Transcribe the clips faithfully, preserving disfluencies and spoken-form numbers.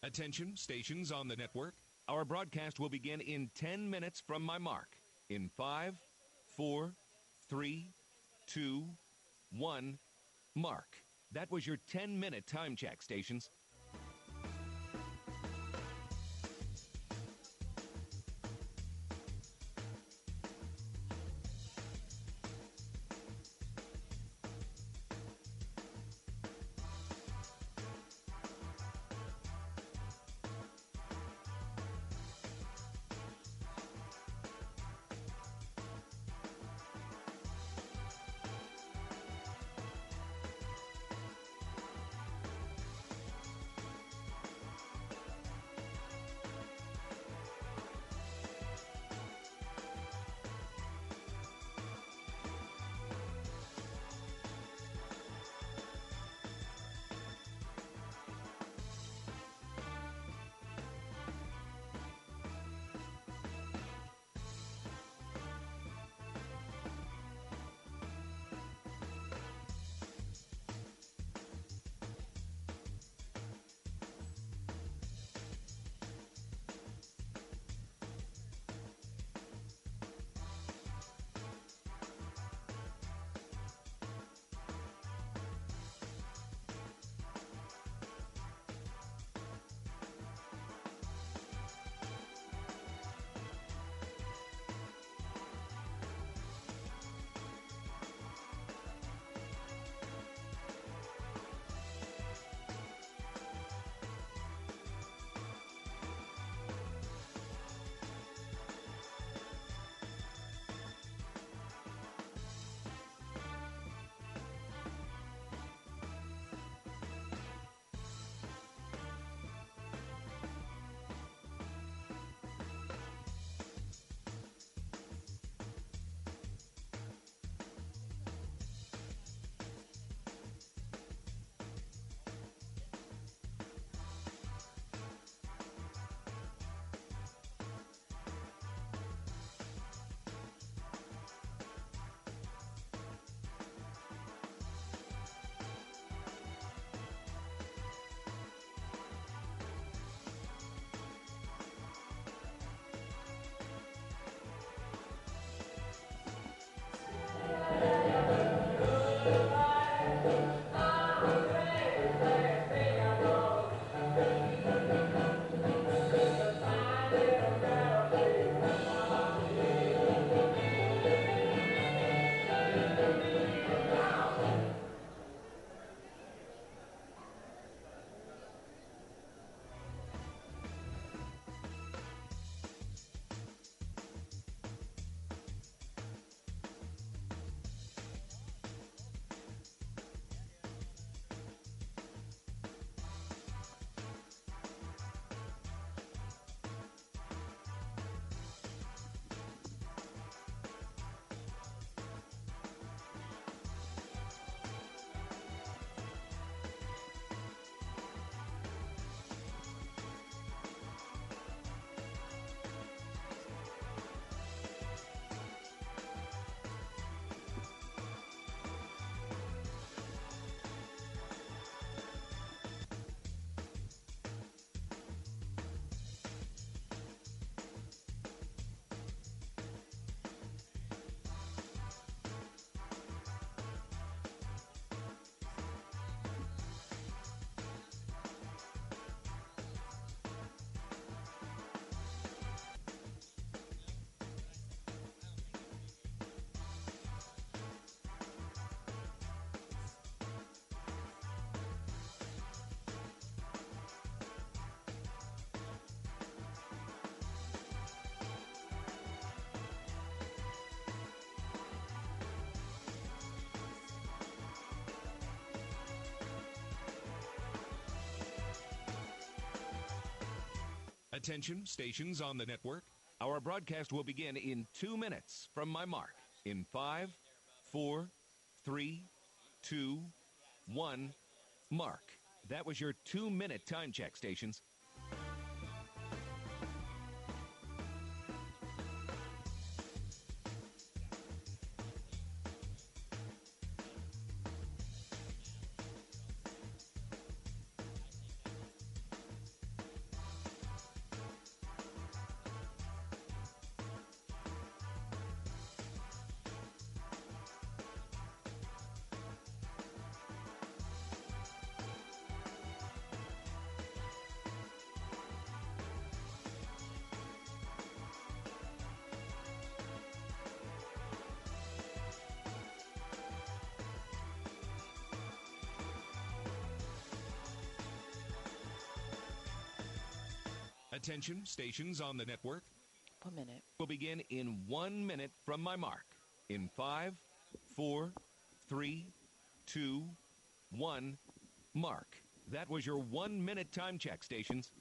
Attention, stations on the network. Our broadcast will begin in ten minutes from my mark. In five, four, three, two, one, mark. That was your ten-minute time check, stations. Attention, stations on the network. Our broadcast will begin in two minutes from my mark. In five, four, three, two, one, mark. That was your two-minute time check, stations. Attention, stations on the network. One minute. We'll begin in one minute from my mark. In five, four, three, two, one, mark. That was your one-minute time check, stations.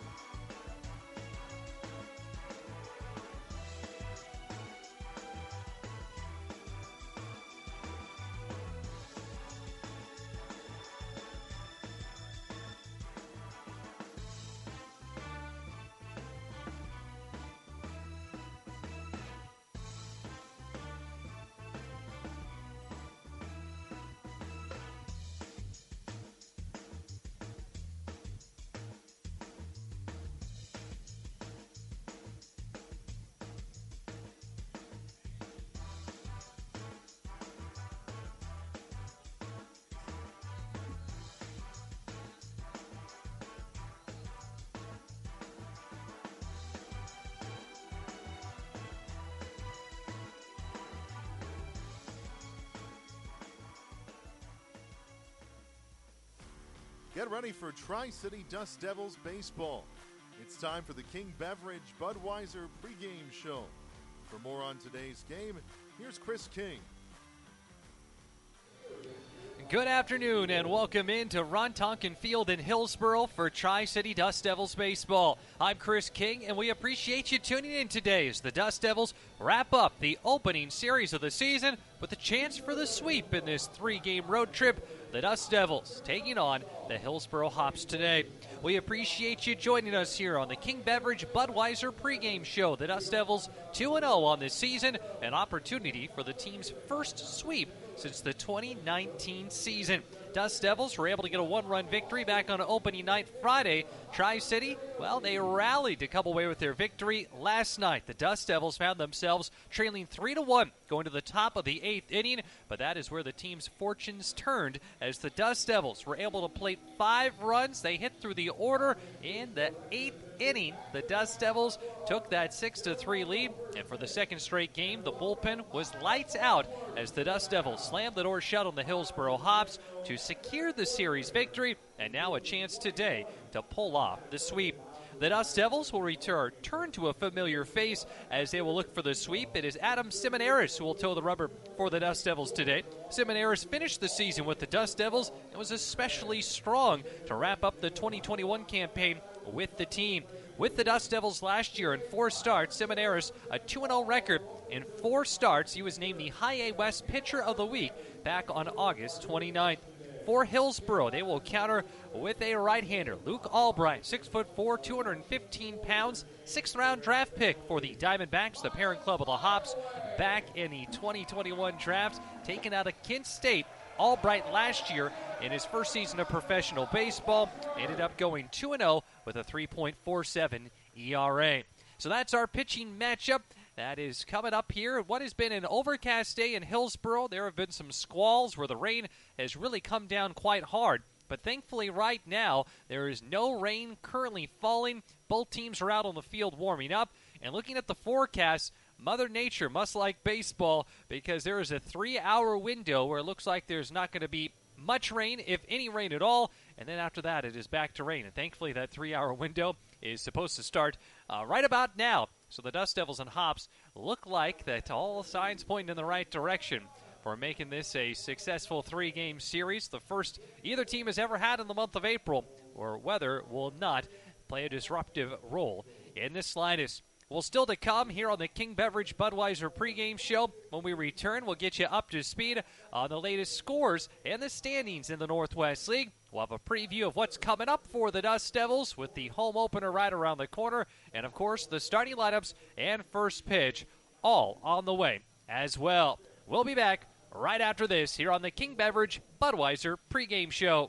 Get ready for Tri-City Dust Devils baseball. It's time for the King Beverage Budweiser pregame show. For more on today's game, here's Chris King. Good afternoon and welcome into Ron Tonkin Field in Hillsboro for Tri-City Dust Devils baseball. I'm Chris King and we appreciate you tuning in today as the Dust Devils wrap up the opening series of the season with a chance for the sweep in this three-game road trip. The Dust Devils taking on the Hillsboro Hops today. We appreciate you joining us here on the King Beverage Budweiser pregame show. The Dust Devils two and oh on this season, an opportunity for the team's first sweep since the twenty nineteen season. Dust Devils were able to get a one-run victory back on opening night Friday. Tri-City, well, they rallied to come away with their victory last night. The Dust Devils found themselves trailing three to one going to the top of the eighth inning, but that is where the team's fortunes turned as the Dust Devils were able to plate five runs. They hit through the order in the eighth inning. The Dust Devils took that six to three lead, and for the second straight game, the bullpen was lights out as the Dust Devils slammed the door shut on the Hillsboro Hops to secure the series victory, and now a chance today to pull off the sweep. The Dust Devils will return turn to a familiar face as they will look for the sweep. It is Adam Simonaris who will toe the rubber for the Dust Devils today. Simonaris finished the season with the Dust Devils and was especially strong to wrap up the twenty twenty-one campaign with the team. With the Dust Devils last year in four starts, Simonaris, a two and oh record in four starts. He was named the High A West Pitcher of the Week back on August twenty-ninth. For Hillsboro, they will counter with a right-hander, Luke Albright, six foot four, two hundred fifteen pounds, sixth-round draft pick for the Diamondbacks, the parent club of the Hops, back in the twenty twenty-one draft, taken out of Kent State. Albright last year in his first season of professional baseball ended up going two and oh with a three point four seven E R A. So that's our pitching matchup. That is coming up here. What has been an overcast day in Hillsboro. There have been some squalls where the rain has really come down quite hard. But thankfully right now, there is no rain currently falling. Both teams are out on the field warming up. And looking at the forecast, Mother Nature must like baseball because there is a three-hour window where it looks like there's not going to be much rain, if any rain at all. And then after that, it is back to rain. And thankfully, that three-hour window is supposed to start uh, right about now. So the Dust Devils and Hops look like that all signs point in the right direction for making this a successful three-game series, the first either team has ever had in the month of April, or weather will not play a disruptive role in the slightest. Well, still to come here on the King Beverage Budweiser pregame show. When we return, we'll get you up to speed on the latest scores and the standings in the Northwest League. We'll have a preview of what's coming up for the Dust Devils with the home opener right around the corner. And, of course, the starting lineups and first pitch all on the way as well. We'll be back right after this here on the King Beverage Budweiser pregame show.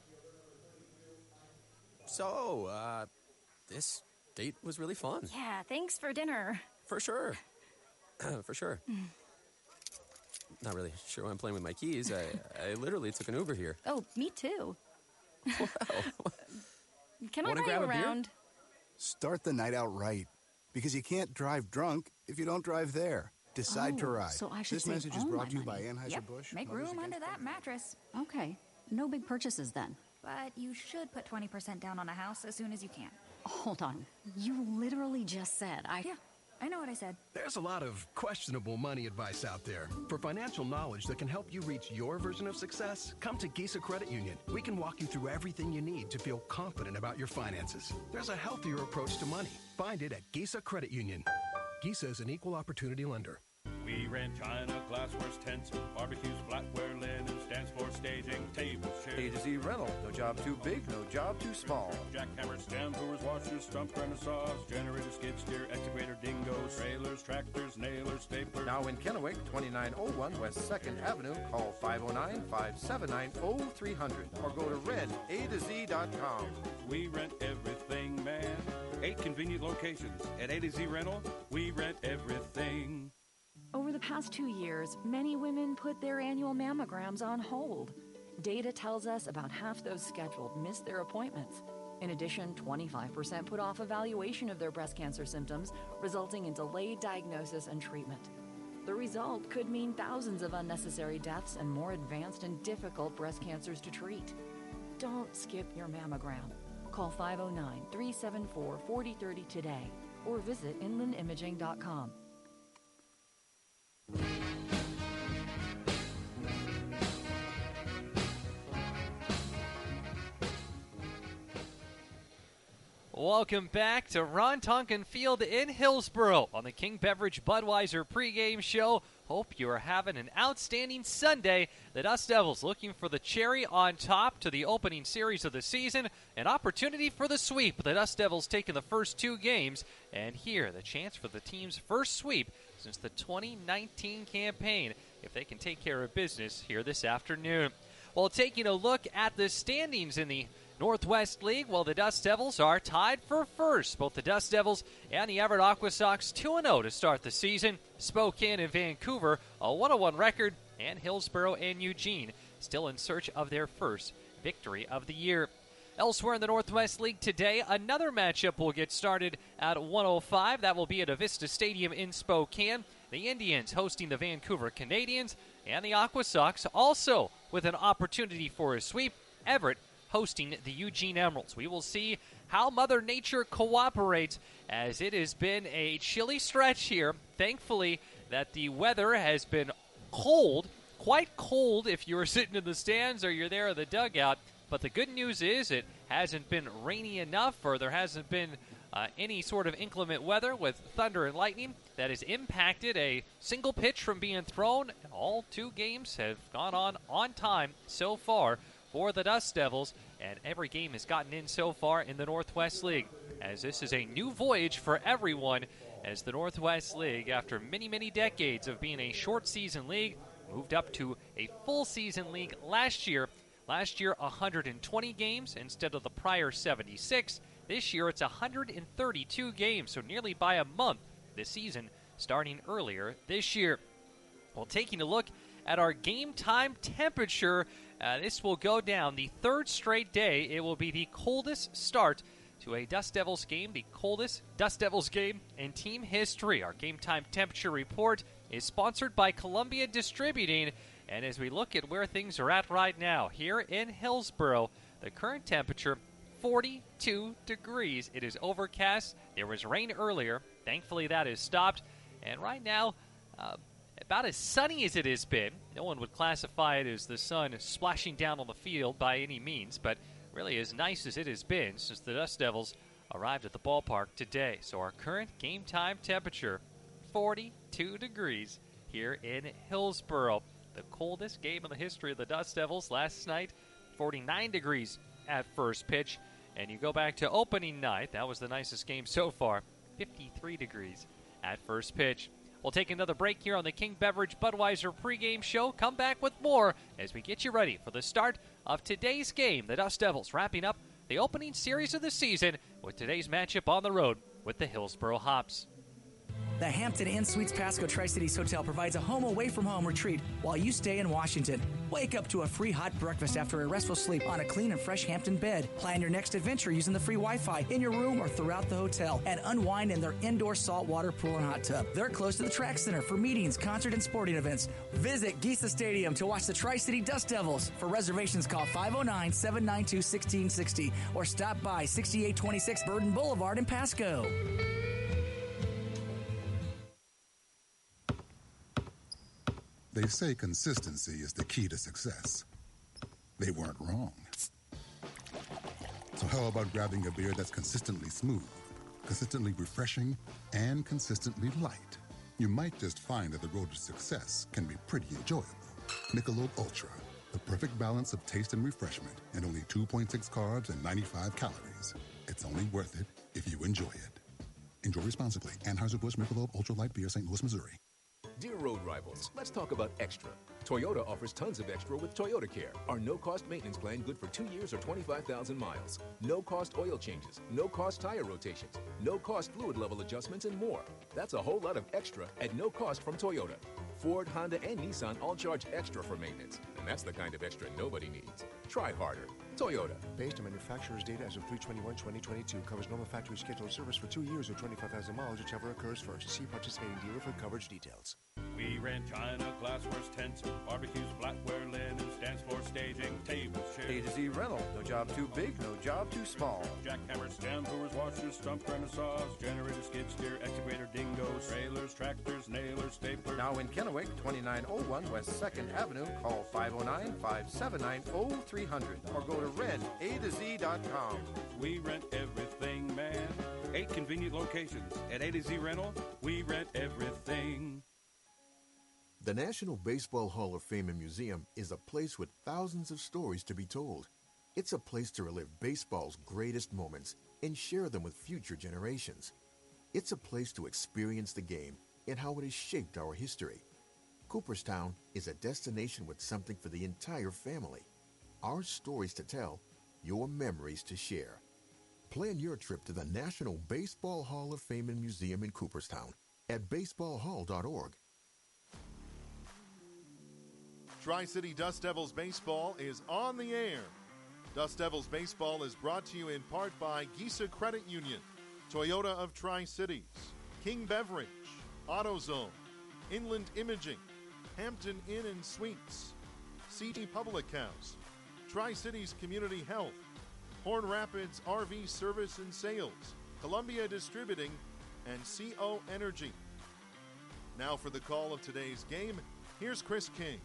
So, uh, this date was really fun. Yeah, thanks for dinner. For sure. For sure. Not really sure why I'm playing with my keys. I, I literally took an Uber here. Oh, me too. Wow. Can I Wanna buy grab you a beer? around? Start the night out right, because you can't drive drunk if you don't drive there. Decide Oh, to ride. so I should This save message is all brought my to you by money. Anheuser-Busch. Make Mothers room under Against that mattress. Okay, no big purchases then. But you should put twenty percent down on a house as soon as you can. Hold on. You literally just said I... Yeah, I know what I said. There's a lot of questionable money advice out there. For financial knowledge that can help you reach your version of success, come to Gisa Credit Union. We can walk you through everything you need to feel confident about your finances. There's a healthier approach to money. Find it at Gisa Credit Union. Gisa is an equal opportunity lender. We rent china, glassware, tents, barbecues, flatware, linen, stands for staging, tables, chairs. A to Z rental. No job too big, no job too small. Jackhammers, stand brewers, washers, stumps, grinders, saws, generators, skid steer, excavator, dingoes, trailers, tractors, nailers, staplers. Now in Kennewick, twenty-nine oh one West second Avenue. Call five oh nine, five seven nine, oh three hundred or go to rent a to z dot com. We rent everything, man. Eight convenient locations. At A to Z Rental, we rent everything. Over the past two years, many women put their annual mammograms on hold. Data tells us about half those scheduled missed their appointments. In addition, twenty-five percent put off evaluation of their breast cancer symptoms, resulting in delayed diagnosis and treatment. The result could mean thousands of unnecessary deaths and more advanced and difficult breast cancers to treat. Don't skip your mammogram. Call five oh nine, three seven four, four oh three oh today or visit inland imaging dot com. Welcome back to Ron Tonkin Field in Hillsboro on the King Beverage Budweiser pregame show. Hope you are having an outstanding Sunday. The Dust Devils looking for the cherry on top to the opening series of the season. An opportunity for the sweep. The Dust Devils taking the first two games. And here, the chance for the team's first sweep since the twenty nineteen campaign, if they can take care of business here this afternoon. Well, taking a look at the standings in the Northwest League, well, the Dust Devils are tied for first. Both the Dust Devils and the Everett Aqua Sox two and oh to start the season. Spokane and Vancouver, a one oh one record, and Hillsboro and Eugene still in search of their first victory of the year. Elsewhere in the Northwest League today, another matchup will get started at one oh five. That will be at Avista Stadium in Spokane. The Indians hosting the Vancouver Canadians, and the Aqua Sox also with an opportunity for a sweep. Everett hosting the Eugene Emeralds. We will see how Mother Nature cooperates, as it has been a chilly stretch here. Thankfully, that the weather has been cold, quite cold if you're sitting in the stands or you're there in the dugout. But the good news is it hasn't been rainy enough, or there hasn't been uh, any sort of inclement weather with thunder and lightning that has impacted a single pitch from being thrown. All two games have gone on on time so far for the Dust Devils, and every game has gotten in so far in the Northwest League, as this is a new voyage for everyone, as the Northwest League, after many, many decades of being a short season league, moved up to a full season league last year. Last year, one hundred twenty games instead of the prior seventy-six. This year, it's one hundred thirty-two games, so nearly by a month this season, starting earlier this year. Well, taking a look at our game time temperature, uh, this will go down the third straight day. It will be the coldest start to a Dust Devils game, the coldest Dust Devils game in team history. Our game time temperature report is sponsored by Columbia Distributing, and as we look at where things are at right now, here in Hillsboro, the current temperature, forty-two degrees. It is overcast. There was rain earlier. Thankfully, that has stopped. And right now, uh, about as sunny as it has been. No one would classify it as the sun splashing down on the field by any means, but really as nice as it has been since the Dust Devils arrived at the ballpark today. So our current game time temperature, forty-two degrees here in Hillsboro. The coldest game in the history of the Dust Devils last night, forty-nine degrees at first pitch. And you go back to opening night, that was the nicest game so far, fifty-three degrees at first pitch. We'll take another break here on the King Beverage Budweiser pregame show. Come back with more as we get you ready for the start of today's game. The Dust Devils wrapping up the opening series of the season with today's matchup on the road with the Hillsboro Hops. The Hampton Inn Suites Pasco Tri-Cities Hotel provides a home away from home retreat while you stay in Washington. Wake up to a free hot breakfast after a restful sleep on a clean and fresh Hampton bed. Plan your next adventure using the free Wi-Fi in your room or throughout the hotel, and unwind in their indoor saltwater pool and hot tub. They're close to the track center for meetings, concert, and sporting events. Visit Giza Stadium to watch the Tri-City Dust Devils. For reservations, call five oh nine, seven nine two, one six six zero or stop by sixty-eight twenty-six Burden Boulevard in Pasco. They say consistency is the key to success. They weren't wrong. So how about grabbing a beer that's consistently smooth, consistently refreshing, and consistently light? You might just find that the road to success can be pretty enjoyable. Michelob Ultra, the perfect balance of taste and refreshment, and only two point six carbs and ninety-five calories. It's only worth it if you enjoy it. Enjoy responsibly. Anheuser-Busch Michelob Ultra Light Beer, Saint Louis, Missouri. Dear road rivals, let's talk about extra. Toyota offers tons of extra with Toyota Care, our no-cost maintenance plan good for two years or twenty-five thousand miles. No-cost oil changes, no-cost tire rotations, no-cost fluid level adjustments, and more. That's a whole lot of extra at no cost from Toyota. Ford, Honda, and Nissan all charge extra for maintenance, and that's the kind of extra nobody needs. Try harder. Toyota. Based on manufacturer's data as of three twenty-one twenty twenty-two, covers normal factory scheduled service for two years or twenty-five thousand miles, whichever occurs first. See participating dealer for coverage details. We rent china, glassware, tents, barbecues, flatware, linen, dance floor staging, tables, chairs. A to Z Rental. No job too big, no job too small. Jackhammers, stand throwers, washers, stump grinders, saws, generators, skid steer, excavator, dingoes, trailers, tractors, nailers, staplers. Now in Kennewick, twenty-nine oh one West second Avenue. Call five oh nine, five seven nine, oh three hundred or go to rent a to z dot com. We rent everything, man. Eight convenient locations. At A to Z Rental, we rent everything. The National Baseball Hall of Fame and Museum is a place with thousands of stories to be told. It's a place to relive baseball's greatest moments and share them with future generations. It's a place to experience the game and how it has shaped our history. Cooperstown is a destination with something for the entire family. Our stories to tell, your memories to share. Plan your trip to the National Baseball Hall of Fame and Museum in Cooperstown at baseball hall dot org. Tri-City Dust Devils Baseball is on the air. Dust Devils Baseball is brought to you in part by Giza Credit Union, Toyota of Tri-Cities, King Beverage, AutoZone, Inland Imaging, Hampton Inn and Suites, C T Public House, Tri-Cities Community Health, Horn Rapids R V Service and Sales, Columbia Distributing, and C O Energy. Now for the call of today's game, here's Chris King.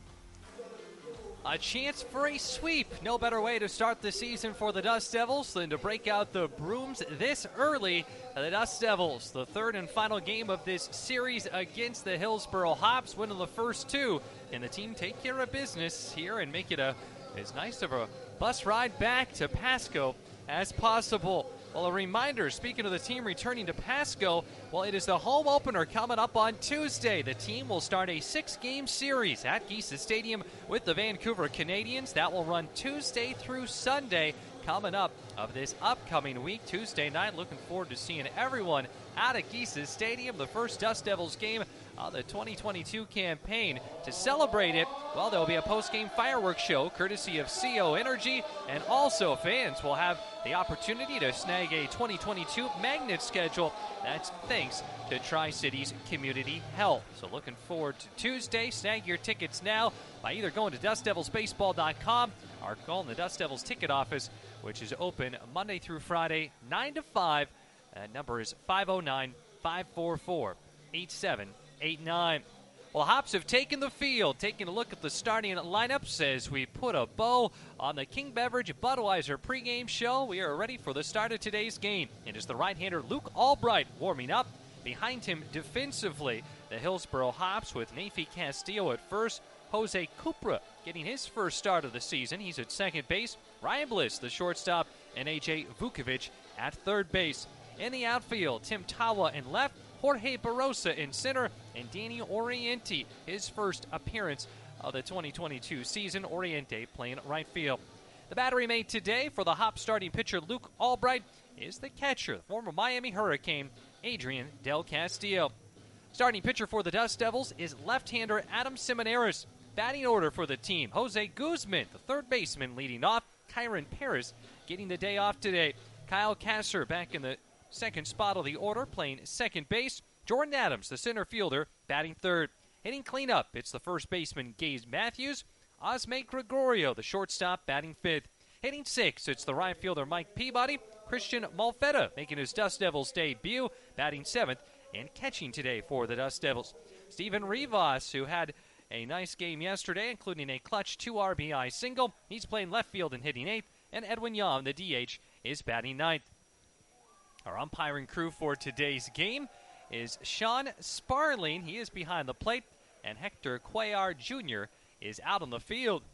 A chance for a sweep. No better way to start the season for the Dust Devils than to break out the brooms this early. The Dust Devils, the third and final game of this series against the Hillsboro Hops, winning the first two. And the team take care of business here and make it a as nice of a bus ride back to Pasco as possible. Well, a reminder, speaking of the team returning to Pasco, well, it is the home opener coming up on Tuesday. The team will start a six-game series at Giza Stadium with the Vancouver Canadians. That will run Tuesday through Sunday coming up of this upcoming week, Tuesday night. Looking forward to seeing everyone out at Giza Stadium, the first Dust Devils game of the twenty twenty-two campaign. To celebrate it, well, there will be a post-game fireworks show courtesy of C O Energy, and also fans will have the opportunity to snag a twenty twenty-two magnet schedule. That's thanks to Tri-Cities Community Health. So looking forward to Tuesday. Snag your tickets now by either going to dust devils baseball dot com or calling the Dust Devils ticket office, which is open Monday through Friday, nine to five. That number is five oh nine, five four four, eight seven eight nine. Well, Hops have taken the field, taking a look at the starting lineups as we put a bow on the King Beverage Budweiser pregame show. We are ready for the start of today's game. It is the right-hander Luke Albright warming up. Behind him defensively, the Hillsboro Hops with Nafi Castillo at first. Jose Cupra getting his first start of the season. He's at second base. Ryan Bliss, the shortstop, and A J Vukovic at third base. In the outfield, Tim Tawa in left, Jorge Barosa in center, and Danny Oriente, his first appearance of the twenty twenty-two season. Oriente playing right field. The battery made today for the Hop starting pitcher Luke Albright is the catcher, the former Miami Hurricane, Adrian Del Castillo. Starting pitcher for the Dust Devils is left-hander Adam Simoneris. Batting order for the team, Jose Guzman, the third baseman, leading off. Kyron Paris getting the day off today. Kyle Kasser back in the second spot of the order, playing second base. Jordan Adams, the center fielder, batting third. Hitting cleanup, it's the first baseman, Gaze Matthews. Osme Gregorio, the shortstop, batting fifth. Hitting sixth, it's the right fielder, Mike Peabody. Christian Malfetta making his Dust Devils debut, batting seventh. And catching today for the Dust Devils, Steven Rivas, who had a nice game yesterday, including a clutch two R B I single. He's playing left field and hitting eighth. And Edwin Yam, the D H, is batting ninth. Our umpiring crew for today's game is Sean Sparling. He is behind the plate. And Hector Cuellar Junior is out on the field.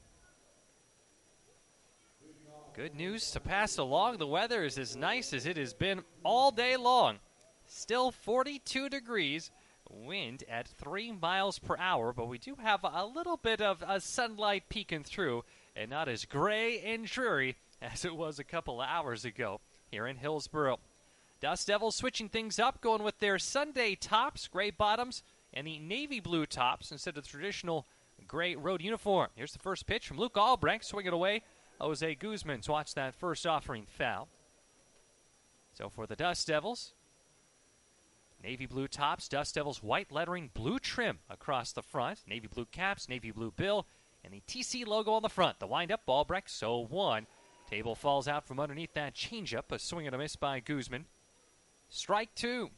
Good news to pass along. The weather is as nice as it has been all day long. Still forty-two degrees, wind at three miles per hour, but we do have a little bit of uh, sunlight peeking through and not as gray and dreary as it was a couple of hours ago here in Hillsboro. Dust Devils switching things up, going with their Sunday tops, gray bottoms, and the navy blue tops instead of the traditional gray road uniform. Here's the first pitch from Luke Albrecht, swinging away. Jose Guzman's watched that first offering foul. So for the Dust Devils, navy blue tops, Dust Devils white lettering, blue trim across the front, navy blue caps, navy blue bill, and the T C logo on the front. The windup, Albrecht, so one. Table falls out from underneath that changeup, a swing and a miss by Guzman. Strike two.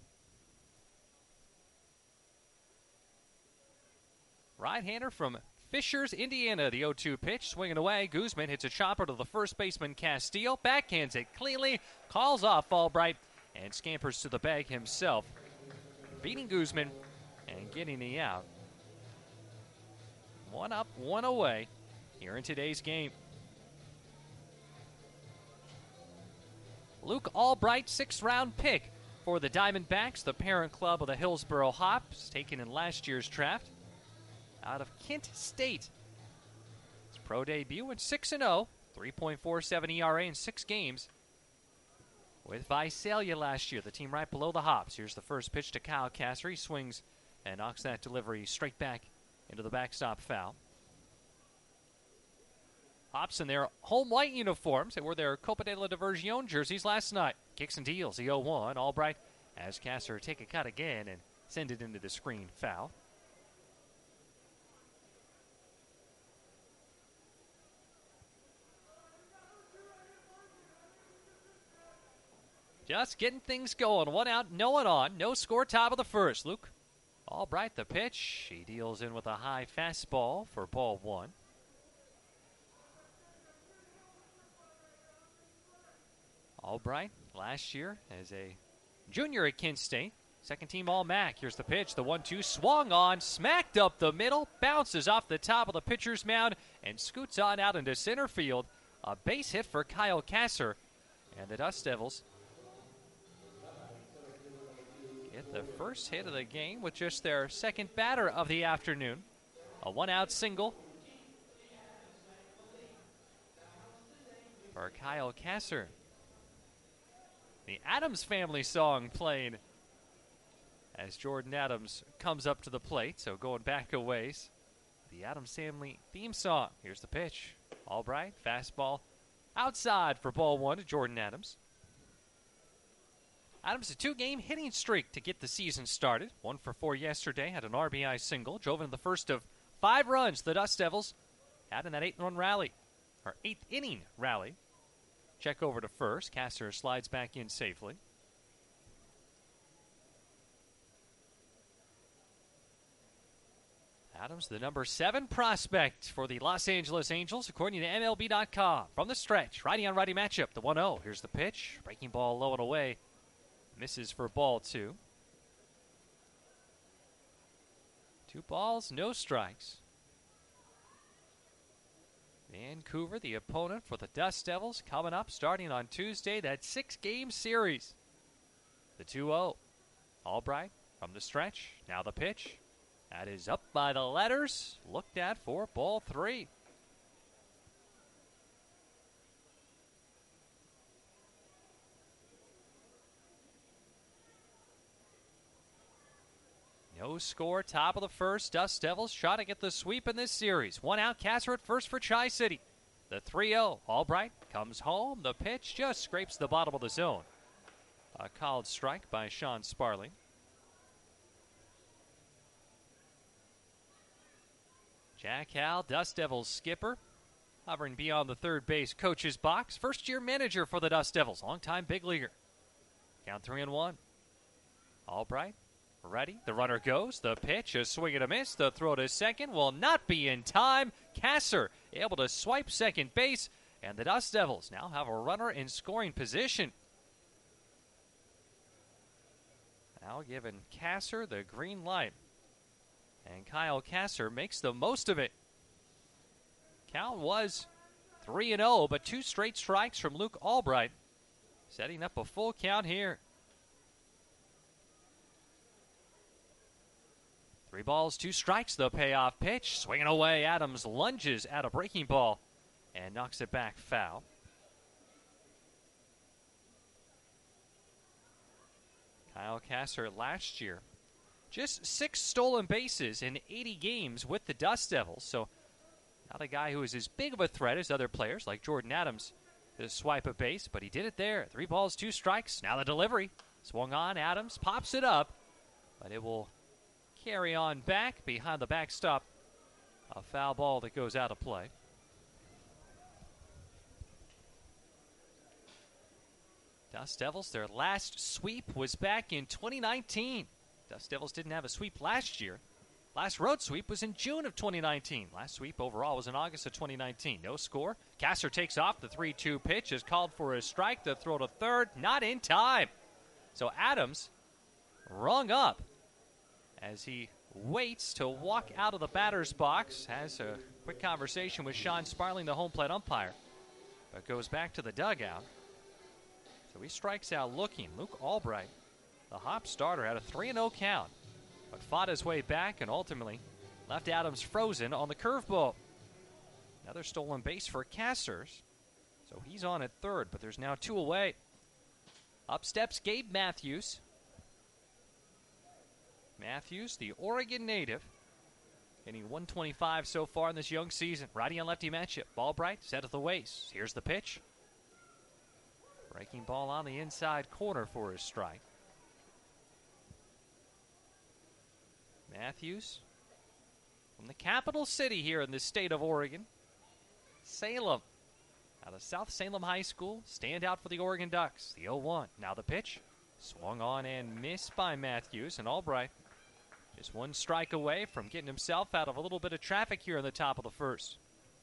Right-hander from Fishers, Indiana, the oh two pitch, swinging away. Guzman hits a chopper to the first baseman, Castillo, backhands it cleanly, calls off Albright, and scampers to the bag himself, beating Guzman and getting the out. One up, one away here in today's game. Luke Albright, sixth-round pick for the Diamondbacks, the parent club of the Hillsboro Hops, taken in last year's draft out of Kent State. His pro debut in six and oh, three point four seven E R A in six games. With Visalia last year, the team right below the Hops. Here's the first pitch to Kyle Kasser. He swings and knocks that delivery straight back into the backstop foul. Hops in their home white uniforms. They wore their Copa de la Diversion jerseys last night. Kicks and deals, the oh one. Albright has Kasser take a cut again and send it into the screen foul. Just getting things going. One out, no one on. No score, top of the first. Luke Albright, the pitch. He deals in with a high fastball for ball one. Albright, last year as a junior at Kent State. Second team All-M A C. Here's the pitch. The one two swung on, smacked up the middle, bounces off the top of the pitcher's mound, and scoots on out into center field. A base hit for Kyle Kasser. And the Dust Devils get the first hit of the game with just their second batter of the afternoon. A one-out single for Kyle Kasser. The Adams Family song playing as Jordan Adams comes up to the plate, so going back a ways. The Adams Family theme song. Here's the pitch. Albright, fastball outside for ball one to Jordan Adams. Adams, a two-game hitting streak to get the season started. One for four yesterday, had an R B I single. Drove in the first of five runs the Dust Devils had in that eight-run rally, or eighth-inning rally. Check over to first. Kasser slides back in safely. Adams, the number seven prospect for the Los Angeles Angels, according to M L B dot com. From the stretch, righty-on-righty matchup, the one oh. Here's the pitch. Breaking ball low and away. Misses for ball two. Two balls, no strikes. Vancouver, the opponent for the Dust Devils, coming up starting on Tuesday, that six-game series. The two oh. Albright from the stretch. Now the pitch. That is up by the letters. Looked at for ball three. No score, top of the first. Dust Devils try to get the sweep in this series. One out, Kasser at first for Tri-City. The three oh, Albright comes home. The pitch just scrapes the bottom of the zone. A called strike by Sean Sparling. Jack Hal, Dust Devils skipper, hovering beyond the third base coach's box. First-year manager for the Dust Devils, longtime big leaguer. Count three and one. Albright ready. The runner goes. The pitch, a swing and a miss. The throw to second will not be in time. Kasser able to swipe second base, and the Dust Devils now have a runner in scoring position. Now giving Kasser the green light. And Kyle Kasser makes the most of it. Count was three and oh, but two straight strikes from Luke Albright, setting up a full count here. Three balls, two strikes, the payoff pitch. Swinging away, Adams lunges at a breaking ball and knocks it back foul. Kyle Kasser last year, just six stolen bases in eighty games with the Dust Devils. So not a guy who is as big of a threat as other players like Jordan Adams to swipe a base, but he did it there. Three balls, two strikes. Now the delivery. Swung on, Adams pops it up, but it will carry on back behind the backstop. A foul ball that goes out of play. Dust Devils, their last sweep was back in twenty nineteen. Dust Devils didn't have a sweep last year. Last road sweep was in June of twenty nineteen. Last sweep overall was in August of twenty nineteen. No score. Kasser takes off. The three two pitch is called for a strike. The throw to third, not in time. So Adams rung up as he waits to walk out of the batter's box. Has a quick conversation with Sean Sparling, the home plate umpire, but goes back to the dugout. So he strikes out looking. Luke Albright, the Hop starter, had a three and oh count, but fought his way back and ultimately left Adams frozen on the curveball. Another stolen base for Kassers, so he's on at third, but there's now two away. Up steps Gabe Matthews. Matthews, the Oregon native, hitting one twenty-five so far in this young season. Righty and lefty matchup. Albright set at the waist. Here's the pitch. Breaking ball on the inside corner for his strike. Matthews from the capital city here in the state of Oregon, Salem. Out of South Salem High School, stand out for the Oregon Ducks. The oh one. Now the pitch. Swung on and missed by Matthews, and Albright just one strike away from getting himself out of a little bit of traffic here in the top of the first.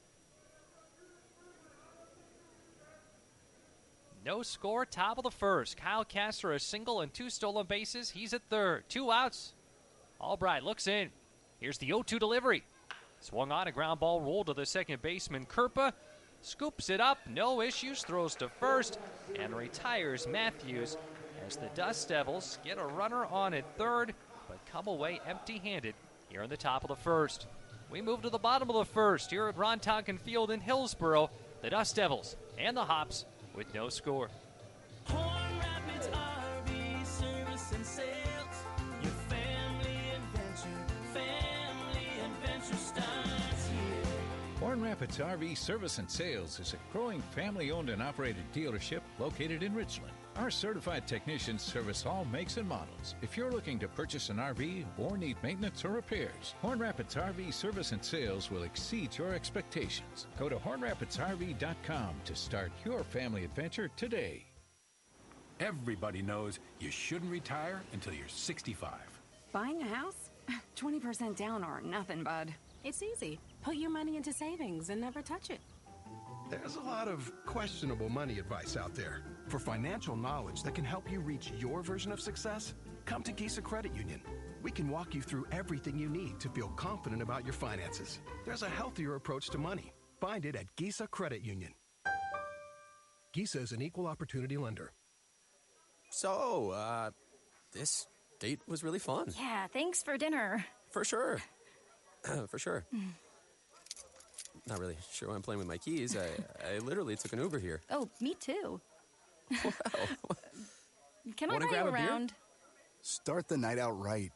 No score, top of the first. Kyle Kasser a single and two stolen bases. He's at third. Two outs. Albright looks in. Here's the oh two delivery. Swung on, a ground ball rolled to the second baseman, Kerpa. Scoops it up, no issues, throws to first, and retires Matthews as the Dust Devils get a runner on at third, but come away empty-handed here in the top of the first. We move to the bottom of the first here at Ron Tonkin Field in Hillsboro. The Dust Devils and the Hops with no score. Horn Rapids R V Service and Sales, your family adventure, family adventure starts here. Horn Rapids R V Service and Sales is a growing family-owned and operated dealership located in Richland. Our certified technicians service all makes and models. If you're looking to purchase an R V or need maintenance or repairs, Horn Rapids R V Service and Sales will exceed your expectations. Go to horn rapids r v dot com to start your family adventure today. Everybody knows you shouldn't retire until you're sixty-five. Buying a house? twenty percent down or nothing, bud. It's easy. Put your money into savings and never touch it. There's a lot of questionable money advice out there. For financial knowledge that can help you reach your version of success, come to Gisa Credit Union. We can walk you through everything you need to feel confident about your finances. There's a healthier approach to money. Find it at Gisa Credit Union. Gisa is an equal opportunity lender. So, uh, this date was really fun. Yeah, thanks for dinner. For sure. For sure. Not really sure why I'm playing with my keys. I, I literally took an Uber here. Oh, me too. Wow. Can I Wanna buy grab you a beer? around? Start the night out right.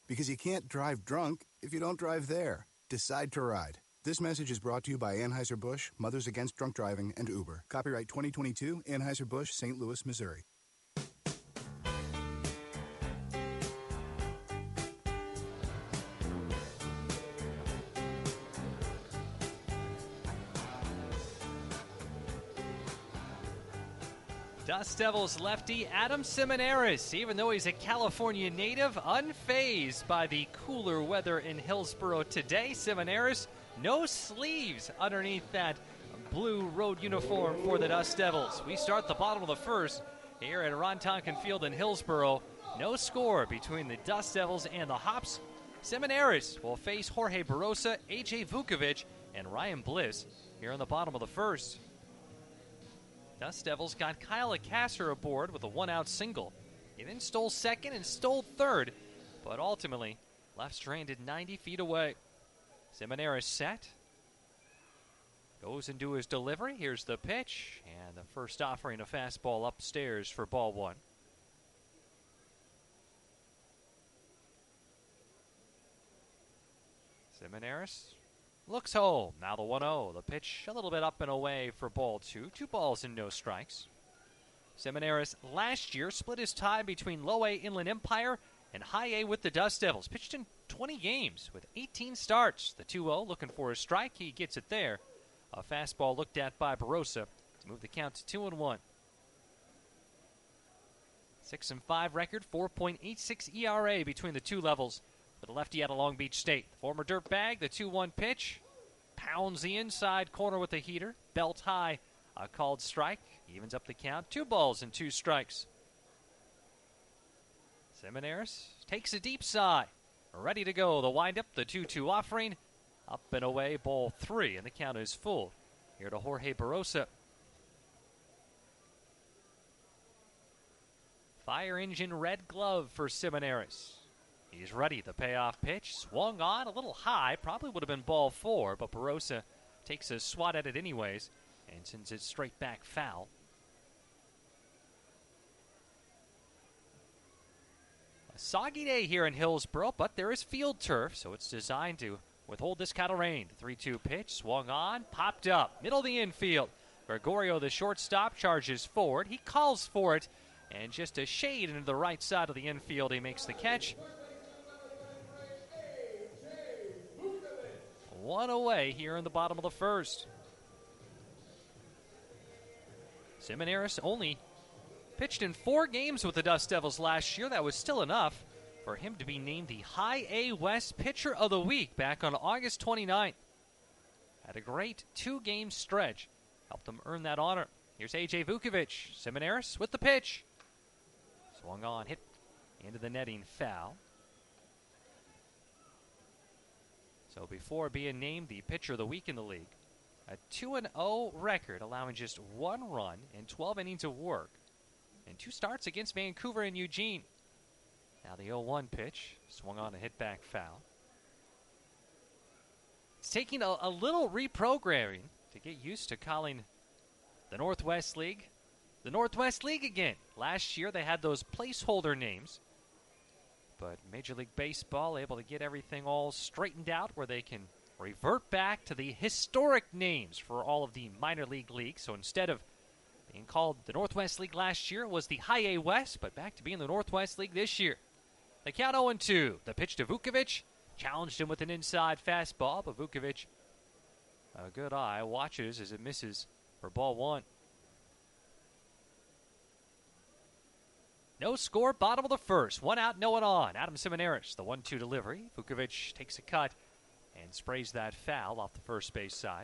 Because you can't drive drunk if you don't drive there. Decide to ride. This message is brought to you by Anheuser-Busch, Mothers Against Drunk Driving, and Uber. Copyright twenty twenty-two, Anheuser-Busch, Saint Louis, Missouri. Dust Devils lefty Adam Seminaris, even though he's a California native, unfazed by the cooler weather in Hillsboro today. Seminaris, no sleeves underneath that blue road uniform for the Dust Devils. We start the bottom of the first here at Ron Tonkin Field in Hillsboro. No score between the Dust Devils and the Hops. Seminaris will face Jorge Barosa, A J Vukovic, and Ryan Bliss here in the bottom of the first. Dust Devils got Kyle Acasser aboard with a one-out single. He then stole second and stole third, but ultimately left stranded ninety feet away. Seminaris set. Goes into his delivery. Here's the pitch, and the first offering a fastball upstairs for ball one. Seminaris looks home. Now the one oh. The pitch a little bit up and away for ball two. Two balls and no strikes. Seminaris last year split his time between low A Inland Empire and high A with the Dust Devils. Pitched in twenty games with eighteen starts. The two oh looking for a strike. He gets it there. A fastball looked at by Barosa to move the count to two and one. six and five record, four point eight six E R A between the two levels. For the lefty out of Long Beach State. The former dirtbag, the two one pitch. Pounds the inside corner with a heater. Belt high, a called strike. Evens up the count. Two balls and two strikes. Seminaris takes a deep sigh. Ready to go. The windup, the two two offering. Up and away, ball three, and the count is full. Here to Jorge Barosa. Fire engine red glove for Seminaris. He's ready. The payoff pitch swung on a little high. Probably would have been ball four, but Barosa takes a swat at it anyways and sends it straight back foul. A soggy day here in Hillsboro, but there is field turf, so it's designed to withhold this kind of rain. The three two pitch swung on, popped up, middle of the infield. Gregorio, the shortstop, charges forward. He calls for it, and just a shade into the right side of the infield, he makes the catch. One away here in the bottom of the first. Seminaris only pitched in four games with the Dust Devils last year. That was still enough for him to be named the High A West Pitcher of the Week back on August twenty-ninth. Had a great two-game stretch. Helped them earn that honor. Here's A J Vukovic. Seminaris with the pitch. Swung on, hit into the netting, foul. So before being named the Pitcher of the Week in the league, a two and oh record allowing just one run in twelve innings of work, and two starts against Vancouver and Eugene. Now the oh one pitch, swung on a hit back foul. It's taking a, a little reprogramming to get used to calling the Northwest League the Northwest League again. Last year they had those placeholder names, but Major League Baseball able to get everything all straightened out where they can revert back to the historic names for all of the minor league leagues. So instead of being called the Northwest League last year, it was the High A West, but back to being the Northwest League this year. The count oh and two. The pitch to Vukovic. Challenged him with an inside fastball, but Vukovic, a good eye, watches as it misses for ball one. No score, bottom of the first. One out, no one on. Adam Seminaris, the one two delivery. Vukovic takes a cut and sprays that foul off the first base side.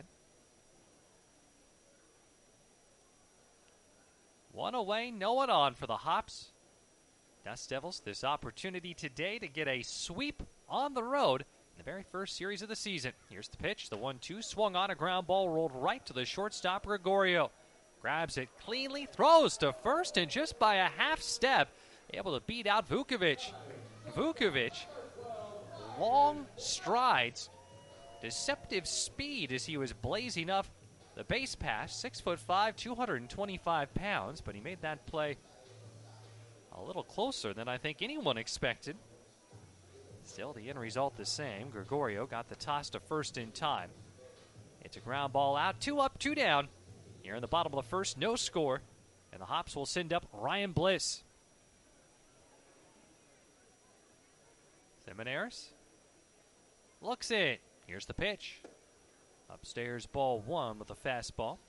One away, no one on for the Hops. Dust Devils, this opportunity today to get a sweep on the road in the very first series of the season. Here's the pitch. The one two swung on, a ground ball rolled right to the shortstop, Gregorio. Grabs it cleanly, throws to first, and just by a half step, able to beat out Vukovic. Vukovic, long strides, deceptive speed as he was blazing up the base pass. Six foot five, two hundred twenty-five pounds, but he made that play a little closer than I think anyone expected. Still the end result the same. Gregorio got the toss to first in time. It's a ground ball out. Two up, two down. Here in the bottom of the first, no score. And the Hops will send up Ryan Bliss. Seminaris looks it. Here's the pitch. Upstairs, ball one with a fastball.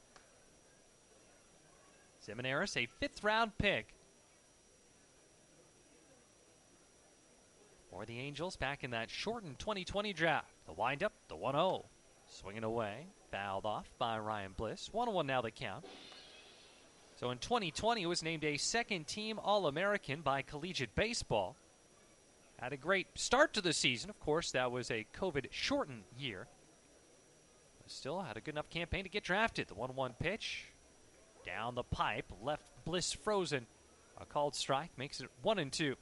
Seminaris, a fifth round pick for the Angels back in that shortened twenty twenty draft. The windup, the one oh. Swinging away, fouled off by Ryan Bliss. one one now the count. So in twenty twenty, he was named a second-team All-American by Collegiate Baseball. Had a great start to the season. Of course, that was a COVID-shortened year. But still had a good enough campaign to get drafted. The one one pitch down the pipe, left Bliss frozen. A called strike makes it one and two.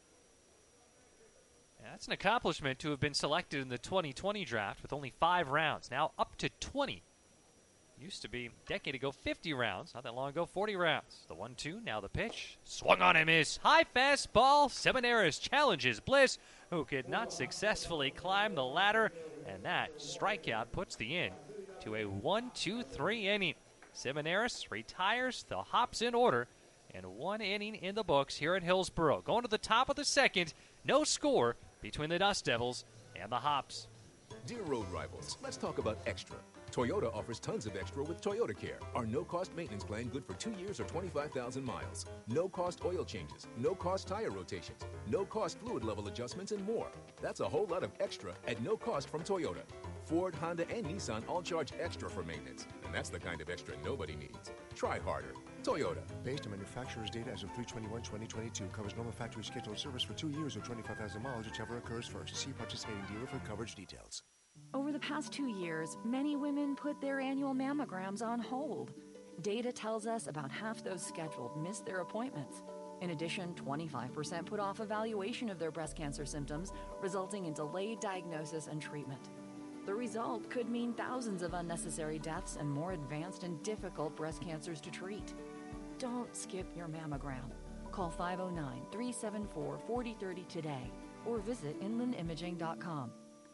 Yeah, that's an accomplishment to have been selected in the twenty twenty draft with only five rounds. Now up to twenty. Used to be a decade ago fifty rounds. Not that long ago, forty rounds. The one two, now the pitch. Swung on and miss. High fastball. Seminaris challenges Bliss, who could not successfully climb the ladder. And that strikeout puts the end to a one two three inning. Seminaris retires the Hops in order. And one inning in the books here at Hillsboro. Going to the top of the second. No score between the Dust Devils and the Hops. Dear road rivals, let's talk about extra. Toyota offers tons of extra with Toyota Care, our no-cost maintenance plan good for two years or twenty-five thousand miles. No-cost oil changes, no-cost tire rotations, no-cost fluid level adjustments, and more. That's a whole lot of extra at no cost from Toyota. Ford, Honda, and Nissan all charge extra for maintenance, and that's the kind of extra nobody needs. Try harder. Toyota. Based on manufacturer's data as of three twenty-one twenty twenty-two, covers normal factory scheduled service for two years or twenty-five thousand miles, whichever occurs first. See participating dealer for coverage details. Over the past two years, many women put their annual mammograms on hold. Data tells us about half those scheduled missed their appointments. In addition, twenty-five percent put off evaluation of their breast cancer symptoms, resulting in delayed diagnosis and treatment. The result could mean thousands of unnecessary deaths and more advanced and difficult breast cancers to treat. Don't skip your mammogram. Call five oh nine, three seven four, four oh three oh today or visit inland imaging dot com.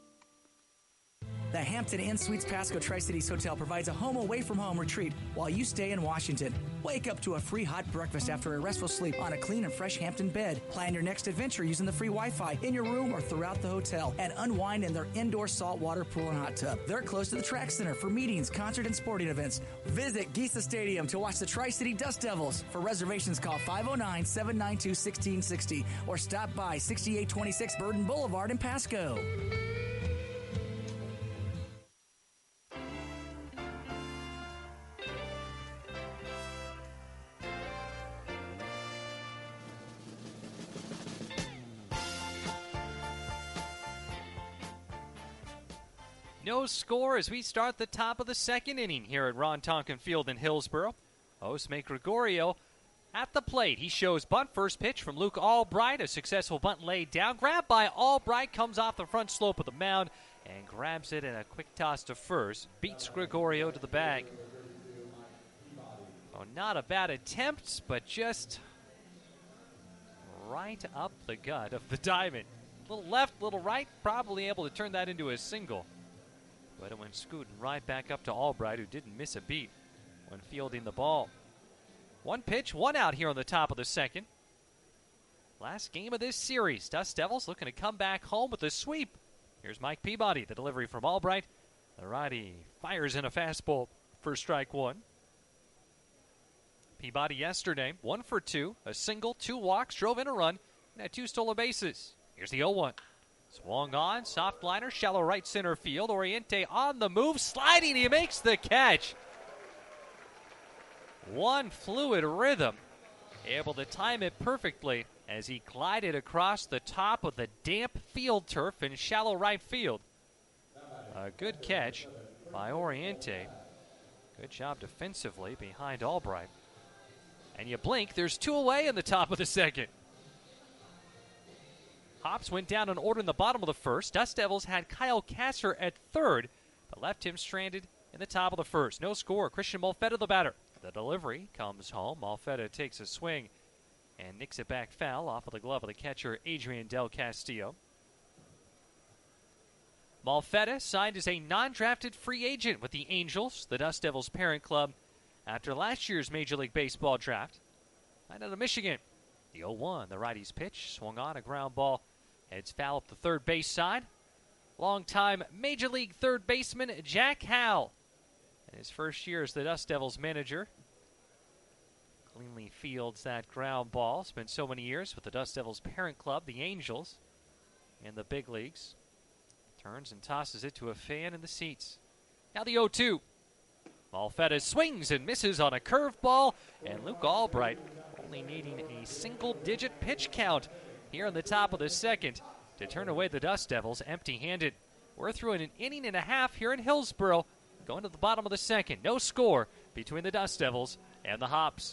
The Hampton Inn Suites Pasco Tri-Cities Hotel provides a home away from home retreat while you stay in Washington. Wake up to a free hot breakfast after a restful sleep on a clean and fresh Hampton bed. Plan your next adventure using the free Wi-Fi in your room or throughout the hotel, and unwind in their indoor saltwater pool and hot tub. They're close to the track center for meetings, concert, and sporting events. Visit Giesa Stadium to watch the Tri-City Dust Devils. For reservations, call five oh nine, seven nine two, one six six oh or stop by sixty-eight twenty-six Burden Boulevard in Pasco. No score as we start the top of the second inning here at Ron Tonkin Field in Hillsboro. Osme Gregorio at the plate. He shows bunt. First pitch from Luke Albright. A successful bunt laid down. Grabbed by Albright. Comes off the front slope of the mound and grabs it in a quick toss to first. Beats Gregorio to the bag. Oh, not a bad attempt, but just right up the gut of the diamond. Little left, little right. Probably able to turn that into a single. But it went scooting right back up to Albright, who didn't miss a beat when fielding the ball. One pitch, one out here on the top of the second. Last game of this series. Dust Devils looking to come back home with a sweep. Here's Mike Peabody, the delivery from Albright. The righty fires in a fastball for strike one. Peabody yesterday, one for two, a single, two walks, drove in a run, and had two stolen bases. Here's the oh one. Swung on, soft liner, shallow right center field. Oriente on the move, sliding, he makes the catch. One fluid rhythm, able to time it perfectly as he glided across the top of the damp field turf in shallow right field. A good catch by Oriente. Good job defensively behind Albright. And you blink, there's two away in the top of the second. Hops went down in order in the bottom of the first. Dust Devils had Kyle Kasser at third, but left him stranded in the top of the first. No score. Christian Molfetta the batter. The delivery comes home. Molfetta takes a swing and nicks it back foul off of the glove of the catcher, Adrian Del Castillo. Malfetta signed as a non-drafted free agent with the Angels, the Dust Devils parent club, after last year's Major League Baseball draft. Right out of Michigan. The oh one, the righty's pitch, swung on a ground ball. Heads foul up the third base side. Longtime Major League third baseman Jack Howell. In his first year as the Dust Devils manager, cleanly fields that ground ball. Spent so many years with the Dust Devils parent club, the Angels, in the big leagues. Turns and tosses it to a fan in the seats. Now the oh two. Malfetta swings and misses on a curveball, and Luke Albright only needing a single-digit pitch count here in the top of the second to turn away the Dust Devils empty-handed. We're through in an inning and a half here in Hillsboro, going to the bottom of the second. No score between the Dust Devils and the Hops.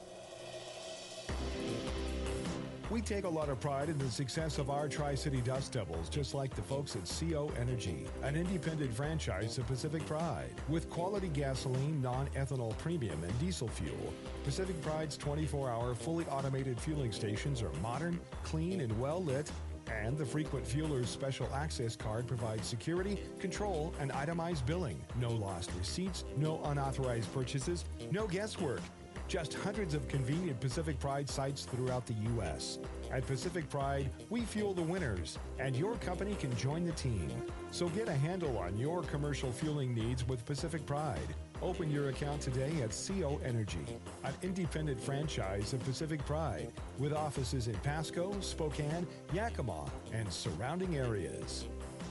We take a lot of pride in the success of our Tri-City Dust Devils, just like the folks at C O Energy, an independent franchise of Pacific Pride. With quality gasoline, non-ethanol premium, and diesel fuel, Pacific Pride's twenty-four hour fully automated fueling stations are modern, clean, and well-lit, and the frequent fueler's special access card provides security, control, and itemized billing. No lost receipts, no unauthorized purchases, no guesswork. Just hundreds of convenient Pacific Pride sites throughout the U S At Pacific Pride, we fuel the winners, and your company can join the team. So get a handle on your commercial fueling needs with Pacific Pride. Open your account today at C O Energy, an independent franchise of Pacific Pride, with offices in Pasco, Spokane, Yakima, and surrounding areas.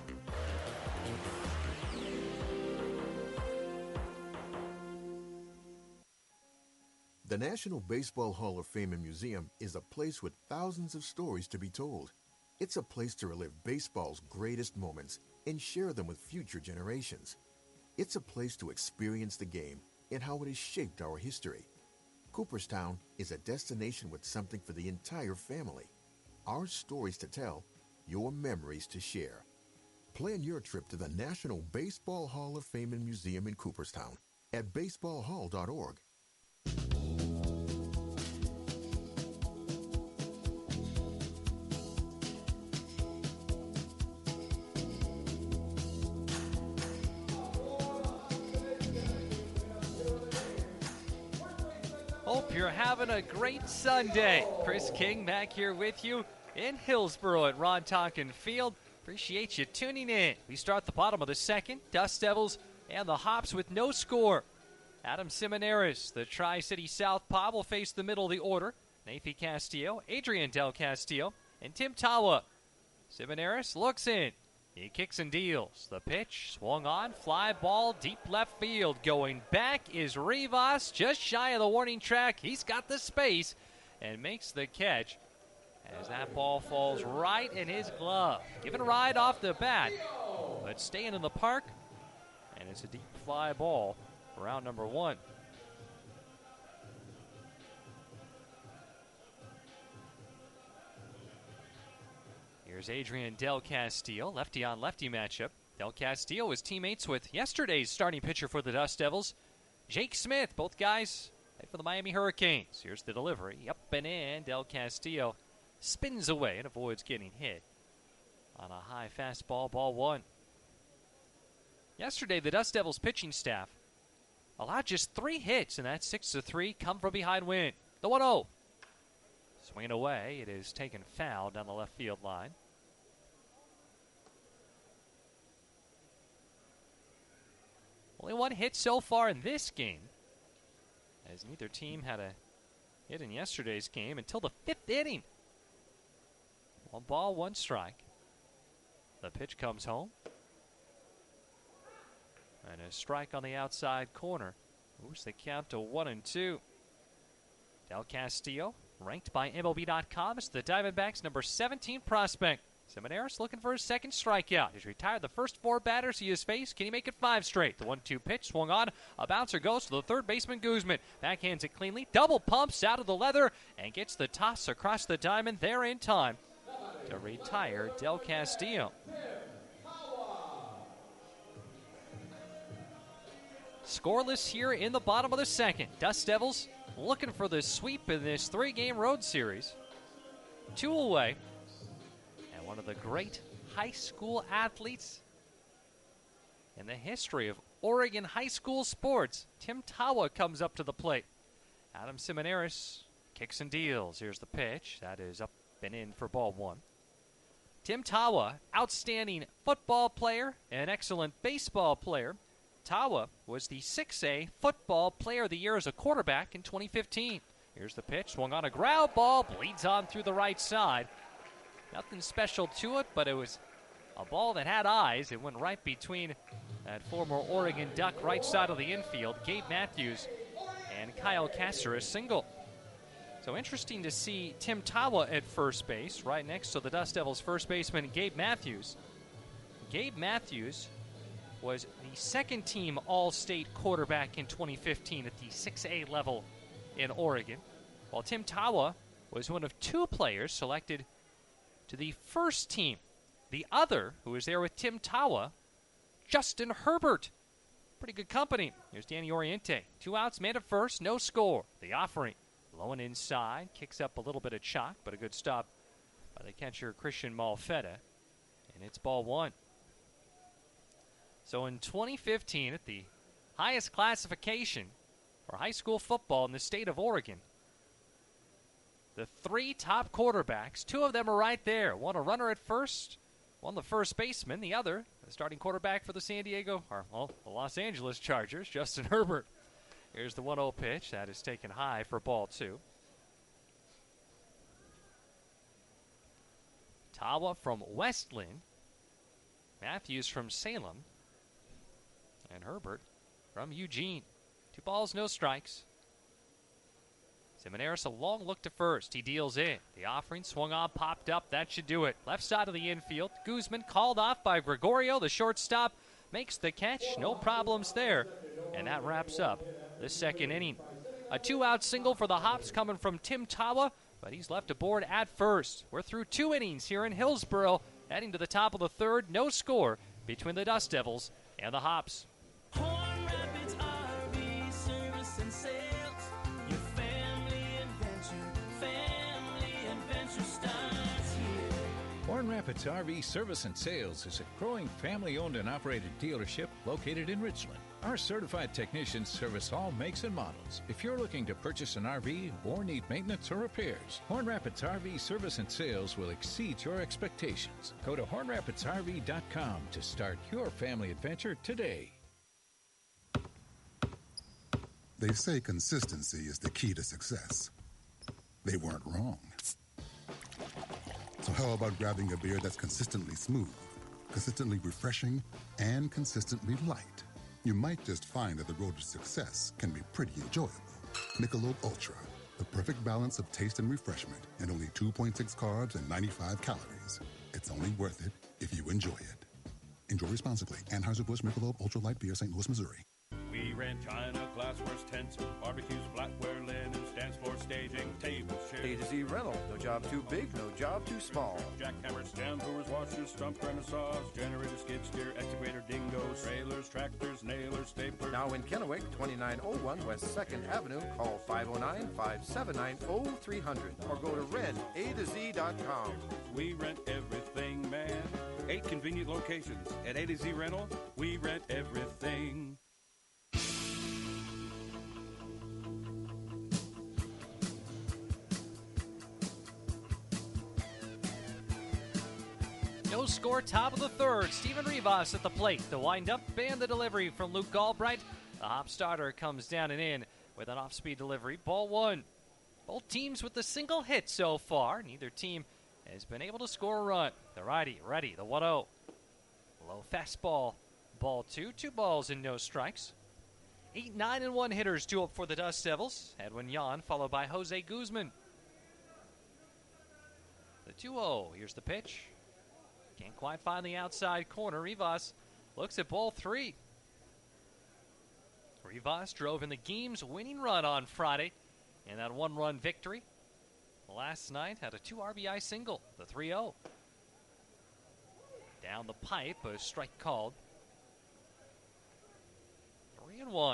The National Baseball Hall of Fame and Museum is a place with thousands of stories to be told. It's a place to relive baseball's greatest moments and share them with future generations. It's a place to experience the game and how it has shaped our history. Cooperstown is a destination with something for the entire family. Our stories to tell, your memories to share. Plan your trip to the National Baseball Hall of Fame and Museum in Cooperstown at baseball hall dot org. Hope you're having a great Sunday. Chris King back here with you in Hillsboro at Ron Tonkin Field. Appreciate you tuning in. We start the bottom of the second. Dust Devils and the Hops with no score. Adam Simoneris, the Tri-City Southpaw, will face the middle of the order. Nathan Castillo, Adrian Del Castillo, and Tim Tawa. Simoneris looks in. He kicks and deals. The pitch swung on, fly ball, deep left field. Going back is Rivas, just shy of the warning track. He's got the space and makes the catch as that ball falls right in his glove. Given a ride off the bat, but staying in the park, and it's a deep fly ball for round number one. Here's Adrian Del Castillo, lefty-on-lefty matchup. Del Castillo was teammates with yesterday's starting pitcher for the Dust Devils, Jake Smith. Both guys head for the Miami Hurricanes. Here's the delivery. Up and in. Del Castillo spins away and avoids getting hit on a high fastball, ball one. Yesterday, the Dust Devils pitching staff allowed just three hits in that six to three come-from-behind win. The one oh. Swinging away. It is taken foul down the left field line. Only one hit so far in this game, as neither team had a hit in yesterday's game until the fifth inning. One ball, one strike. The pitch comes home. And a strike on the outside corner moves the count to one and two. Del Castillo, ranked by M L B dot com as the Diamondbacks' number seventeen prospect. Simoneris looking for his second strikeout. He's retired the first four batters he has faced. Can he make it five straight? The one two pitch swung on. A bouncer goes to the third baseman, Guzman. Backhands it cleanly. Double pumps out of the leather and gets the toss across the diamond there in time to retire Del Castillo. Scoreless here in the bottom of the second. Dust Devils looking for the sweep in this three-game road series. Two away. And one of the great high school athletes in the history of Oregon high school sports. Tim Tawa comes up to the plate. Adam Simonaris kicks and deals. Here's the pitch. That is up and in for ball one. Tim Tawa, outstanding football player and excellent baseball player. Tawa was the six A Football Player of the Year as a quarterback in twenty fifteen. Here's the pitch. Swung on a ground ball. Bleeds on through the right side. Nothing special to it, but it was a ball that had eyes. It went right between that former Oregon Duck right side of the infield, Gabe Matthews, and Kyle Caceres single. So interesting to see Tim Tawa at first base, right next to the Dust Devils first baseman Gabe Matthews. Gabe Matthews was the second team All-State quarterback in twenty fifteen at the six A level in Oregon, while Tim Tawa was one of two players selected to the first team. The other, who was there with Tim Tawa, Justin Herbert. Pretty good company. Here's Danny Oriente. Two outs, made at first, no score. The offering. Low and inside, kicks up a little bit of chalk, but a good stop by the catcher Christian Malfetta. And it's ball one. So in twenty fifteen, at the highest classification for high school football in the state of Oregon, the three top quarterbacks, two of them are right there. One a runner at first, one the first baseman, the other the starting quarterback for the San Diego, or well, the Los Angeles Chargers, Justin Herbert. Here's the one oh pitch. That is taken high for ball two. Tawa from Westland. Matthews from Salem. And Herbert from Eugene. Two balls, no strikes. Simonaris, a long look to first. He deals in. The offering swung on, popped up. That should do it. Left side of the infield. Guzman called off by Gregorio. The shortstop makes the catch. No problems there. And that wraps up the second inning. A two-out single for the Hops coming from Tim Tawa, but he's left aboard at first. We're through two innings here in Hillsboro, heading to the top of the third. No score between the Dust Devils and the Hops. Horn Rapids R V Service and Sales. Your family adventure, family adventure starts here. Horn Rapids R V Service and Sales is a growing family-owned and operated dealership located in Richland. Our certified technicians service all makes and models. If you're looking to purchase an R V or need maintenance or repairs, Horn Rapids R V Service and Sales will exceed your expectations. Go to horn rapids r v dot com to start your family adventure today. They say consistency is the key to success. They weren't wrong. So how about grabbing a beer that's consistently smooth, consistently refreshing, and consistently light? You might just find that the road to success can be pretty enjoyable. Michelob Ultra, the perfect balance of taste and refreshment, and only two point six carbs and ninety-five calories. It's only worth it if you enjoy it. Enjoy responsibly. Anheuser-Busch Michelob Ultra Light Beer, Saint Louis, Missouri. We rent china, glassware, tents, barbecues, flatware, linen, stands for staging, tables, chairs. A to Z Rental. No job too big, no job too small. Jackhammers, stand throwers, washers, stump grinders, saws, generators, skid steer, excavator, dingoes, trailers, tractors, nailers, staplers. Now in Kennewick, twenty-nine oh one West second Avenue. Call five oh nine, five seven nine, oh three hundred or go to rent a to z dot com. We rent everything, man. Eight convenient locations. At A to Z Rental, we rent everything. No score, top of the third. Steven Rivas at the plate. The windup and the delivery from Luke Galbright. The Hop starter comes down and in with an off-speed delivery. Ball one. Both teams with a single hit so far. Neither team has been able to score a run. The righty ready. The one oh. Low fastball. Ball two. Two balls and no strikes. Eight, nine, and one hitters due up for the Dust Devils. Edwin Yan followed by Jose Guzman. The two oh. Here's the pitch. Can't quite find the outside corner. Rivas looks at ball three. Rivas drove in the game's winning run on Friday in that one-run victory. Last night had a two R B I single, the three oh. Down the pipe, a strike called. Three and one.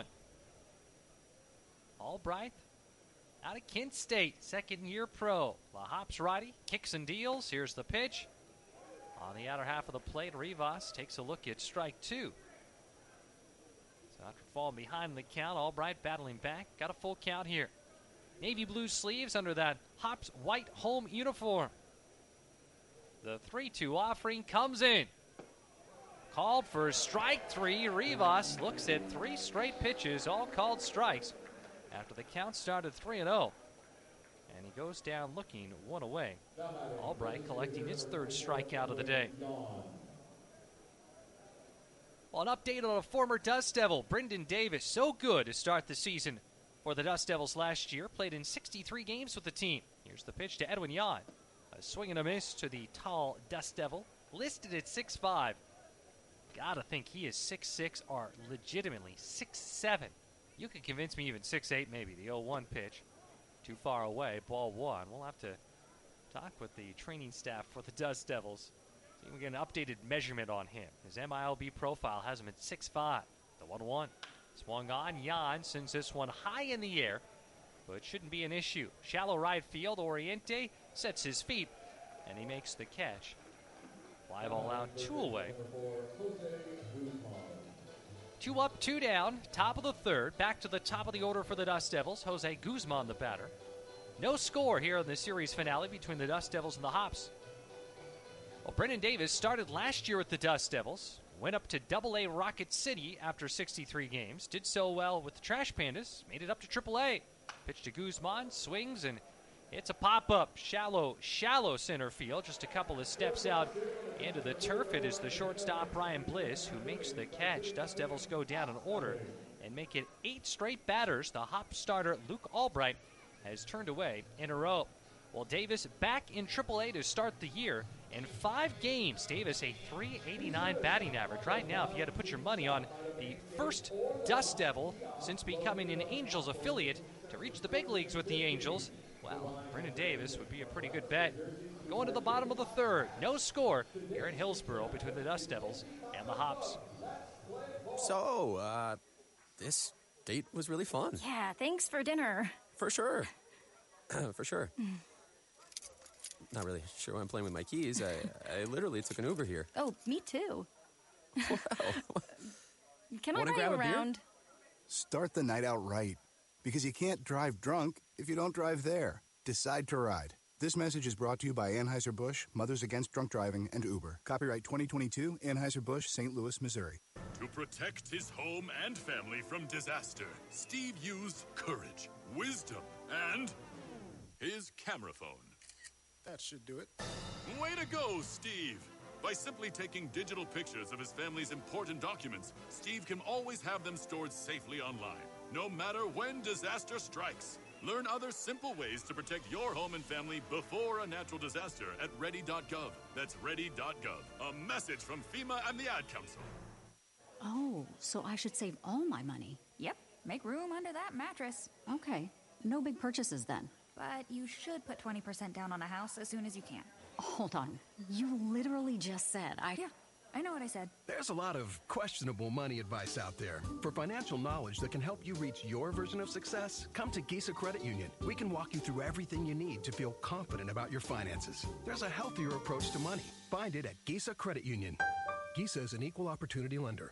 Albright out of Kent State, second-year pro. The Hops righty kicks and deals. Here's the pitch. On the outer half of the plate, Rivas takes a look at strike two. So after falling behind in the count, Albright battling back. Got a full count here. Navy blue sleeves under that Hops white home uniform. The three two offering comes in. Called for strike three. Rivas looks at three straight pitches, all called strikes, after the count started three and oh. And he goes down looking one away. Albright collecting his third strikeout of the day. Well, an update on a former Dust Devil, Brendan Davis. So good to start the season for the Dust Devils last year. Played in sixty-three games with the team. Here's the pitch to Edwin Yan. A swing and a miss to the tall Dust Devil. Listed at six five. Gotta think he is six six or legitimately six seven. You could convince me even six eight maybe. The oh one pitch. Too far away. Ball one. We'll have to talk with the training staff for the Dust Devils. See if we get an updated measurement on him. His M I L B profile has him at six five. The one one. Swung on. Yan sends this one high in the air, but it shouldn't be an issue. Shallow right field. Oriente sets his feet, and he makes the catch. Fly ball out, two away. Two up, two down, top of the third. Back to the top of the order for the Dust Devils. Jose Guzman, the batter. No score here in the series finale between the Dust Devils and the Hops. Well, Brendan Davis started last year with the Dust Devils. Went up to double A Rocket City after sixty-three games. Did so well with the Trash Pandas. Made it up to triple A. Pitch to Guzman, swings, and it's a pop-up, shallow, shallow center field, just a couple of steps out into the turf. It is the shortstop, Brian Bliss, who makes the catch. Dust Devils go down in order and make it eight straight batters. The Hop starter, Luke Albright, has turned away in a row. Well, Davis back in triple A to start the year. In five games, Davis a three eighty-nine batting average. Right now, if you had to put your money on the first Dust Devil since becoming an Angels affiliate to reach the big leagues with the Angels, well, Brendan Davis would be a pretty good bet. Going to the bottom of the third. No score here at Hillsboro between the Dust Devils and the Hops. So, uh, this date was really fun. Yeah, thanks for dinner. For sure. For sure. Not really sure why I'm playing with my keys. I, I literally took an Uber here. Oh, me too. Wow. Can I Wanna buy grab you a beer? around? Start the night out right. Because you can't drive drunk if you don't drive there. Decide to ride. This message is brought to you by Anheuser-Busch, Mothers Against Drunk Driving, and Uber. Copyright twenty twenty-two, Anheuser-Busch, Saint Louis, Missouri. To protect his home and family from disaster, Steve used courage, wisdom, and his camera phone. That should do it. Way to go, Steve! By simply taking digital pictures of his family's important documents, Steve can always have them stored safely online, no matter when disaster strikes. Learn other simple ways to protect your home and family before a natural disaster at ready dot gov. That's ready dot gov. A message from FEMA and the Ad Council. Oh, so I should save all my money. Yep, make room under that mattress. Okay, no big purchases then. But you should put twenty percent down on a house as soon as you can. Hold on, you literally just said I... Yeah, I know what I said. There's a lot of questionable money advice out there. For financial knowledge that can help you reach your version of success, come to Gisa Credit Union. We can walk you through everything you need to feel confident about your finances. There's a healthier approach to money. Find it at Gisa Credit Union. Gisa is an equal opportunity lender.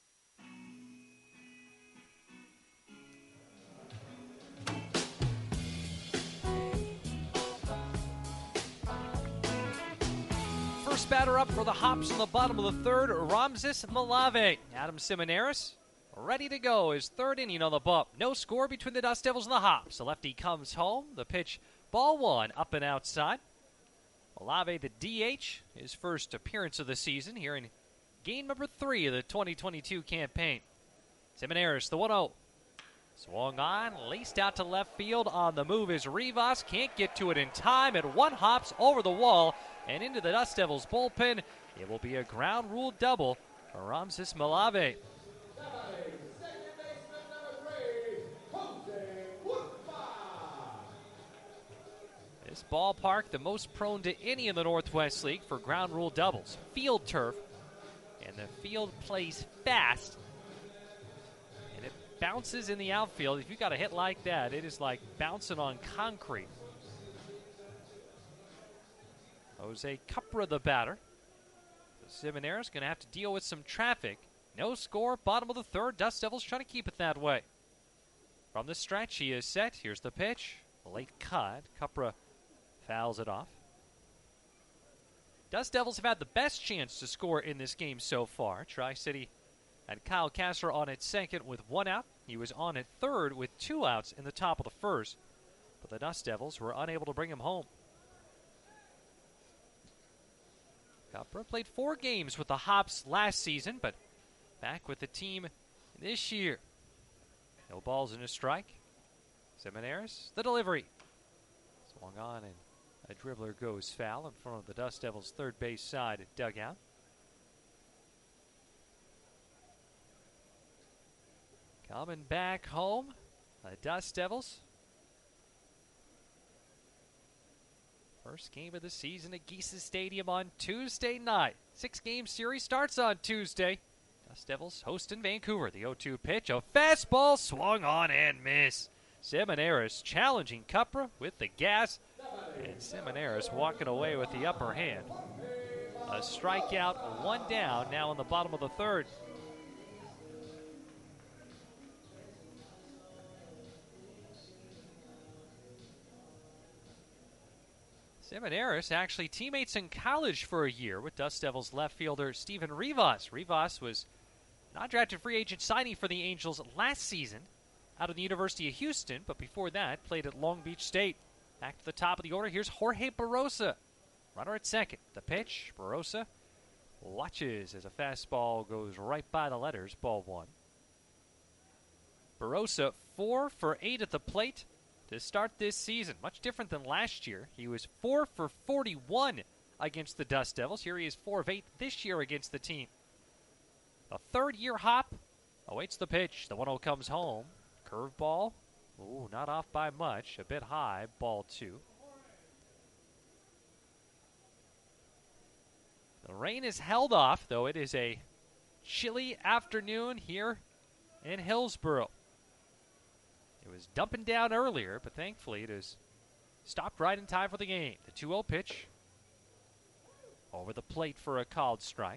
First batter up for the Hops in the bottom of the third, Ramses Malave. Adam Simoneris ready to go. His third inning on the bump. No score between the Dust Devils and the Hops. The lefty comes home. The pitch, ball one, up and outside. Malave, the D H, his first appearance of the season here in game number three of the twenty twenty-two campaign. Simoneris, the one oh. Swung on, laced out to left field. On the move is Rivas. Can't get to it in time, and one hops over the wall and into the Dust Devils bullpen. It will be a ground rule double for Ramses Malave. This ballpark, the most prone to any in the Northwest League for ground rule doubles. Field turf, and the field plays fast. And it bounces in the outfield. If you got a hit like that, it is like bouncing on concrete. Jose Capra, the batter. Simoneris going to have to deal with some traffic No score, bottom of the third. Dust Devils trying to keep it that way. From the stretch, he is set. Here's the pitch. Late cut. Cupra fouls it off. Dust Devils have had the best chance to score in this game so far. Tri-City had Kyle Kasser on at second with one out. He was on at third with two outs in the top of the first. But the Dust Devils were unable to bring him home. Cupra played four games with the Hops last season, but back with the team this year. No balls and a strike. Seminaris, the delivery. Swung on and a dribbler goes foul in front of the Dust Devils' third base side dugout. Coming back home, the Dust Devils. First game of the season at Geesis Stadium on Tuesday night. Six-game series starts on Tuesday. Dust Devils hosting Vancouver. The oh two pitch, a fastball swung on and miss. Seminaris challenging Cupra with the gas, and Seminaris walking away with the upper hand. A strikeout, one down, now in the bottom of the third. Seminaris actually teammates in college for a year with Dust Devils left fielder Steven Rivas. Rivas was not drafted free agent signing for the Angels last season out of the University of Houston, but before that played at Long Beach State. Back to the top of the order, here's Jorge Barosa. Runner at second. The pitch, Barosa watches as a fastball goes right by the letters, ball one. Barosa four for eight at the plate to start this season. Much different than last year. He was four for forty-one against the Dust Devils. Here he is four of eight this year against the team. A third-year hop awaits the pitch. The one oh comes home. Curveball. Ooh, not off by much. A bit high. Ball two. The rain is held off, though it is a chilly afternoon here in Hillsboro. It was dumping down earlier, but thankfully it has stopped right in time for the game. The two oh pitch over the plate for a called strike.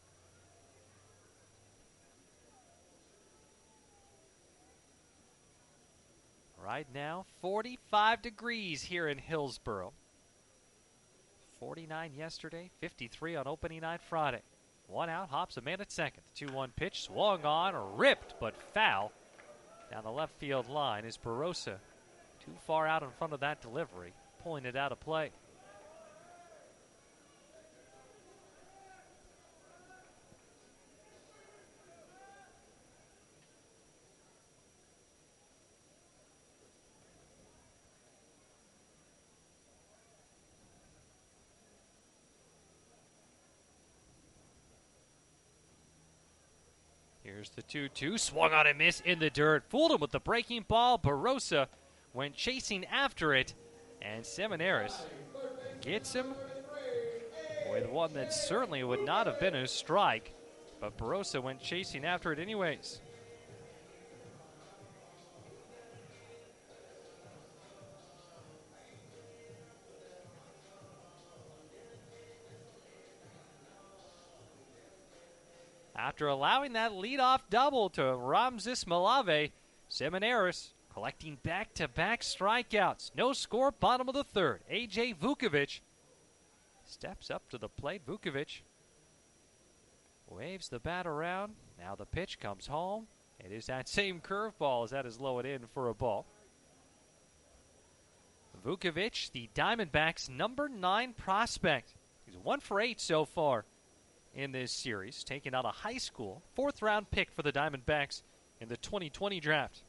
Right now, forty-five degrees here in Hillsboro. forty-nine yesterday, fifty-three on opening night Friday. One out, Hops a man at second. The two one pitch swung on, ripped, but foul. Down the left field line is Barosa. Too far out in front of that delivery, pulling it out of play. Here's the two two, swung on and miss in the dirt. Fooled him with the breaking ball. Barosa went chasing after it, and Seminaris gets him with one that certainly would not have been a strike, but Barosa went chasing after it anyways. After allowing that leadoff double to Ramses Malave, Seminaris collecting back-to-back strikeouts. No score, bottom of the third. A J Vukovic steps up to the plate. Vukovic waves the bat around. Now the pitch comes home. It is that same curveball as that is low it in for a ball. Vukovic, the Diamondbacks' number nine prospect. He's one for eight so far in this series, taking out a high school fourth round pick for the Diamondbacks in the twenty twenty draft.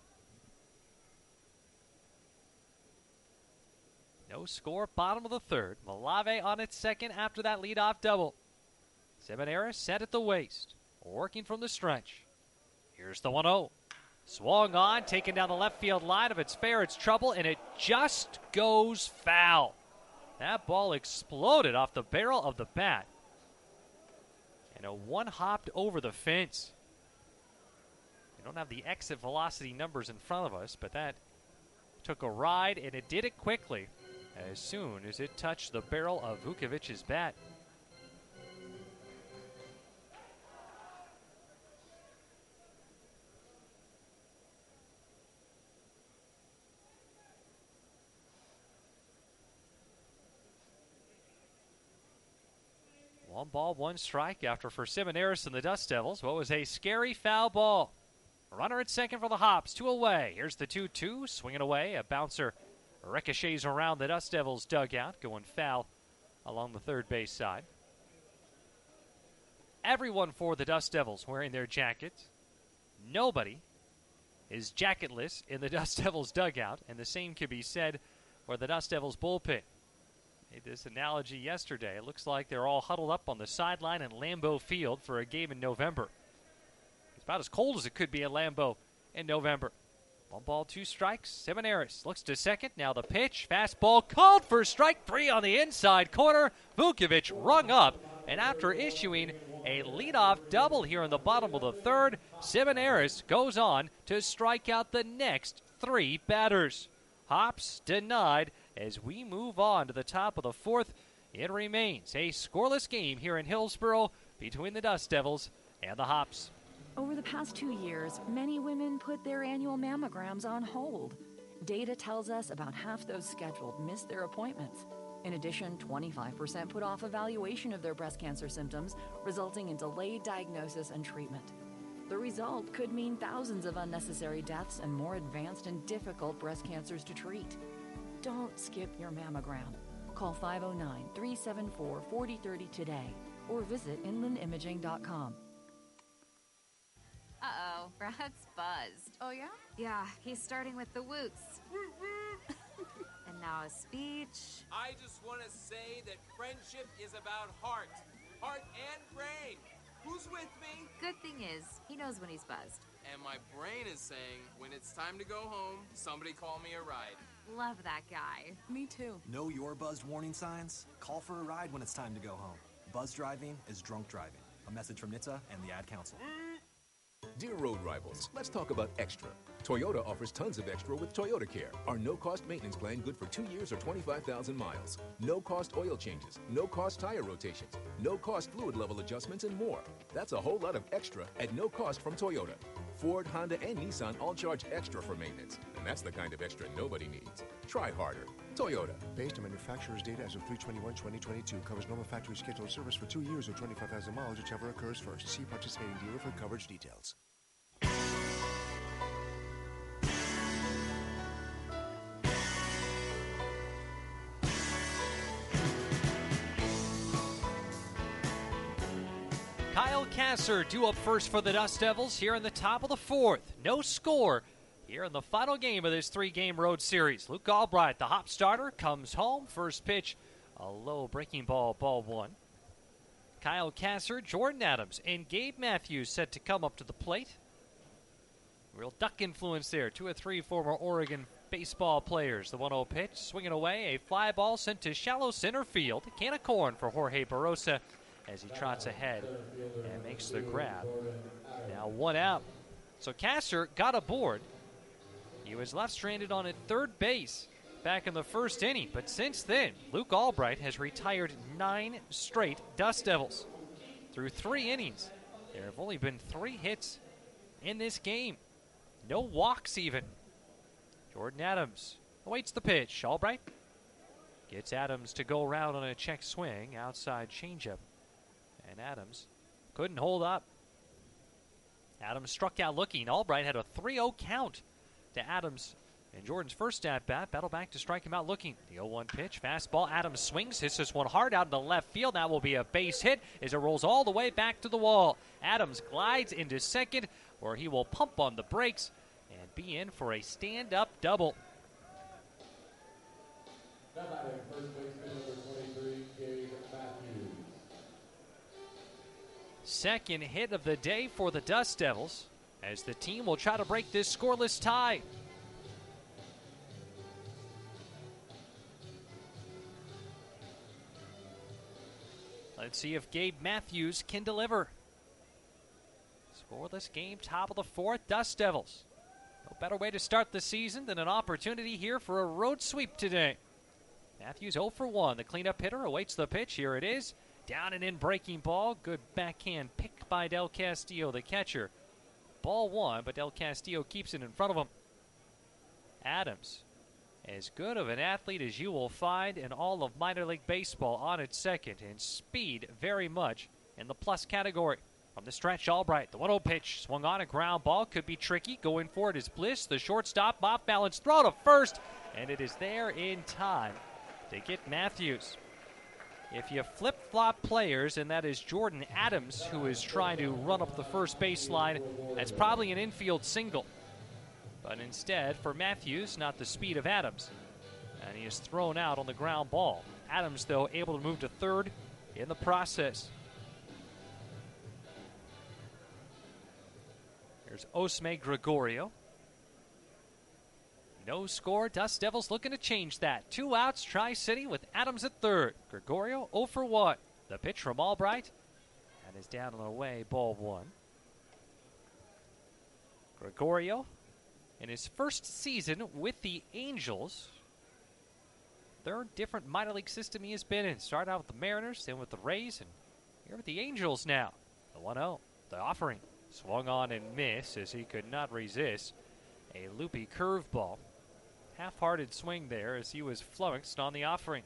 No score, bottom of the third. Malave on its second after that leadoff double. Seminaris set at the waist, working from the stretch. Here's the one oh. Swung on, taken down the left field line. If it's fair, it's trouble, and it just goes foul. That ball exploded off the barrel of the bat. And a one hopped over the fence. We don't have the exit velocity numbers in front of us, but that took a ride, and it did it quickly as soon as it touched the barrel of Vukovic's bat. One ball, one strike after for Simoneris and the Dust Devils. What was a scary foul ball. Runner at second for the Hops, two away. Here's the two two, swinging away. A bouncer ricochets around the Dust Devils dugout, going foul along the third base side. Everyone for the Dust Devils wearing their jackets. Nobody is jacketless in the Dust Devils dugout, and the same can be said for the Dust Devils bullpen. Made this analogy yesterday. It looks like they're all huddled up on the sideline in Lambeau Field for a game in November. It's about as cold as it could be at Lambeau in November. One ball, two strikes. Simoneris looks to second. Now the pitch. Fastball called for strike three on the inside corner. Vukovic rung up, and after issuing a leadoff double here in the bottom of the third, Simoneris goes on to strike out the next three batters. Hops denied as we move on to the top of the fourth. It remains a scoreless game here in Hillsboro between the Dust Devils and the Hops. Over the past two years, many women put their annual mammograms on hold. Data tells us about half those scheduled missed their appointments. In addition, twenty-five percent put off evaluation of their breast cancer symptoms, resulting in delayed diagnosis and treatment. The result could mean thousands of unnecessary deaths and more advanced and difficult breast cancers to treat. Don't skip your mammogram. Call five oh nine, three seven four, four oh three oh today or visit inland imaging dot com. Uh-oh, Brad's buzzed. Oh, yeah? Yeah, he's starting with the woots. And now a speech. I just want to say that friendship is about heart. Heart and brain. Who's with me? Good thing is, he knows when he's buzzed. And my brain is saying, when it's time to go home, somebody call me a ride. Love that guy. Me too. Know your buzzed warning signs? Call for a ride when it's time to go home. Buzz driving is drunk driving. A message from N H T S A and the Ad Council. Dear road rivals, let's talk about extra. Toyota offers tons of extra with Toyota Care, our no-cost maintenance plan good for two years or twenty-five thousand miles. No-cost oil changes, no-cost tire rotations, no-cost fluid level adjustments, and more. That's a whole lot of extra at no cost from Toyota. Ford, Honda, and Nissan all charge extra for maintenance, and that's the kind of extra nobody needs. Try harder. Toyota. Based on manufacturer's data as of three twenty-one twenty twenty-two, covers normal factory scheduled service for two years or twenty-five thousand miles, whichever occurs first. See participating dealer for coverage details. Kyle Kasser due up first for the Dust Devils here in the top of the fourth. No score here in the final game of this three-game road series. Luke Albright, the Hop starter, comes home. First pitch, a low breaking ball, ball one. Kyle Kasser, Jordan Adams, and Gabe Matthews set to come up to the plate. Real Duck influence there. Two or three former Oregon baseball players. The one oh pitch, swinging away. A fly ball sent to shallow center field. A can of corn for Jorge Barosa as he trots ahead and makes the grab. Now one out. So Kasser got aboard. He was left stranded on at third base back in the first inning. But since then, Luke Albright has retired nine straight Dust Devils. Through three innings, there have only been three hits in this game. No walks even. Jordan Adams awaits the pitch. Albright gets Adams to go around on a check swing. Outside changeup. And Adams couldn't hold up. Adams struck out looking. Albright had a three oh count to Adams. And Jordan's first at-bat, battle back to strike him out looking. The oh one pitch, fastball. Adams swings, hits this one hard out in the left field. That will be a base hit as it rolls all the way back to the wall. Adams glides into second, where he will pump on the brakes and be in for a stand-up double. Second hit of the day for the Dust Devils as the team will try to break this scoreless tie. Let's see if Gabe Matthews can deliver. Scoreless game, top of the fourth, Dust Devils. No better way to start the season than an opportunity here for a road sweep today. Matthews oh for one. The cleanup hitter awaits the pitch. Here it is. Down and in breaking ball. Good backhand pick by Del Castillo, the catcher. Ball one, but Del Castillo keeps it in front of him. Adams As good of an athlete as you will find in all of minor league baseball on its second, and speed very much in the plus category. From the stretch, Albright, the one oh pitch, swung on a ground ball, could be tricky. Going for it is Bliss, the shortstop, off balance, throw to first, and it is there in time to get Matthews. If you flip-flop players, and that is Jordan Adams, who is trying to run up the first baseline, that's probably an infield single. But instead, for Matthews, not the speed of Adams. And he is thrown out on the ground ball. Adams, though, able to move to third in the process. Here's Osme Gregorio. No score. Dust Devils looking to change that. Two outs, Tri-City with Adams at third. Gregorio oh for one. The pitch from Albright. And is down and away, ball one. Gregorio, in his first season with the Angels, third different minor league system he has been in. Started out with the Mariners, then with the Rays, and here with the Angels now. The one oh, the offering. Swung on and missed as he could not resist a loopy curveball. Half-hearted swing there as he was flummoxed on the offering.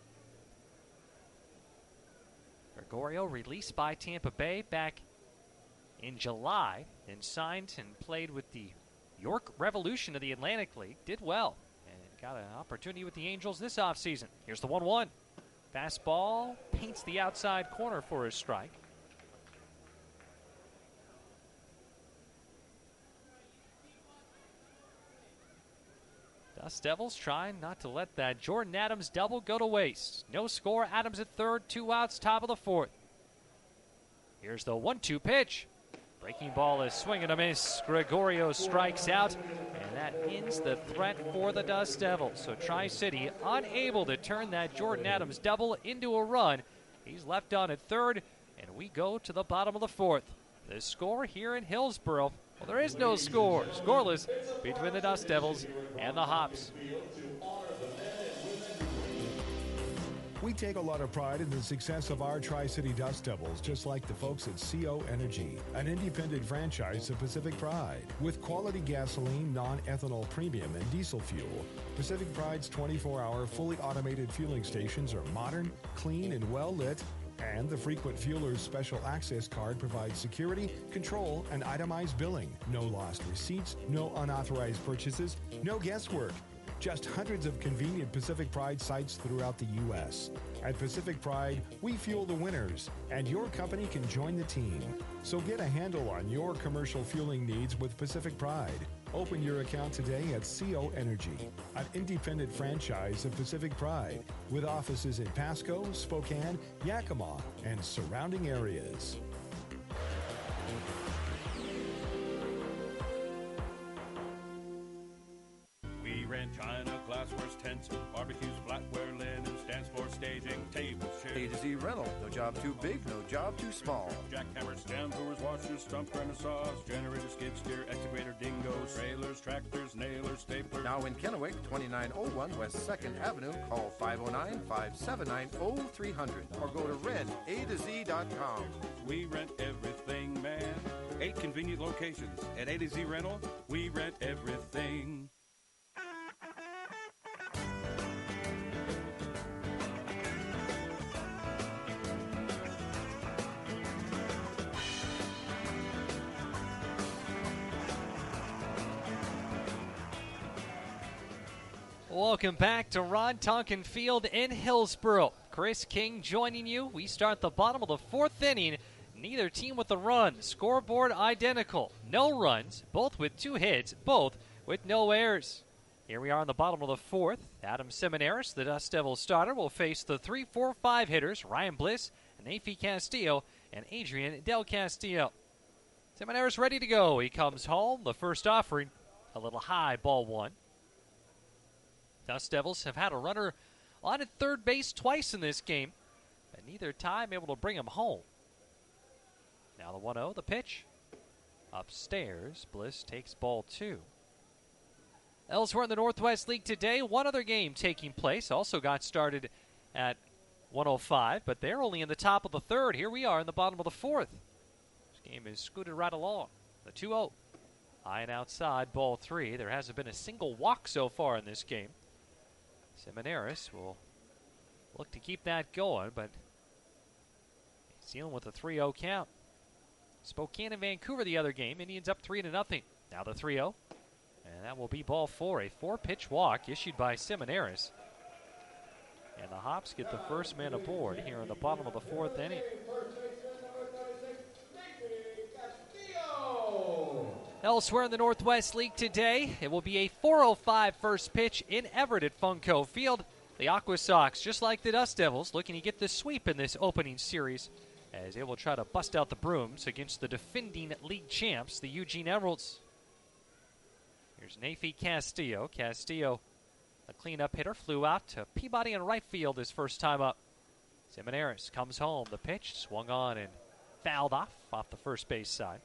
Gregorio released by Tampa Bay back in July and signed and played with the York Revolution of the Atlantic League. Did well and got an opportunity with the Angels this offseason. Here's the one one. Fastball paints the outside corner for his strike. Dust Devils trying not to let that Jordan Adams double go to waste. No score. Adams at third. Two outs. Top of the fourth. Here's the one two pitch. Breaking ball is swing and a miss. Gregorio strikes out, and that ends the threat for the Dust Devils. So Tri-City unable to turn that Jordan Adams double into a run. He's left on at third, and we go to the bottom of the fourth. The score here in Hillsboro. Well, there is no score. Scoreless between the Dust Devils and the Hops. We take a lot of pride in the success of our Tri-City Dust Devils, just like the folks at C O Energy, an independent franchise of Pacific Pride. With quality gasoline, non-ethanol premium, and diesel fuel, Pacific Pride's twenty-four hour fully automated fueling stations are modern, clean, and well-lit. And the Frequent Fuelers Special Access Card provides security, control, and itemized billing. No lost receipts, no unauthorized purchases, no guesswork. Just hundreds of convenient Pacific Pride sites throughout the U S At Pacific Pride, we fuel the winners, and your company can join the team. So get a handle on your commercial fueling needs with Pacific Pride. Open your account today at C O Energy, an independent franchise of Pacific Pride, with offices in Pasco, Spokane, Yakima, and surrounding areas. We rent china, glassware, tents, barbecues, flatware, linen, stands for staging, tables, chairs. A to Z Rental. No job too big, no job too small. Jackhammers, stand brewers, washers, stump grinders, saws, generators, skid steer, excavator, dingoes, trailers, tractors, nailers, staplers. Now in Kennewick, twenty-nine oh one West second Avenue. Call five oh nine, five seven nine, oh three hundred or go to rent a to z dot com. We rent everything, man. Eight convenient locations. At A to Z Rental, we rent everything. Welcome back to Ron Tonkin Field in Hillsboro. Chris King joining you. We start the bottom of the fourth inning. Neither team with a run. Scoreboard identical. No runs, both with two hits, both with no errors. Here we are in the bottom of the fourth. Adam Seminaris, the Dust Devils starter, will face the three four five hitters, Ryan Bliss, Nafi Castillo, and Adrian Del Castillo. Seminaris ready to go. He comes home. The first offering, a little high, ball one. Dust Devils have had a runner on at third base twice in this game, but neither time able to bring him home. Now the one oh, the pitch. Upstairs, Bliss takes ball two. Elsewhere in the Northwest League today, one other game taking place. Also got started at one oh five, but they're only in the top of the third. Here we are in the bottom of the fourth. This game is scooted right along. The two oh. High and outside, ball three. There hasn't been a single walk so far in this game. Seminaris will look to keep that going, but he's dealing with a three oh count. Spokane and Vancouver the other game. Indians up three to nothing. Now the three oh. And that will be ball four. A four-pitch walk issued by Seminaris. And the Hops get the first man aboard here in the bottom of the fourth inning. Elsewhere in the Northwest League today, it will be a four oh five first pitch in Everett at Funko Field. The Aqua Sox, just like the Dust Devils, looking to get the sweep in this opening series as they will try to bust out the brooms against the defending league champs, the Eugene Emeralds. Here's Nafi Castillo. Castillo, a cleanup hitter, flew out to Peabody in right field his first time up. Seminaris comes home. The pitch swung on and fouled off off the first base side.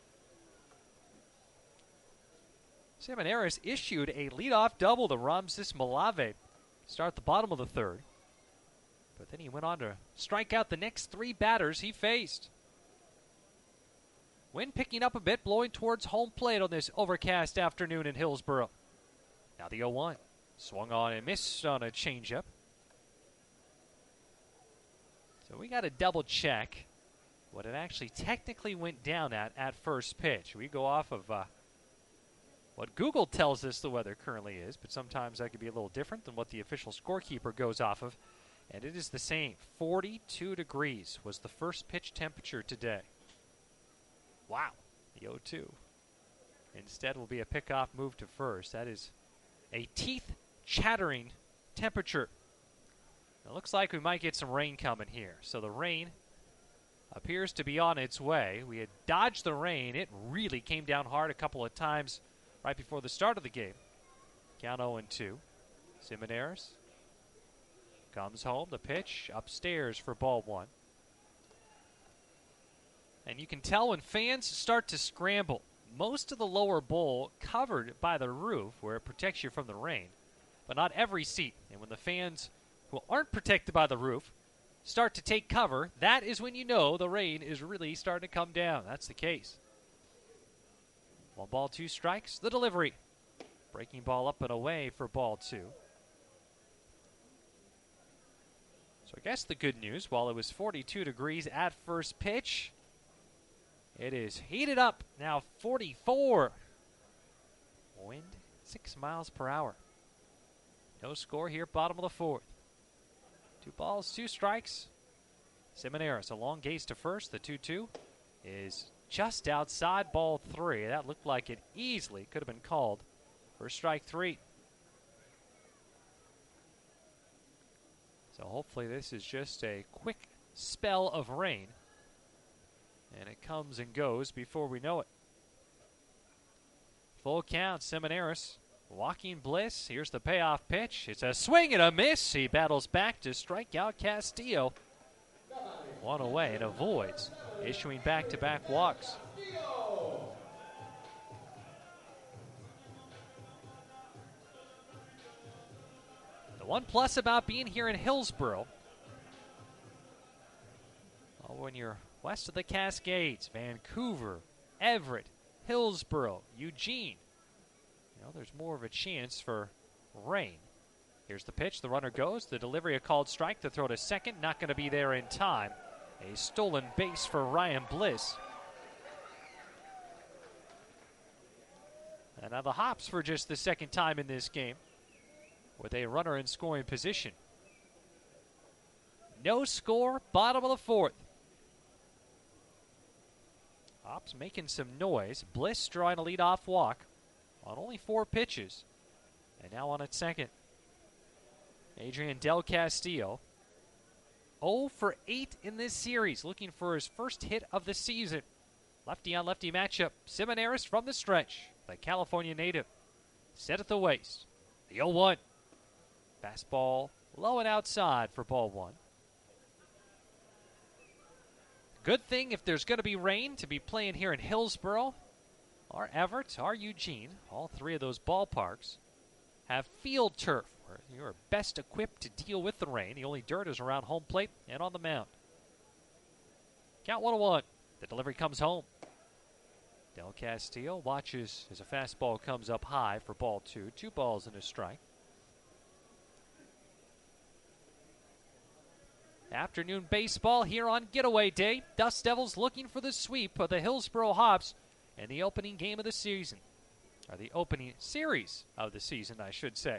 Seminaris issued a leadoff double to Ramses Malave. Start the bottom of the third. But then he went on to strike out the next three batters he faced. Wind picking up a bit, blowing towards home plate on this overcast afternoon in Hillsboro. Now the oh one. Swung on and missed on a changeup. So we got to double check what it actually technically went down at at first pitch. We go off of uh, what Google tells us the weather currently is, but sometimes that could be a little different than what the official scorekeeper goes off of. And it is the same. forty-two degrees was the first pitch temperature today. Wow. The oh two. Instead will be a pickoff move to first. That is a teeth-chattering temperature. It looks like we might get some rain coming here. So the rain appears to be on its way. We had dodged the rain. It really came down hard a couple of times right before the start of the game. Count oh and two. Seminaris comes home. The pitch upstairs for ball one. And you can tell when fans start to scramble. Most of the lower bowl covered by the roof where it protects you from the rain, but not every seat. And when the fans who aren't protected by the roof start to take cover, that is when you know the rain is really starting to come down. That's the case. One ball, two strikes. The delivery. Breaking ball up and away for ball two. So I guess the good news, while it was forty-two degrees at first pitch, it is heated up now forty-four. Wind six miles per hour. No score here, bottom of the fourth. Two balls, two strikes. Seminaris, a long gaze to first. The two two is just outside ball three. That looked like it easily could have been called for strike three. So hopefully this is just a quick spell of rain. And it comes and goes before we know it. Full count, Seminaris. Walking Bliss. Here's the payoff pitch. It's a swing and a miss. He battles back to strike out Castillo. One away and avoids issuing back-to-back walks. The one plus about being here in Hillsboro, well, when you're west of the Cascades, Vancouver, Everett, Hillsboro, Eugene, you know, there's more of a chance for rain. Here's the pitch. The runner goes. The delivery, a called strike. The throw to second. Not going to be there in time. A stolen base for Ryan Bliss. And now the Hops for just the second time in this game with a runner in scoring position. No score, bottom of the fourth. Hops making some noise. Bliss drawing a leadoff walk on only four pitches. And now on at second. Adrian Del Castillo. oh for eight in this series, looking for his first hit of the season. Lefty on lefty matchup. Seminaris from the stretch. The California native. Set at the waist. The oh one. Fastball low and outside for ball one. Good thing if there's going to be rain to be playing here in Hillsboro, or Everett, or Eugene. All three of those ballparks have field turf where you are best equipped to deal with the rain. The only dirt is around home plate and on the mound. Count one oh one. The delivery comes home. Del Castillo watches as a fastball comes up high for ball two. Two balls and a strike. Afternoon baseball here on Getaway Day. Dust Devils looking for the sweep of the Hillsboro Hops in the opening game of the season. Or the opening series of the season, I should say.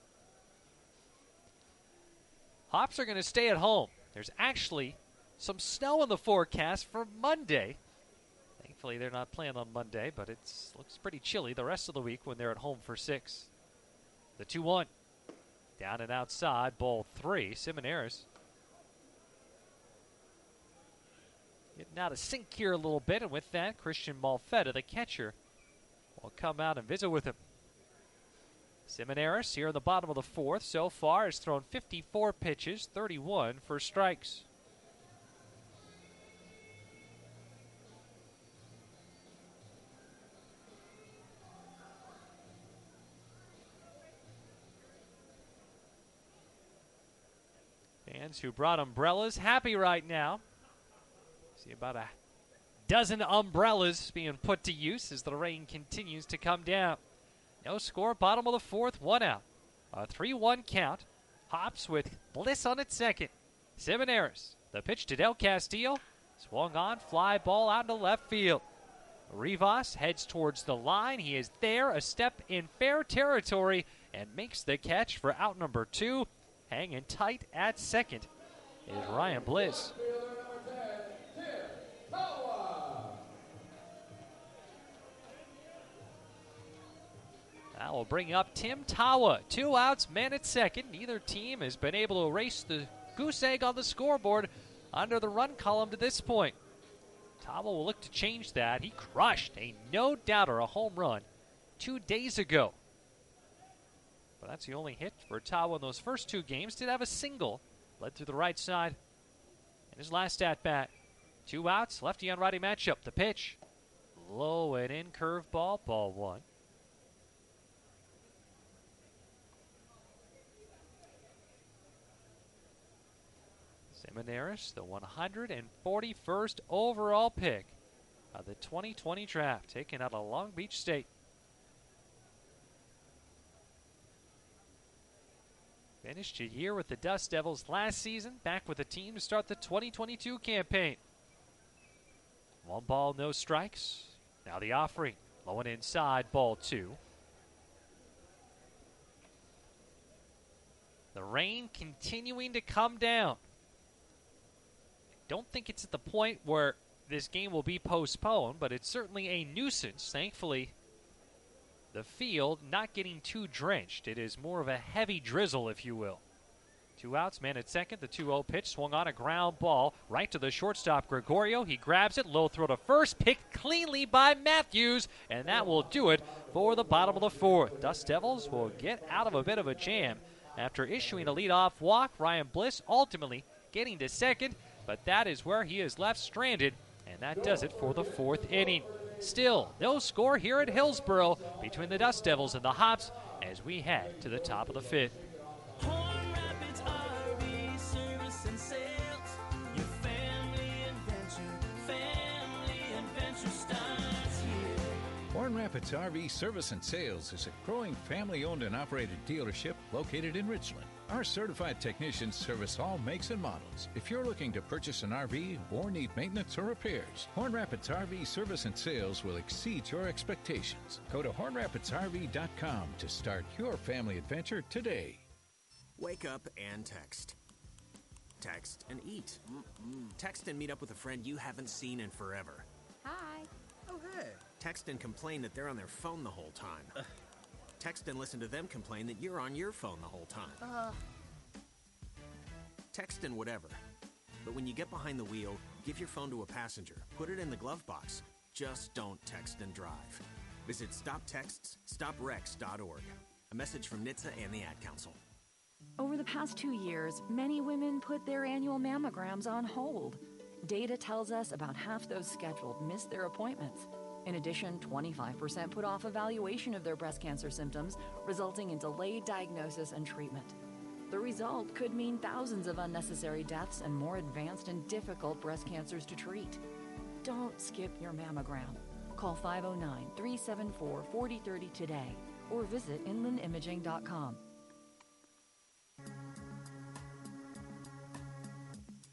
Hops are going to stay at home. There's actually some snow in the forecast for Monday. Thankfully, they're not playing on Monday, but it looks pretty chilly the rest of the week when they're at home for six. The two one. Down and outside, ball three. Simoneris getting out of sync here a little bit, and with that, Christian Malfetta, the catcher, will come out and visit with him. Simoneris here in the bottom of the fourth so far has thrown fifty-four pitches, thirty-one for strikes. Fans who brought umbrellas happy right now. See about a dozen umbrellas being put to use as the rain continues to come down. No score, bottom of the fourth, one out. A three one count. Hops with Bliss on its second. Simoneris, the pitch to Del Castillo. Swung on, fly ball out into left field. Rivas heads towards the line. He is there, a step in fair territory, and makes the catch for out number two. Hanging tight at second is Ryan Bliss. That will bring up Tim Tawa. Two outs, man at second. Neither team has been able to erase the goose egg on the scoreboard under the run column to this point. Tawa will look to change that. He crushed a no-doubter, a home run, two days ago. But that's the only hit for Tawa in those first two games. Did have a single, led through the right side. And his last at-bat. Two outs, lefty on righty matchup. The pitch, low and in curveball, ball one. Simoneris, the one hundred forty-first overall pick of the twenty twenty draft, taken out of Long Beach State. Finished a year with the Dust Devils last season, back with the team to start the twenty twenty-two campaign. One ball, no strikes. Now the offering, low and inside, ball two. The rain continuing to come down. Don't think it's at the point where this game will be postponed, but it's certainly a nuisance. Thankfully, the field not getting too drenched. It is more of a heavy drizzle, if you will. Two outs, man at second. The two oh pitch swung on a ground ball right to the shortstop, Gregorio. He grabs it, low throw to first, picked cleanly by Matthews, and that will do it for the bottom of the fourth. Dust Devils will get out of a bit of a jam after issuing a leadoff walk. Ryan Bliss ultimately getting to second, but that is where he is left stranded, and that does it for the fourth inning. Still, no score here at Hillsboro between the Dust Devils and the Hops as we head to the top of the fifth. Horn Rapids R V Service and Sales. Your family adventure, family adventure starts here. Horn Rapids R V Service and Sales is a growing family-owned and operated dealership located in Richland. Our certified technicians service all makes and models. If you're looking to purchase an R V or need maintenance or repairs, Horn Rapids R V Service and Sales will exceed your expectations. Go to horn rapids r v dot com to start your family adventure today. Wake up and text. Text and eat. Mm-mm. Text and meet up with a friend you haven't seen in forever. Hi. Oh, hey. Text and complain that they're on their phone the whole time. Uh. Text and listen to them complain that you're on your phone the whole time. Uh. Text and whatever. But when you get behind the wheel, give your phone to a passenger. Put it in the glove box. Just don't text and drive. Visit stop texts stop wrecks dot org. A message from N H T S A and the Ad Council. Over the past two years, many women put their annual mammograms on hold. Data tells us about half those scheduled missed their appointments. In addition, twenty-five percent put off evaluation of their breast cancer symptoms, resulting in delayed diagnosis and treatment. The result could mean thousands of unnecessary deaths and more advanced and difficult breast cancers to treat. Don't skip your mammogram. Call five oh nine, three seven four, four oh three oh today or visit inland imaging dot com.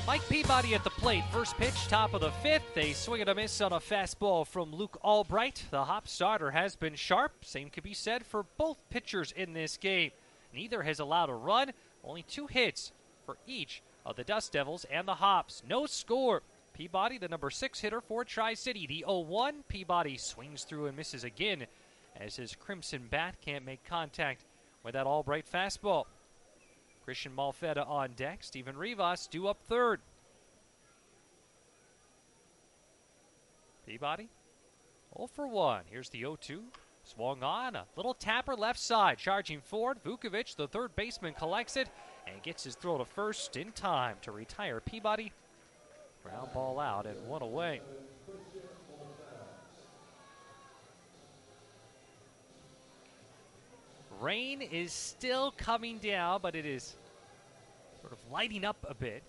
Mike Peabody at the plate. First pitch, top of the fifth. A swing and a miss on a fastball from Luke Albright. The hop starter has been sharp. Same could be said for both pitchers in this game. Neither has allowed a run. Only two hits for each of the Dust Devils and the Hops. No score. Peabody, the number six hitter for Tri-City. The oh one. Peabody swings through and misses again as his crimson bat can't make contact with that Albright fastball. Christian Malfetta on deck. Steven Rivas due up third. Peabody, oh for one. Here's the oh two. Swung on. A little tapper left side. Charging forward. Vukovic, the third baseman, collects it and gets his throw to first in time to retire Peabody. Ground ball out and one away. Rain is still coming down, but it is sort of lighting up a bit.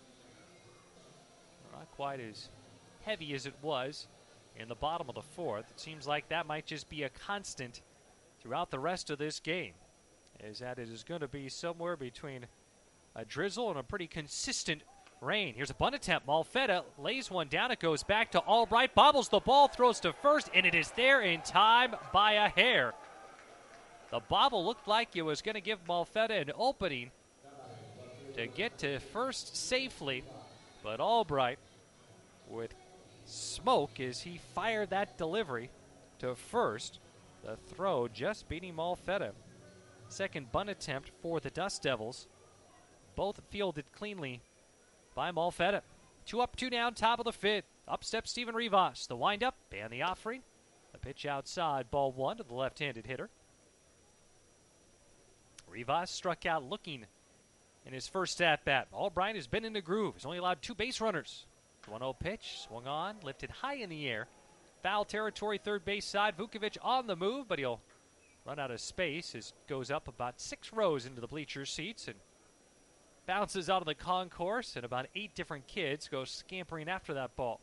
Not quite as heavy as it was in the bottom of the fourth. It seems like that might just be a constant throughout the rest of this game, as that it is going to be somewhere between a drizzle and a pretty consistent rain. Here's a bunt attempt. Malfetta lays one down. It goes back to Albright. Bobbles the ball, throws to first, and it is there in time by a hair. The bobble looked like it was going to give Malfetta an opening to get to first safely, but Albright with smoke as he fired that delivery to first. The throw just beating Malfetta. Second bunt attempt for the Dust Devils. Both fielded cleanly by Malfetta. Two up, two down, top of the fifth. Up steps Steven Rivas. The windup and the offering. The pitch outside, ball one to the left-handed hitter. Rivas struck out looking in his first at-bat. Albright has been in the groove. He's only allowed two base runners. one oh pitch, swung on, lifted high in the air. Foul territory, third base side. Vukovic on the move, but he'll run out of space. It goes up about six rows into the bleacher seats and bounces out of the concourse, and about eight different kids go scampering after that ball.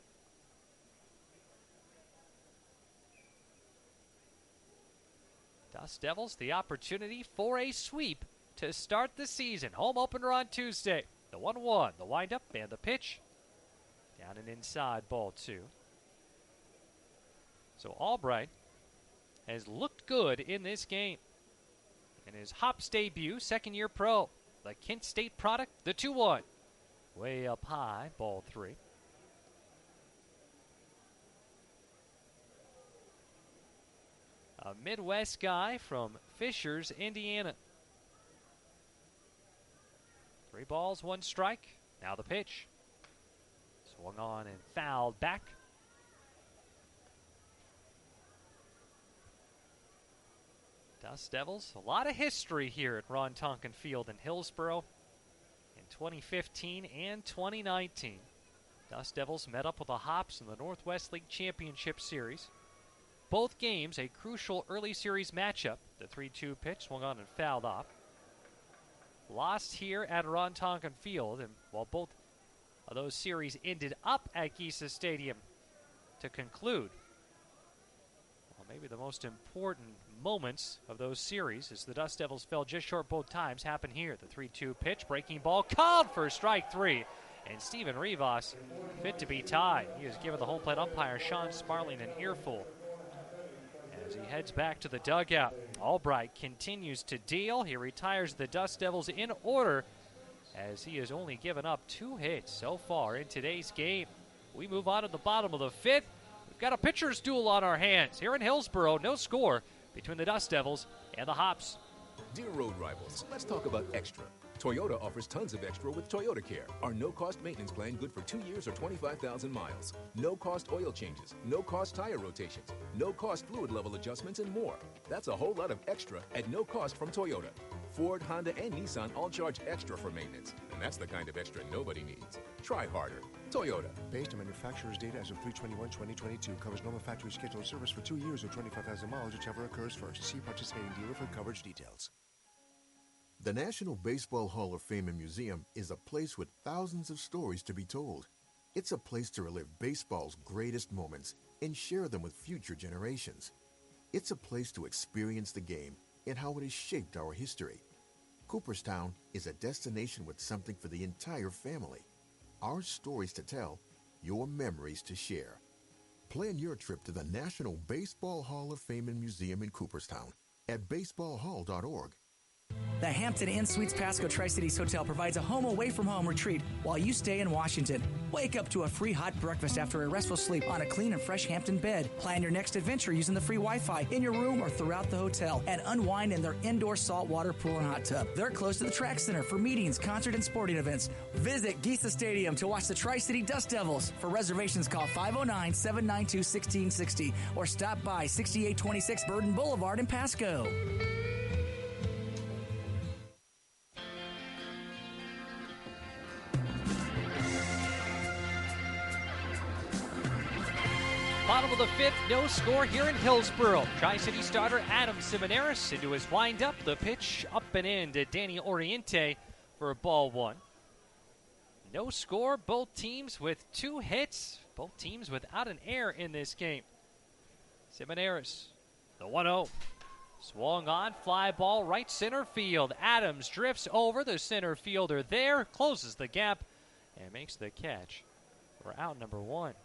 Dust Devils, the opportunity for a sweep to start the season. Home opener on Tuesday. The one one, the windup and the pitch. Down and inside, ball two. So Albright has looked good in this game. In his Hops debut, second year pro. The Kent State product, the two one. Way up high, ball three. A Midwest guy from Fishers, Indiana. Three balls, one strike. Now the pitch. Swung on and fouled back. Dust Devils, a lot of history here at Ron Tonkin Field in Hillsboro in twenty fifteen and twenty nineteen. Dust Devils met up with the Hops in the Northwest League Championship Series. Both games a crucial early series matchup. The three two pitch swung on and fouled off. Lost here at Ron Tonkin Field, and while both of those series ended up at Giesa Stadium to conclude, well, maybe the most important moments of those series as the Dust Devils fell just short both times happen here. The three two pitch, breaking ball, called for strike three. And Steven Rivas fit to be tied. He has given the home plate umpire, Sean Sparling, an earful as he heads back to the dugout. Albright continues to deal. He retires the Dust Devils in order as he has only given up two hits so far in today's game. We move on to the bottom of the fifth. We've got a pitcher's duel on our hands. Here in Hillsboro, no score between the Dust Devils and the Hops. Dear road rivals, let's talk about extra. Toyota offers tons of extra with Toyota Care, our no-cost maintenance plan good for two years or twenty-five thousand miles. No-cost oil changes, no-cost tire rotations, no-cost fluid level adjustments, and more. That's a whole lot of extra at no cost from Toyota. Ford, Honda, and Nissan all charge extra for maintenance, and that's the kind of extra nobody needs. Try harder. Toyota. Based on manufacturer's data as of three twenty-one twenty twenty-two, covers normal factory scheduled service for two years or twenty-five thousand miles, whichever occurs first. See participating dealer for coverage details. The National Baseball Hall of Fame and Museum is a place with thousands of stories to be told. It's a place to relive baseball's greatest moments and share them with future generations. It's a place to experience the game and how it has shaped our history. Cooperstown is a destination with something for the entire family. Our stories to tell, your memories to share. Plan your trip to the National Baseball Hall of Fame and Museum in Cooperstown at baseball hall dot org. The Hampton Inn Suites Pasco Tri-Cities Hotel provides a home away from home retreat while you stay in Washington. Wake up to a free hot breakfast after a restful sleep on a clean and fresh Hampton bed. Plan your next adventure using the free Wi-Fi in your room or throughout the hotel, and unwind in their indoor saltwater pool and hot tub. They're close to the track center for meetings, concert, and sporting events. Visit Giesa Stadium to watch the Tri-City Dust Devils. For reservations, call five oh nine, seven nine two, one six six oh or stop by sixty-eight twenty-six Burden Boulevard in Pasco. Bottom of the fifth, no score here in Hillsboro. Tri-City starter Adam Simoneris into his windup. The pitch up and in to Danny Oriente for a ball one. No score, both teams with two hits. Both teams without an error in this game. Simoneris, the one oh. Swung on, fly ball, right center field. Adams drifts over the center fielder there, closes the gap, and makes the catch. We're out number one.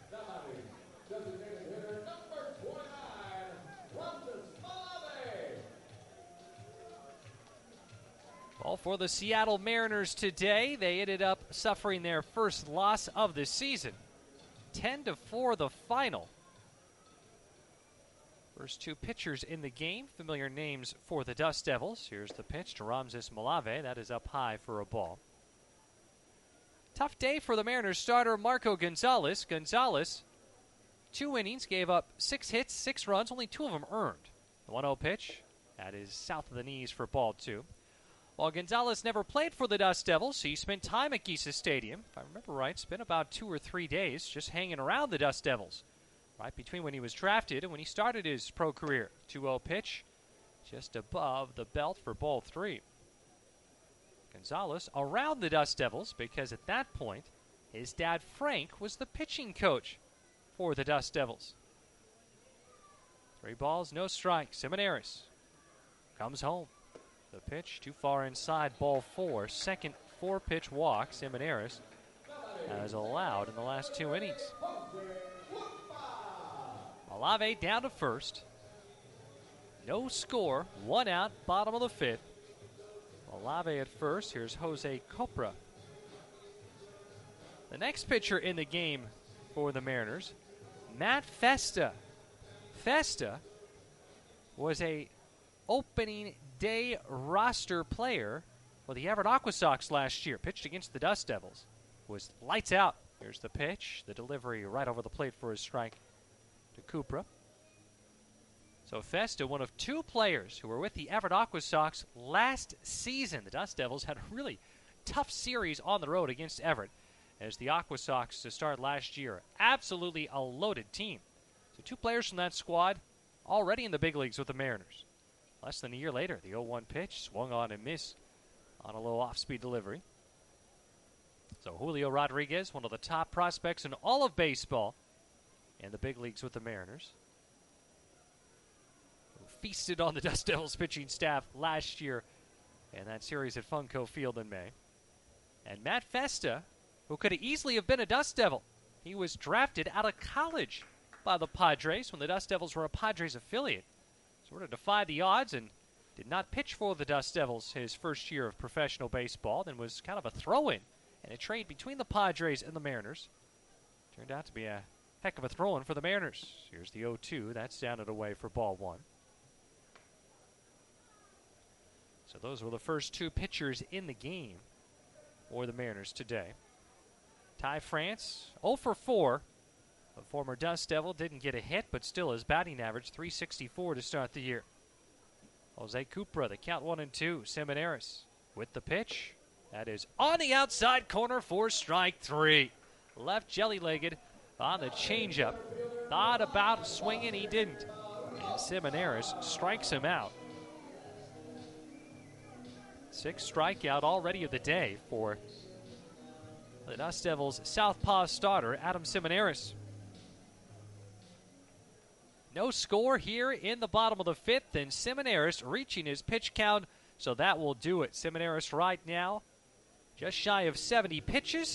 Well, for the Seattle Mariners today, they ended up suffering their first loss of the season. ten to four the final. First two pitchers in the game, familiar names for the Dust Devils. Here's the pitch to Ramses Malave. That is up high for a ball. Tough day for the Mariners starter Marco Gonzalez. Gonzalez, two innings, gave up six hits, six runs, only two of them earned. The one oh pitch, that is south of the knees for ball two. While Gonzalez never played for the Dust Devils, he spent time at Giesa Stadium. If I remember right, spent about two or three days just hanging around the Dust Devils, right between when he was drafted and when he started his pro career. two oh pitch, just above the belt for ball three. Gonzalez around the Dust Devils because at that point, his dad Frank was the pitching coach for the Dust Devils. Three balls, no strikes. Simoneris comes home. The pitch too far inside, ball four. Second four-pitch walk Simoneris has allowed in the last two innings. Malave down to first. No score, one out, bottom of the fifth. Malave at first. Here's Jose Copra. The next pitcher in the game for the Mariners, Matt Festa. Festa was a opening day roster player for the Everett Aqua Sox last year. Pitched against the Dust Devils. Was lights out. Here's the pitch. The delivery right over the plate for his strike to Cupra. So Festa, one of two players who were with the Everett Aqua Sox last season. The Dust Devils had a really tough series on the road against Everett as the Aqua Sox to start last year. Absolutely a loaded team. So two players from that squad already in the big leagues with the Mariners. Less than a year later, the oh one pitch swung on and missed on a low off-speed delivery. So Julio Rodriguez, one of the top prospects in all of baseball, in the big leagues with the Mariners, who feasted on the Dust Devils pitching staff last year in that series at Funko Field in May. And Matt Festa, who could have easily have been a Dust Devil. He was drafted out of college by the Padres when the Dust Devils were a Padres affiliate. Sort of defied the odds and did not pitch for the Dust Devils his first year of professional baseball, then was kind of a throw-in and a trade between the Padres and the Mariners. Turned out to be a heck of a throw-in for the Mariners. Here's the oh two. That's down and away for ball one. So those were the first two pitchers in the game for the Mariners today. Ty France, oh for four. The former Dust Devil didn't get a hit, but still his batting average, three sixty-four to start the year. Jose Cupra, the count one and two. Simoneris with the pitch. That is on the outside corner for strike three. Left jelly-legged on the changeup. Thought about swinging, he didn't. And Simoneris strikes him out. Sixth strikeout already of the day for the Dust Devils' southpaw starter, Adam Simoneris. No score here in the bottom of the fifth, and Simoneris reaching his pitch count, so that will do it. Simoneris right now just shy of seventy pitches,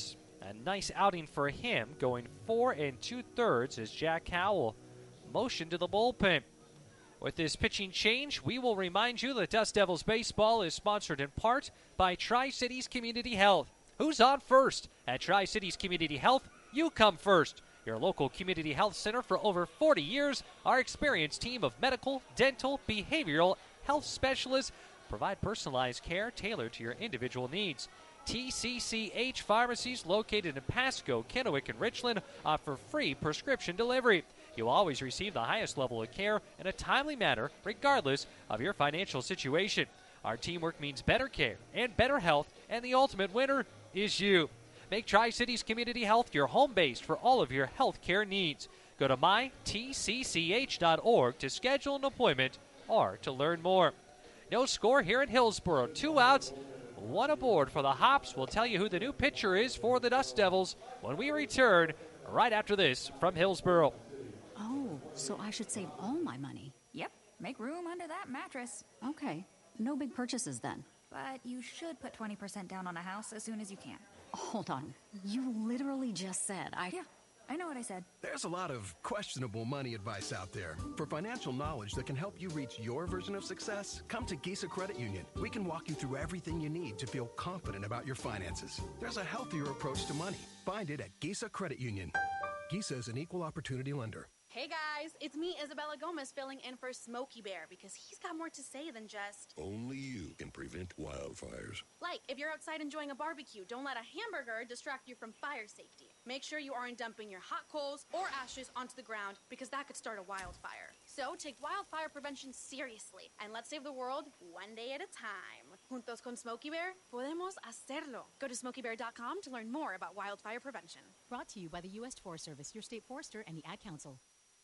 A nice outing for him, going four and two-thirds as Jack Howell motioned to the bullpen. With this pitching change, we will remind you that Dust Devils Baseball is sponsored in part by Tri-Cities Community Health. Who's on first? At Tri-Cities Community Health, you come first. Your local community health center for over forty years, our experienced team of medical, dental, behavioral health specialists provide personalized care tailored to your individual needs. T C C H pharmacies located in Pasco, Kennewick, and Richland offer free prescription delivery. You'll always receive the highest level of care in a timely manner, regardless of your financial situation. Our teamwork means better care and better health, and the ultimate winner is you. Make Tri-Cities Community Health your home base for all of your health care needs. Go to my T C C H dot org to schedule an appointment or to learn more. No score here at Hillsboro. Two outs, one aboard for the Hops. We'll tell you who the new pitcher is for the Dust Devils when we return right after this from Hillsboro. Oh, so I should save all my money. Yep, make room under that mattress. Okay, no big purchases then. But you should put twenty percent down on a house as soon as you can. Hold on, you literally just said I... Yeah, I know what I said. There's a lot of questionable money advice out there. For financial knowledge that can help you reach your version of success, come to Gisa Credit Union. We can walk you through everything you need to feel confident about your finances. There's a healthier approach to money. Find it at Gisa Credit Union. Gisa is an equal opportunity lender. Hey guys, it's me, Isabella Gomez, filling in for Smokey Bear because he's got more to say than just... Only you can prevent wildfires. Like, if you're outside enjoying a barbecue, don't let a hamburger distract you from fire safety. Make sure you aren't dumping your hot coals or ashes onto the ground because that could start a wildfire. So take wildfire prevention seriously and let's save the world one day at a time. Juntos con Smokey Bear, podemos hacerlo. Go to smokey bear dot com to learn more about wildfire prevention. Brought to you by the U S Forest Service, your state forester, and the Ad Council.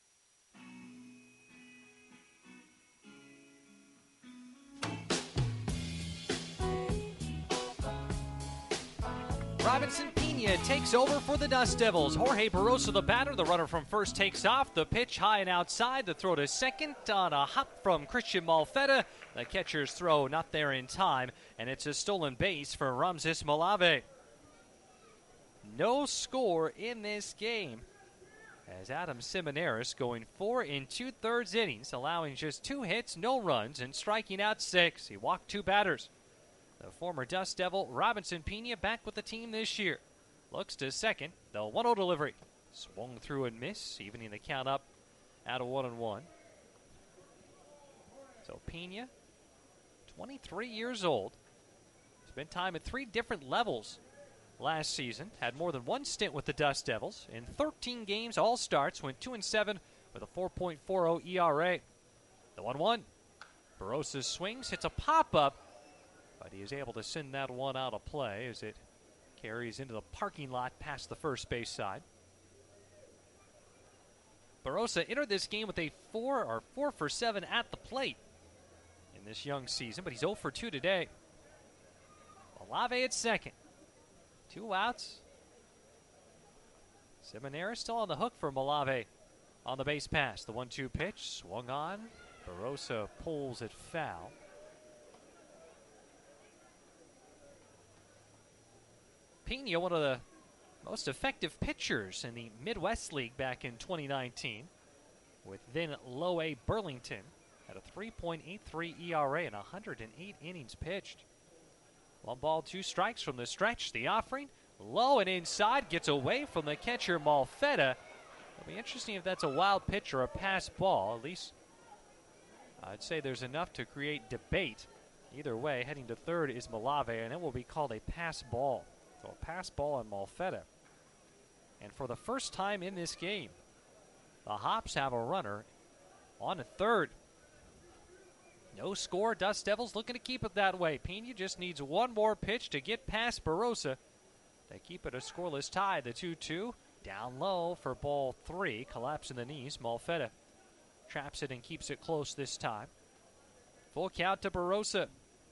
Robinson Pena takes over for the Dust Devils. Jorge Barroso, the batter. The runner from first takes off. The pitch high and outside. The throw to second on a hop from Christian Malfetta. The catcher's throw not there in time, and it's a stolen base for Ramses Malave. No score in this game as Adam Simoneris going four and two-thirds innings, allowing just two hits, no runs, and striking out six. He walked two batters. The former Dust Devil, Robinson Pena, back with the team this year. Looks to second. The one oh delivery. Swung through and miss, evening the count up at a one and one. So Pena, twenty-three years old. Spent time at three different levels last season. Had more than one stint with the Dust Devils. In thirteen games, all starts, went two and seven with a four point four oh E R A. The one one. Barroso swings, hits a pop-up, but he is able to send that one out of play as it carries into the parking lot past the first base side. Barroso entered this game with a four or four for seven at the plate in this young season, but he's oh for two today. Malave at second. Two outs. Simoneris still on the hook for Malave on the base pass. The one two pitch swung on. Barroso pulls it foul. Pena, one of the most effective pitchers in the Midwest League back in twenty nineteen, with then low A Burlington at a three point eight three E R A and one hundred eight innings pitched. One ball, two strikes from the stretch. The offering, low and inside, gets away from the catcher Malfetta. It'll be interesting if that's a wild pitch or a pass ball. At least I'd say there's enough to create debate. Either way, heading to third is Malave, and it will be called a pass ball. So a pass ball on Malfetta. And for the first time in this game, the Hops have a runner on a third. No score. Dust Devils looking to keep it that way. Pena just needs one more pitch to get past Barroso. They keep it a scoreless tie. The two two. Down low for ball three. Collapse in the knees. Malfetta traps it and keeps it close this time. Full count to Barroso.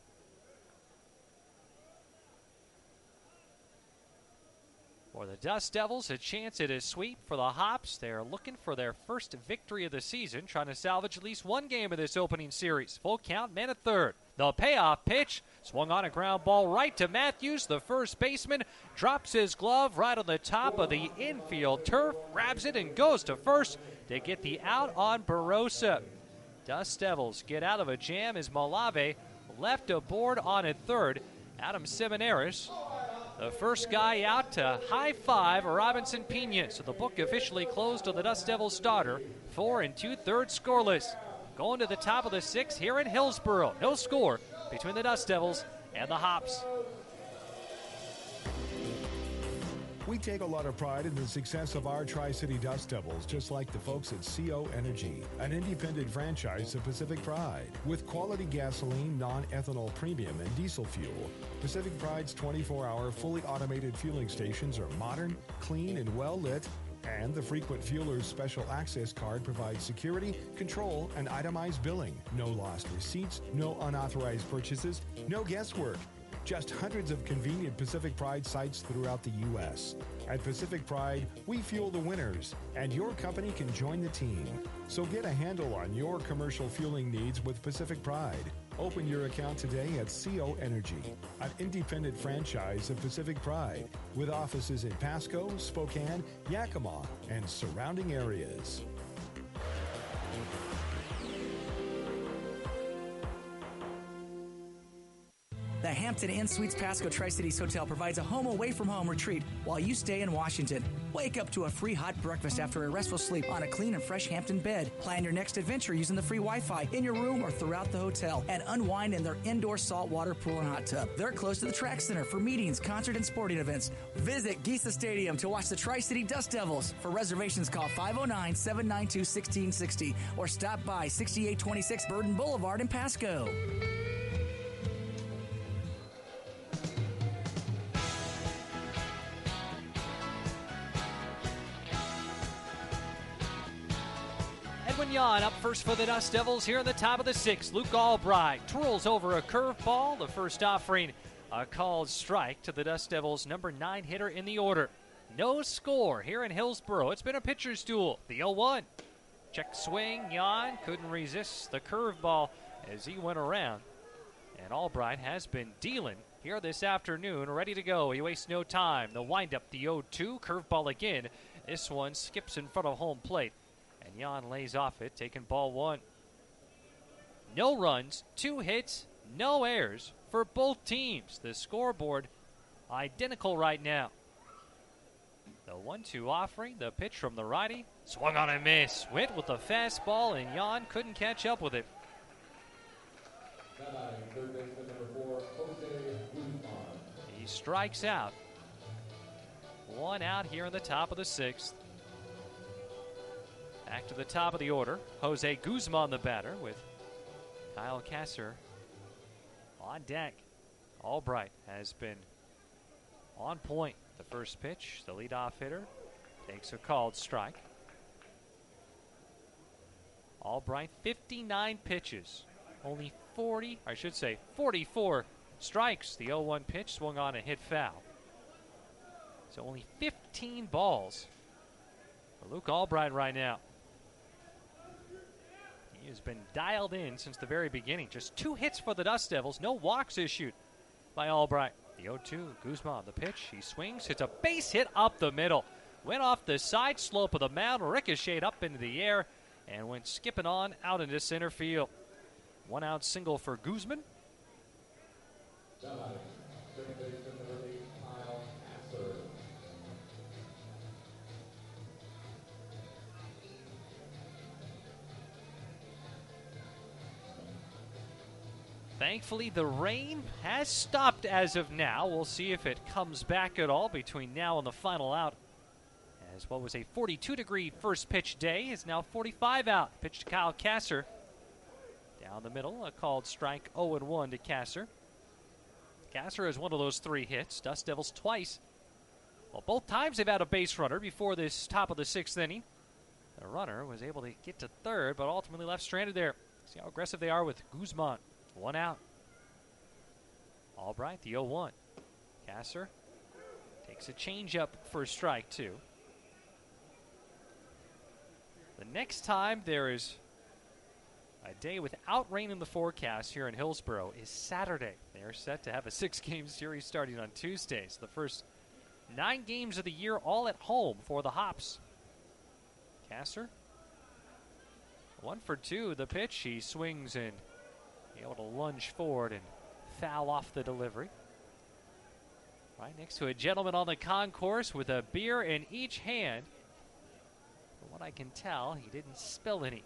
For the Dust Devils, a chance at a sweep. For the Hops, they're looking for their first victory of the season, trying to salvage at least one game of this opening series. Full count, man at third. The payoff pitch, Swung on a ground ball right to Matthews. The first baseman drops his glove right on the top of the infield turf, grabs it and goes to first to get the out on Barossa. Dust Devils get out of a jam as Malave left aboard on at third. Adam Seminaris, the first guy out to high five Robinson Pena. So the book officially closed to the Dust Devils starter. Four and two-thirds scoreless. Going to the top of the sixth here in Hillsboro. No score between the Dust Devils and the Hops. We take a lot of pride in the success of our Tri-City Dust Devils, just like the folks at C O Energy, an independent franchise of Pacific Pride. With quality gasoline, non-ethanol premium, and diesel fuel, Pacific Pride's twenty-four hour fully automated fueling stations are modern, clean, and well-lit, and the frequent fueler's special access card provides security, control, and itemized billing. No lost receipts, no unauthorized purchases, no guesswork. Just hundreds of convenient Pacific Pride sites throughout the U S At Pacific Pride, we fuel the winners, and your company can join the team. So get a handle on your commercial fueling needs with Pacific Pride. Open your account today at C O Energy, an independent franchise of Pacific Pride, with offices in Pasco, Spokane, Yakima, and surrounding areas. The Hampton Inn Suites Pasco Tri-Cities Hotel provides a home away from home retreat while you stay in Washington. Wake up to a free hot breakfast after a restful sleep on a clean and fresh Hampton bed. Plan your next adventure using the free Wi-Fi in your room or throughout the hotel, and unwind in their indoor saltwater pool and hot tub. They're close to the track center for meetings, concert, and sporting events. Visit Giesa Stadium to watch the Tri-City Dust Devils. For reservations, call five oh nine, seven nine two, one six six zero or stop by sixty-eight twenty-six Burden Boulevard in Pasco. Yon up first for the Dust Devils here in the top of the sixth. Luke Albright twirls over a curveball. The first offering a called strike to the Dust Devils' number nine hitter in the order. No score here in Hillsboro. It's been a pitcher's duel. The oh one. Check swing. Yon couldn't resist the curveball as he went around. And Albright has been dealing here this afternoon. Ready to go. He wastes no time. The windup, the oh two. Curveball again. This one skips in front of home plate. And Jan lays off it, taking ball one. No runs, two hits, no errors for both teams. The scoreboard identical right now. The one two offering, the pitch from the righty. Swung on a miss. Went with the fastball, and Jan couldn't catch up with it. He strikes out. One out here in the top of the sixth. Back to the top of the order. Jose Guzman, the batter, with Kyle Kasser on deck. Albright has been on point. The first pitch, the leadoff hitter takes a called strike. Albright, fifty-nine pitches, only forty, I should say forty-four strikes. The oh one pitch swung on and hit foul. So only fifteen balls for Luke Albright right now. He has been dialed in since the very beginning. Just two hits for the Dust Devils. No walks issued by Albright. The oh two, Guzman, the pitch. He swings, hits a base hit up the middle. Went off the side slope of the mound, ricocheted up into the air, and went skipping on out into center field. One out single for Guzman. Thankfully, the rain has stopped as of now. We'll see if it comes back at all between now and the final out. As what was a forty-two degree first pitch day is now forty-five out. Pitch to Kyle Kasser. Down the middle, a called strike, oh and one to Kasser. Kasser has one of those three hits. Dust Devils twice. Well, both times they've had a base runner before this top of the sixth inning. The runner was able to get to third, but ultimately left stranded there. See how aggressive they are with Guzman. One out. Albright, the oh one. Kasser takes a changeup for a strike, two. The next time there is A day without rain in the forecast here in Hillsboro is Saturday. They are set to have a six-game series starting on Tuesdays. The first nine games of the year all at home for the Hops. Kasser, one for two. The pitch, he swings and able to lunge forward and foul off the delivery. Right next to a gentleman on the concourse with a beer in each hand. From what I can tell, he didn't spill any.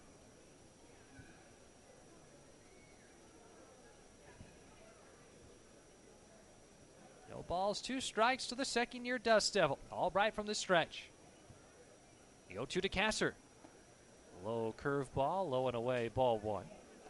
No balls, two strikes to the second-year Dust Devil. Albright from the stretch. The oh two to Kasser. Low curveball, low and away, ball one.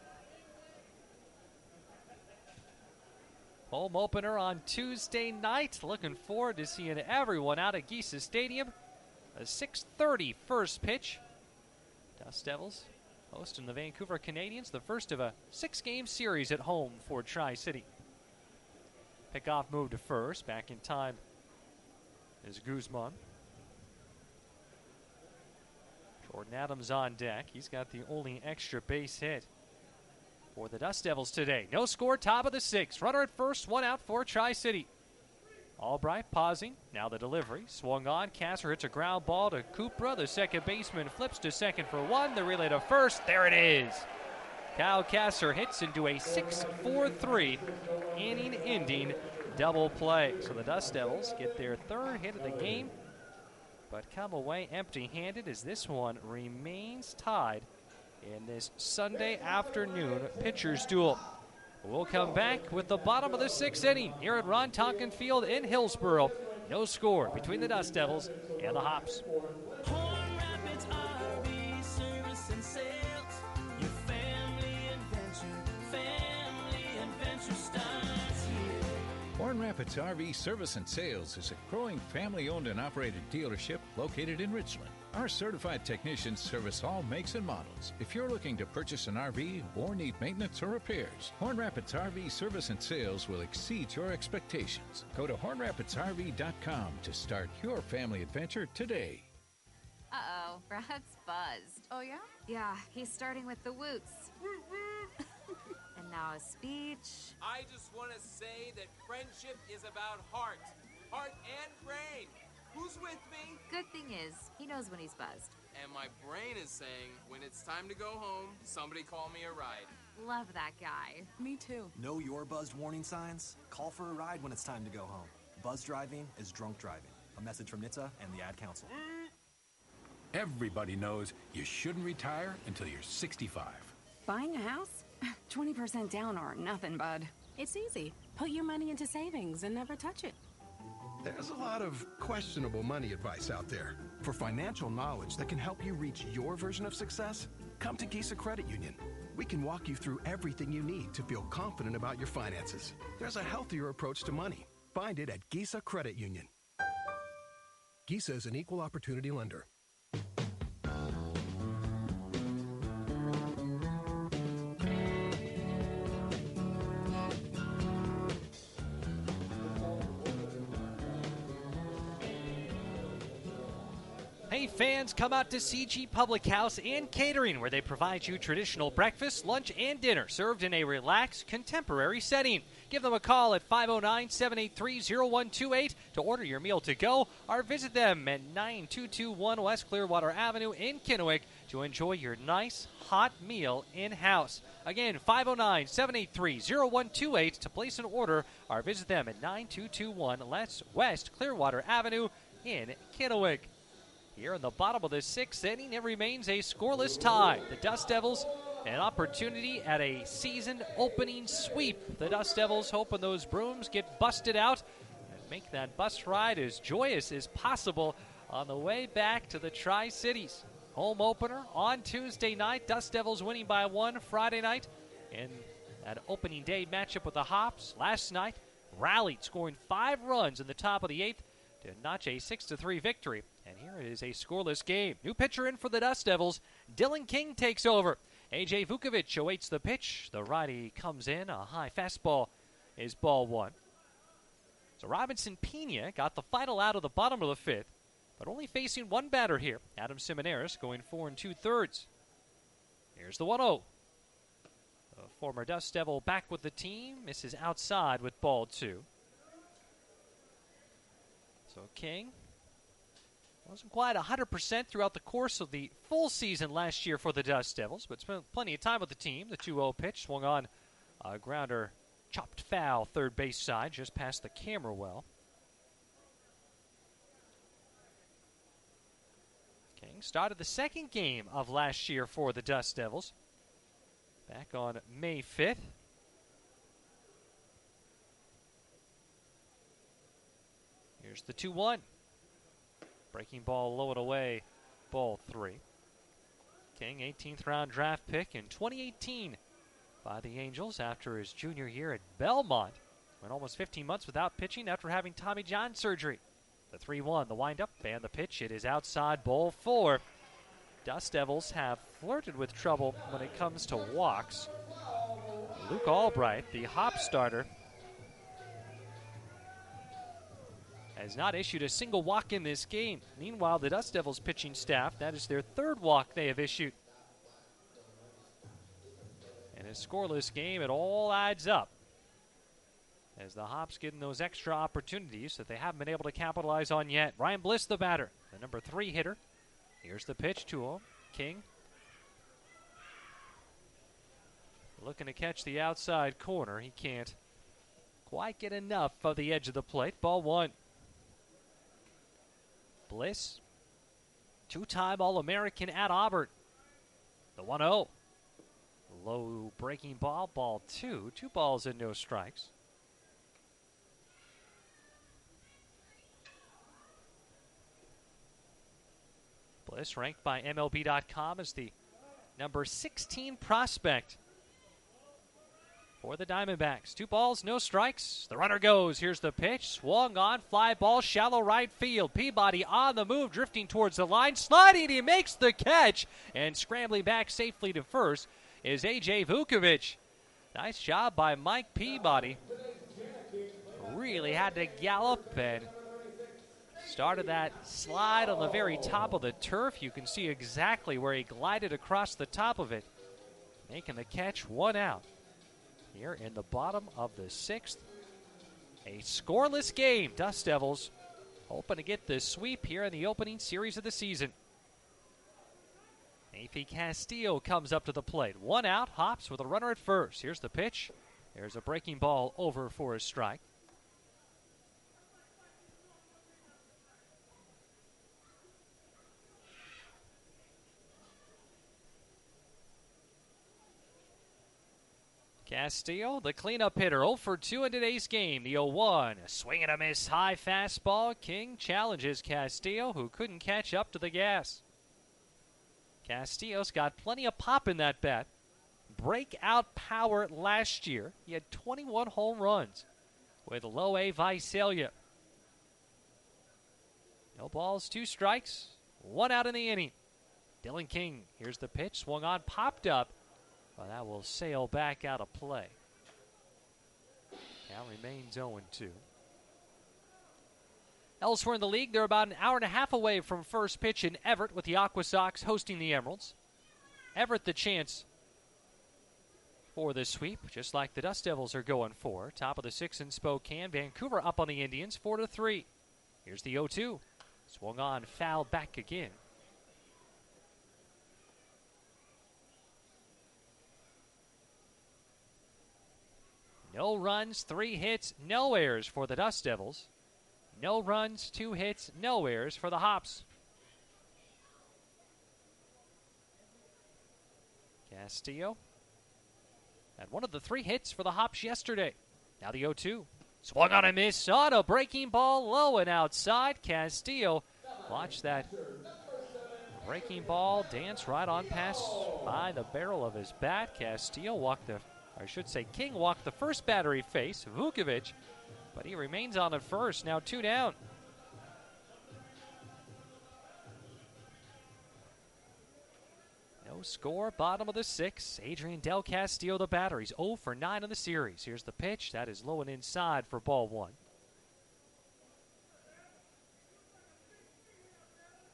Home opener on Tuesday night. Looking forward to seeing everyone out at Giesa Stadium. A six thirty first pitch. Dust Devils hosting the Vancouver Canadians, the first of a six-game series at home for Tri-City. Pickoff move to first. Back in time is Guzman. Jordan Adams on deck. He's got the only extra base hit for the Dust Devils today. No score, top of the sixth. Runner at first, one out for Tri-City. Albright pausing. Now the delivery. Swung on. Kasser hits a ground ball to Kupra. The second baseman flips to second for one. The relay to first. There it is. Kyle Kasser hits into a six four three inning-ending double play. So the Dust Devils get their third hit of the game, but come away empty-handed as this one remains tied in this Sunday afternoon pitcher's duel. We'll come back with the bottom of the sixth inning here at Ron Tonkin Field in Hillsboro. No score between the Dust Devils and the Hops. Horn Rapids R V Service and Sales. Your family adventure, family adventure starts here. Horn Rapids R V Service and Sales is a growing family-owned and operated dealership located in Richland. Our certified technicians service all makes and models. If you're looking to purchase an R V or need maintenance or repairs, Horn Rapids R V Service and Sales will exceed your expectations. Go to horn rapids r v dot com to start your family adventure today. Uh-oh, Brad's buzzed. Oh, yeah? Yeah, he's starting with the woots. And now a speech. I just want to say that friendship is about heart. Heart and brain. Who's with me? Good thing is, he knows when he's buzzed. And my brain is saying, when it's time to go home, somebody call me a ride. Love that guy. Me too. Know your buzzed warning signs? Call for a ride when it's time to go home. Buzz driving is drunk driving. A message from N H T S A and the Ad Council. Everybody knows you shouldn't retire until you're sixty-five. Buying a house? twenty percent down or nothing, bud. It's easy. Put your money into savings and never touch it. There's a lot of questionable money advice out there. For financial knowledge that can help you reach your version of success, come to Giesa Credit Union. We can walk you through everything you need to feel confident about your finances. There's a healthier approach to money. Find it at Giesa Credit Union. Giesa is an equal opportunity lender. Hey fans, come out to C G Public House and Catering, where they provide you traditional breakfast, lunch, and dinner served in a relaxed, contemporary setting. Give them a call at five oh nine, seven eight three, oh one two eight to order your meal to go, or visit them at nine two two one West Clearwater Avenue in Kennewick to enjoy your nice, hot meal in-house. Again, five oh nine, seven eight three, oh one two eight to place an order, or visit them at nine two two one West Clearwater Avenue in Kennewick. Here in the bottom of the sixth inning, it remains a scoreless tie. The Dust Devils, an opportunity at a season opening sweep. The Dust Devils hoping those brooms get busted out and make that bus ride as joyous as possible on the way back to the Tri-Cities. Home opener on Tuesday night. Dust Devils winning by one Friday night. And that opening day matchup with the Hops last night rallied, scoring five runs in the top of the eighth to notch a six to three victory. And here is a scoreless game. New pitcher in for the Dust Devils. Dylan King takes over. A J Vukovic awaits the pitch. The righty comes in. A high fastball is ball one. So Robinson Pena got the final out of the bottom of the fifth, but only facing one batter here. Adam Simoneris going four and two-thirds. Here's the one oh. The former Dust Devil back with the team. Misses outside with ball two. So King wasn't quite one hundred percent throughout the course of the full season last year for the Dust Devils, but spent plenty of time with the team. The two oh pitch swung on a grounder, chopped foul third base side, just past the camera well. King started the second game of last year for the Dust Devils, back on May fifth. Here's the two one. Breaking ball low and away, ball three. King, eighteenth round draft pick in twenty eighteen by the Angels after his junior year at Belmont. Went almost fifteen months without pitching after having Tommy John surgery. The three one, the windup, and the pitch. It is outside, ball four. Dust Devils have flirted with trouble when it comes to walks. Luke Albright, the hop starter, has not issued a single walk in this game. Meanwhile, the Dust Devils pitching staff, that is their third walk they have issued. In a scoreless game, it all adds up, as the Hops getting those extra opportunities that they haven't been able to capitalize on yet. Ryan Bliss, the batter, the number three hitter. Here's the pitch to him. King looking to catch the outside corner. He can't quite get enough of the edge of the plate. Ball one. Bliss, two-time All-American at Auburn. The one oh. Low breaking ball, ball two. Two balls and no strikes. Bliss, ranked by M L B dot com as the number sixteen prospect for the Diamondbacks. Two balls, no strikes. The runner goes. Here's the pitch. Swung on, fly ball, shallow right field. Peabody on the move, drifting towards the line. Sliding, he makes the catch. And scrambling back safely to first is A J Vukovic. Nice job by Mike Peabody. Really had to gallop and started that slide on the very top of the turf. You can see exactly where he glided across the top of it, making the catch. One out here in the bottom of the sixth. A scoreless game. Dust Devils hoping to get the sweep here in the opening series of the season. Nathan Castillo comes up to the plate. One out. Hops with a runner at first. Here's the pitch. There's a breaking ball over for a strike. Castillo, the cleanup hitter, oh for two in today's game. The oh one, a swing and a miss, high fastball. King challenges Castillo, who couldn't catch up to the gas. Castillo's got plenty of pop in that bat. Breakout power last year. He had twenty-one home runs with low A Visalia. No balls, two strikes, one out in the inning. Dylan King, here's the pitch, swung on, popped up. Well, that will sail back out of play. Now remains oh two. Elsewhere in the league, they're about an hour and a half away from first pitch in Everett with the Aqua Sox hosting the Emeralds. Everett the chance for the sweep, just like the Dust Devils are going for. Top of the sixth in Spokane. Vancouver up on the Indians, four to three. Here's the oh two. Swung on, foul back again. No runs, three hits, no errors for the Dust Devils. No runs, two hits, no errors for the Hops. Castillo had one of the three hits for the Hops yesterday. Now the oh two. Swung on a miss on a breaking ball low and outside. Castillo, watch that breaking ball dance right on past by the barrel of his bat. Castillo walked the I should say King walked the first battery face, Vukovic, but he remains on at first. Now two down. No score, bottom of the sixth. Adrian Del Castillo, the batter. He's oh for nine in the series. Here's the pitch. That is low and inside for ball one.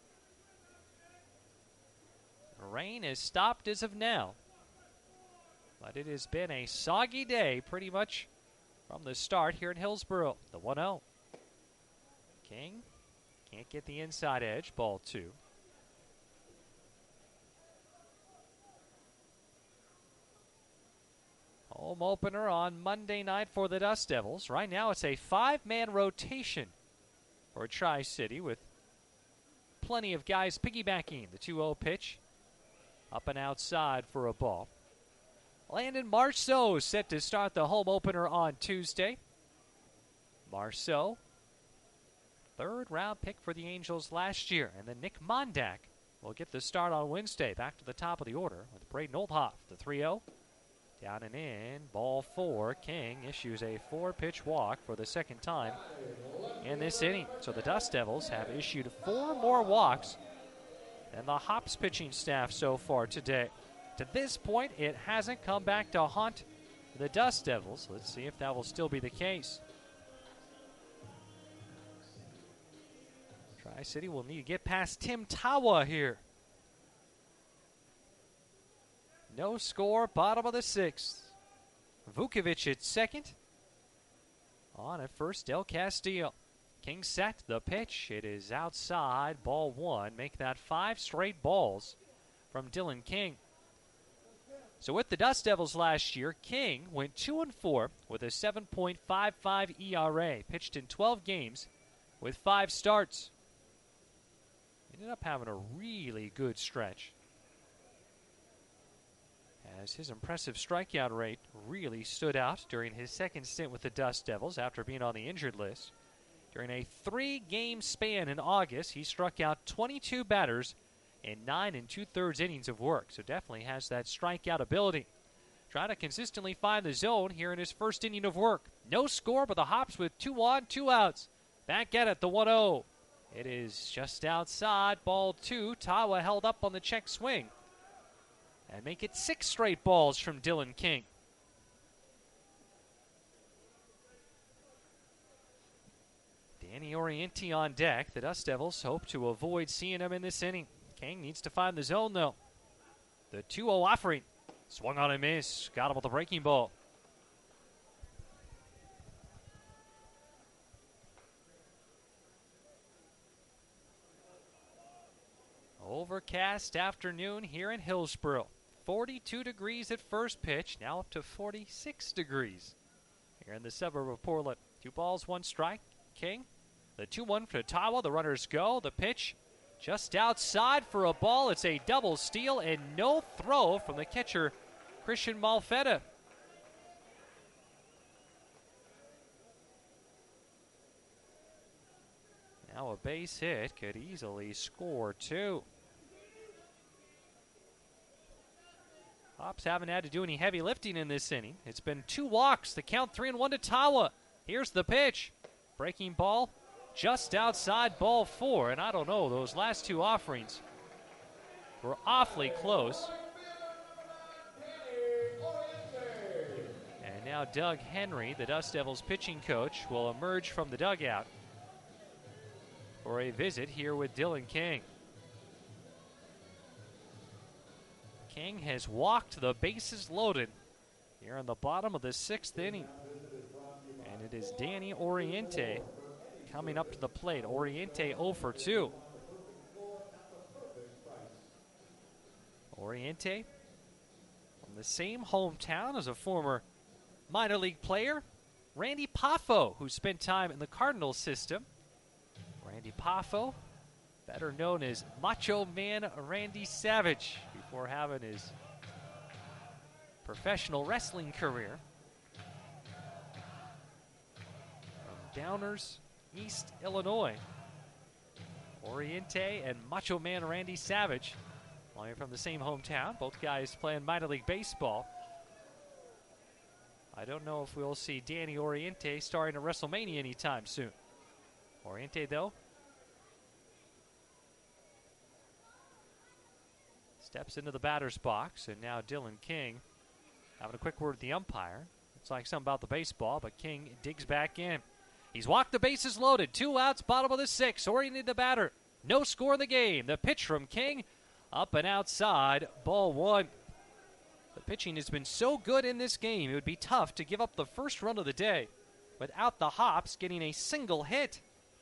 The rain is stopped as of now. But it has been a soggy day pretty much from the start here in Hillsboro. The one oh. King can't get the inside edge. Ball two. Home opener on Monday night for the Dust Devils. Right now it's a five-man rotation for Tri-City with plenty of guys piggybacking. The two oh pitch up and outside for a ball. Landon Marceau set to start the home opener on Tuesday. Marceau, third round pick for the Angels last year. And then Nick Mondak will get the start on Wednesday. Back to the top of the order with Braden Oldhoff, the three oh. Down and in, ball four. King issues a four-pitch walk for the second time in this inning. So the Dust Devils have issued four more walks than the Hops pitching staff so far today. To this point, it hasn't come back to haunt the Dust Devils. Let's see if that will still be the case. Tri-City will need to get past Tim Tawa here. No score, bottom of the sixth. Vukovic at second. On at first, Del Castillo. King set the pitch. It is outside, ball one. Make that five straight balls from Dylan King. So with the Dust Devils last year, King went two and four with a seven point five five E R A. Pitched in twelve games with five starts. Ended up having a really good stretch, as his impressive strikeout rate really stood out during his second stint with the Dust Devils after being on the injured list. During a three-game span in August, he struck out twenty-two batters in nine and two-thirds innings of work, so definitely has that strikeout ability. Trying to consistently find the zone here in his first inning of work. No score, but the Hops with two on, two outs. Back at it, the one oh. It is just outside, ball two. Tawa held up on the check swing. And make it six straight balls from Dylan King. Danny Oriente on deck. The Dust Devils hope to avoid seeing him in this inning. King needs to find the zone, though. The two oh offering. Swung on a miss. Got him with the breaking ball. Overcast afternoon here in Hillsboro. forty-two degrees at first pitch, now up to forty-six degrees here in the suburb of Portland. Two balls, one strike. King, the two one for Tawa. The runners go. The pitch just outside for a ball. It's a double steal and no throw from the catcher, Christian Malfetta. Now a base hit could easily score two. Hops haven't had to do any heavy lifting in this inning. It's been two walks. The count three and one to Tawa. Here's the pitch. Breaking ball just outside, ball four. And I don't know, those last two offerings were awfully close. And now Doug Henry, the Dust Devils pitching coach, will emerge from the dugout for a visit here with Dylan King. King has walked the bases loaded here in the bottom of the sixth inning. And it is Danny Oriente coming up to the plate. Oriente oh for two. Oriente from the same hometown as a former minor league player, Randy Poffo, who spent time in the Cardinals system. Randy Poffo, better known as Macho Man Randy Savage, before having his professional wrestling career. From Downers, East Illinois, Oriente and Macho Man Randy Savage, playing from the same hometown. Both guys playing minor league baseball. I don't know if we'll see Danny Oriente starring at WrestleMania anytime soon. Oriente, though, steps into the batter's box, and now Dylan King having a quick word with the umpire. Looks like something about the baseball, but King digs back in. He's walked the bases loaded. Two outs, bottom of the sixth. Oriented the batter. No score in the game. The pitch from King, up and outside, ball one. The pitching has been so good in this game, it would be tough to give up the first run of the day without the Hops getting a single hit.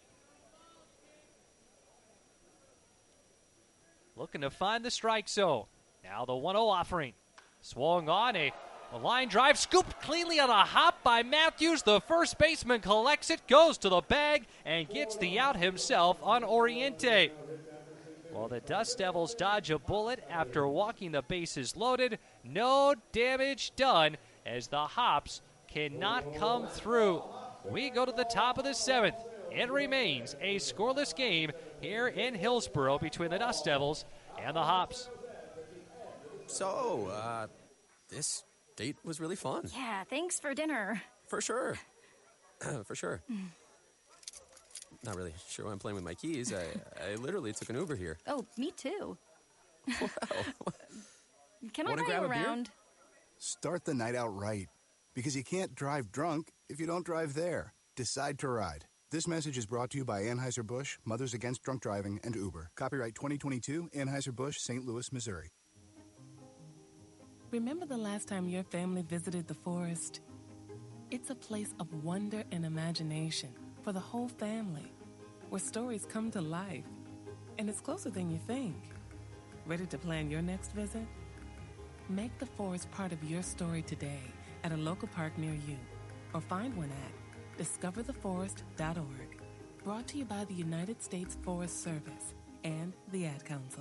Looking to find the strike zone. Now the one oh offering. Swung on a, a line drive, scooped cleanly on a hop by Matthews. The first baseman collects it, goes to the bag, and gets the out himself on Oriente. Well, the Dust Devils dodge a bullet after walking the bases loaded. No damage done as the Hops cannot come through. We go to the top of the seventh. It remains a scoreless game here in Hillsboro between the Dust Devils and the Hops. So, uh, this date was really fun. Yeah, thanks for dinner. For sure. For sure. Not really sure why I'm playing with my keys. I, I literally took an Uber here. Oh, me too. Wow. Can I Wanna buy grab you a beer? around? Start the night out right. Because you can't drive drunk if you don't drive there. Decide to ride. This message is brought to you by Anheuser-Busch, Mothers Against Drunk Driving, and Uber. Copyright twenty twenty-two, Anheuser-Busch, Saint Louis, Missouri. Remember the last time your family visited the forest? It's a place of wonder and imagination for the whole family, where stories come to life. And it's closer than you think. Ready to plan your next visit? Make the forest part of your story today at a local park near you, or find one at discover the forest dot org. Brought to you by the United States Forest Service and the Ad Council.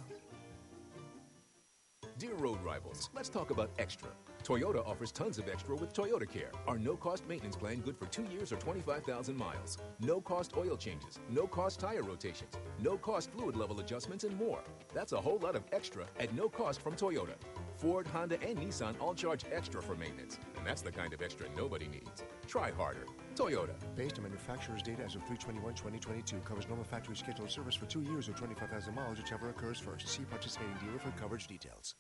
Dear road rivals, let's talk about extra. Toyota offers tons of extra with Toyota Care, our no-cost maintenance plan good for two years or twenty-five thousand miles. No-cost oil changes, no-cost tire rotations, no-cost fluid level adjustments, and more. That's a whole lot of extra at no cost from Toyota. Ford, Honda, and Nissan all charge extra for maintenance, and that's the kind of extra nobody needs. Try harder. Toyota. Based on manufacturer's data as of three twenty-one twenty twenty-two, covers normal factory scheduled service for two years or twenty-five thousand miles, whichever occurs first. See participating dealer for coverage details.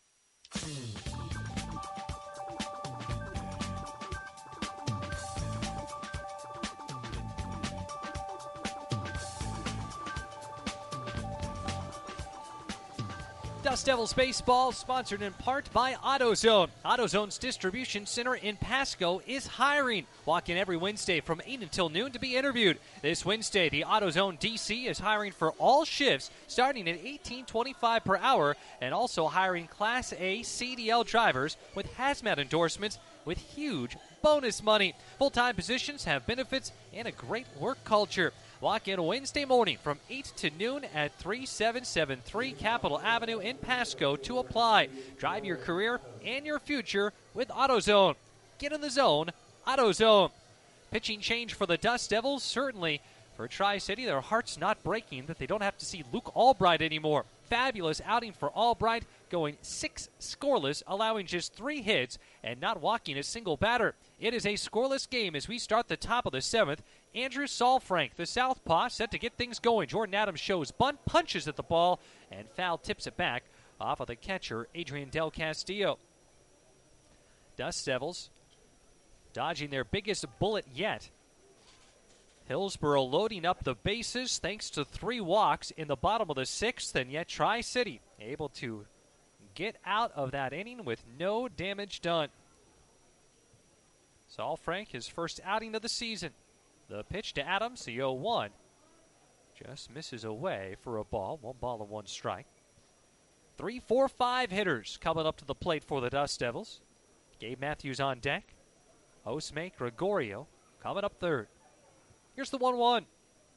Dust Devils Baseball, sponsored in part by AutoZone. AutoZone's distribution center in Pasco is hiring. Walk in every Wednesday from eight until noon to be interviewed. This Wednesday, the AutoZone D C is hiring for all shifts, starting at eighteen twenty-five per hour, and also hiring Class A C D L drivers with hazmat endorsements with huge bonus money. Full-time positions have benefits and a great work culture. Walk in Wednesday morning from eight to noon at thirty-seven seventy-three Capitol Avenue in Pasco to apply. Drive your career and your future with AutoZone. Get in the zone, AutoZone. Pitching change for the Dust Devils, certainly for Tri-City. Their heart's not breaking that they don't have to see Luke Albright anymore. Fabulous outing for Albright, going six scoreless, allowing just three hits and not walking a single batter. It is a scoreless game as we start the top of the seventh. Andrew Saalfrank, the southpaw, set to get things going. Jordan Adams shows bunt, punches at the ball, and foul tips it back off of the catcher, Adrian Del Castillo. Dust Devils dodging their biggest bullet yet. Hillsboro loading up the bases thanks to three walks in the bottom of the sixth, and yet Tri-City able to get out of that inning with no damage done. Saalfrank, his first outing of the season. The pitch to Adams, the oh one. Just misses away for a ball. One ball and one strike. Three, four, five hitters coming up to the plate for the Dust Devils. Gabe Matthews on deck. Osme Gregorio coming up third. Here's the one one.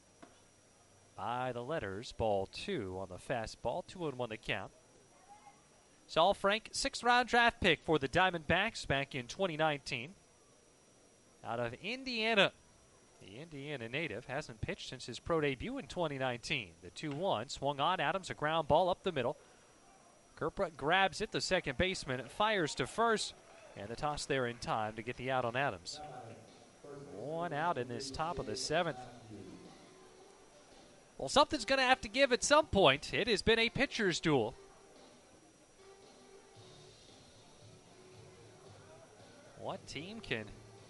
By the letters, ball two on the fastball. Two and one to count. Saalfrank, sixth round draft pick for the Diamondbacks back in twenty nineteen. Out of Indiana. The Indiana native hasn't pitched since his pro debut in twenty nineteen. The two one swung on Adams, a ground ball up the middle. Kerpra grabs it, the second baseman fires to first, and the toss there in time to get the out on Adams. One out in this top of the seventh. Well, something's going to have to give at some point. It has been a pitcher's duel. What team can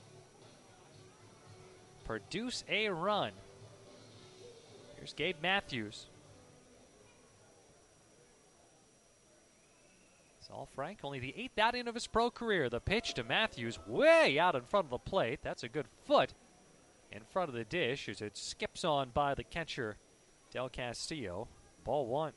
produce a run? Here's Gabe Matthews. Saul Frank, only the eighth outing of his pro career. The pitch to Matthews, way out in front of the plate. That's a good foot in front of the dish as it skips on by the catcher, Del Castillo. Ball one.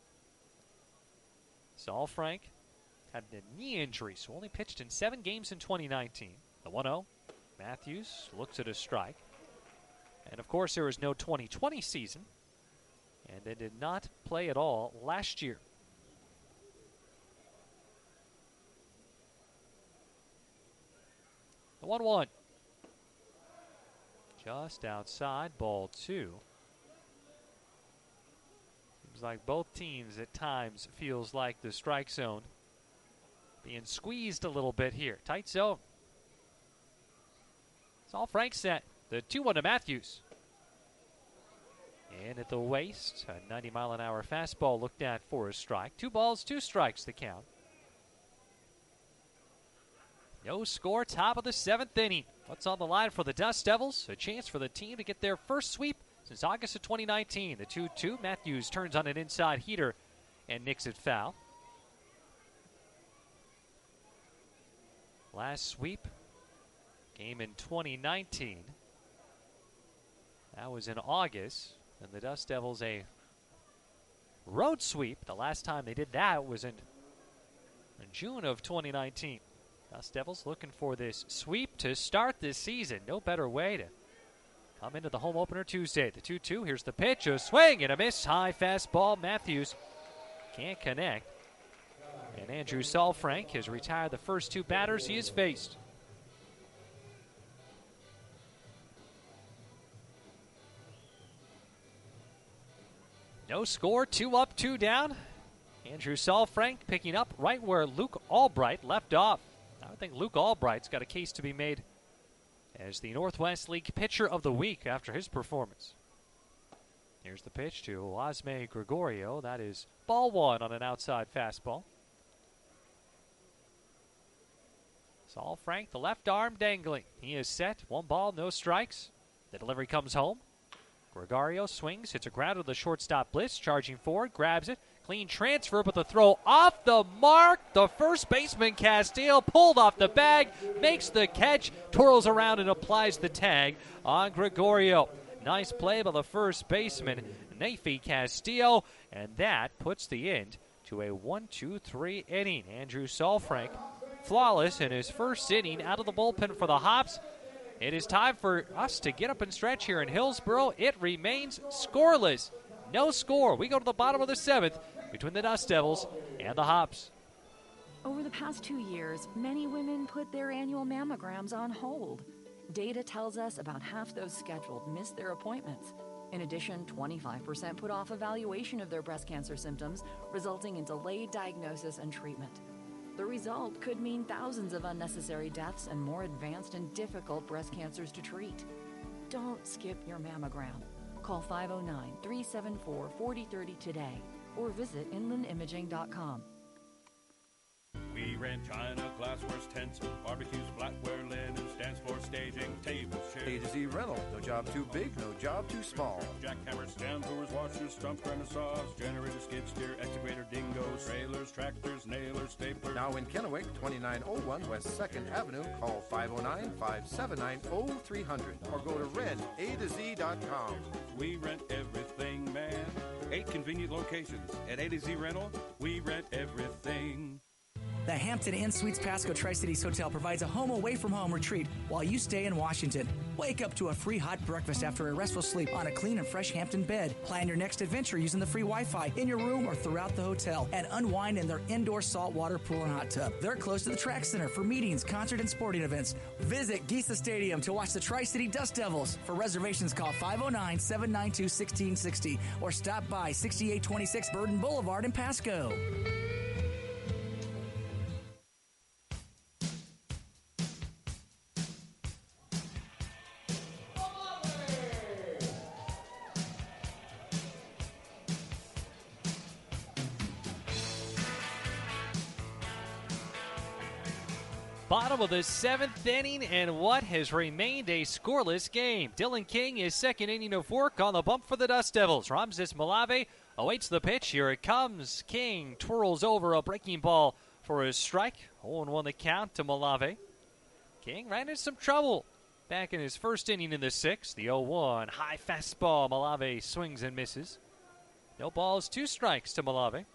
Saul Frank had a knee injury, so only pitched in seven games in twenty nineteen. The one oh. Matthews looks at a strike. And, of course, there was no twenty twenty season, and they did not play at all last year. The one one. Just outside, ball two. Seems like both teams at times feels like the strike zone being squeezed a little bit here. Tight zone. Saul Frank set. The two one to Matthews. And at the waist, a ninety mile an hour fastball looked at for a strike. Two balls, two strikes to count. No score, top of the seventh inning. What's on the line for the Dust Devils? A chance for the team to get their first sweep since August of twenty nineteen. The two two. Matthews turns on an inside heater and nicks it foul. Last sweep came in twenty nineteen. That was in August. And the Dust Devils a road sweep. The last time they did that was in, in June of twenty nineteen. Dust Devils looking for this sweep to start this season. No better way to come into the home opener Tuesday. The two two. Here's the pitch. A swing and a miss. High fastball. Matthews can't connect. And Andrew Saul Frank has retired the first two batters he has faced. No score, two up, two down. Andrew Saul Frank picking up right where Luke Albright left off. I think Luke Albright's got a case to be made as the Northwest League Pitcher of the Week after his performance. Here's the pitch to Osme Gregorio. That is ball one on an outside fastball. Saul Frank, the left arm dangling. He is set. One ball, no strikes. The delivery comes home. Gregorio swings, hits a ground to the shortstop Bliss, charging forward, grabs it. Clean transfer, but the throw off the mark. The first baseman, Castile, pulled off the bag, makes the catch, twirls around and applies the tag on Gregorio. Nice play by the first baseman, Nafi Castillo, and that puts the end to a one two three inning. Andrew Saul Frank, flawless in his first inning out of the bullpen for the Hops. It is time for us to get up and stretch here in Hillsboro. It remains scoreless. No score. We go to the bottom of the seventh between the Dust Devils and the Hops. Over the past two years, many women put their annual mammograms on hold. Data tells us about half those scheduled missed their appointments. In addition, twenty-five percent put off evaluation of their breast cancer symptoms, resulting in delayed diagnosis and treatment. The result could mean thousands of unnecessary deaths and more advanced and difficult breast cancers to treat. Don't skip your mammogram. Call five oh nine, three seven four, four oh three oh today or visit inland imaging dot com. We rent china, glassware, tents, barbecues, flatware, linen, stands for staging, tables, chairs. A to Z Rental. No job too big, no job too small. Jackhammers, stand doors, washers, stumps, grinder saws, generators, skid steer, excavator, dingoes, trailers, tractors, nailers, staplers. Now in Kennewick, twenty-nine oh one West second Avenue. Call five oh nine, five seven nine, oh three hundred or go to rent a to z dot com. We rent everything, man. Eight convenient locations. At A to Z Rental, we rent everything. The Hampton Inn Suites Pasco Tri-Cities Hotel provides a home away from home retreat while you stay in Washington. Wake up to a free hot breakfast after a restful sleep on a clean and fresh Hampton bed. Plan your next adventure using the free Wi-Fi in your room or throughout the hotel and unwind in their indoor saltwater pool and hot tub. They're close to the track center for meetings, concert, and sporting events. Visit Giesa Stadium to watch the Tri-City Dust Devils. For reservations, call five oh nine, seven nine two, one six six oh or stop by sixty-eight twenty-six Burden Boulevard in Pasco. Bottom of the seventh inning, and what has remained a scoreless game. Dylan King, his second inning of work on the bump for the Dust Devils. Ramses Malave awaits the pitch. Here it comes. King twirls over a breaking ball for his strike. oh one the count to Malave. King ran into some trouble back in his first inning in the sixth. The oh one high fastball. Malave swings and misses. No balls, two strikes to Malave.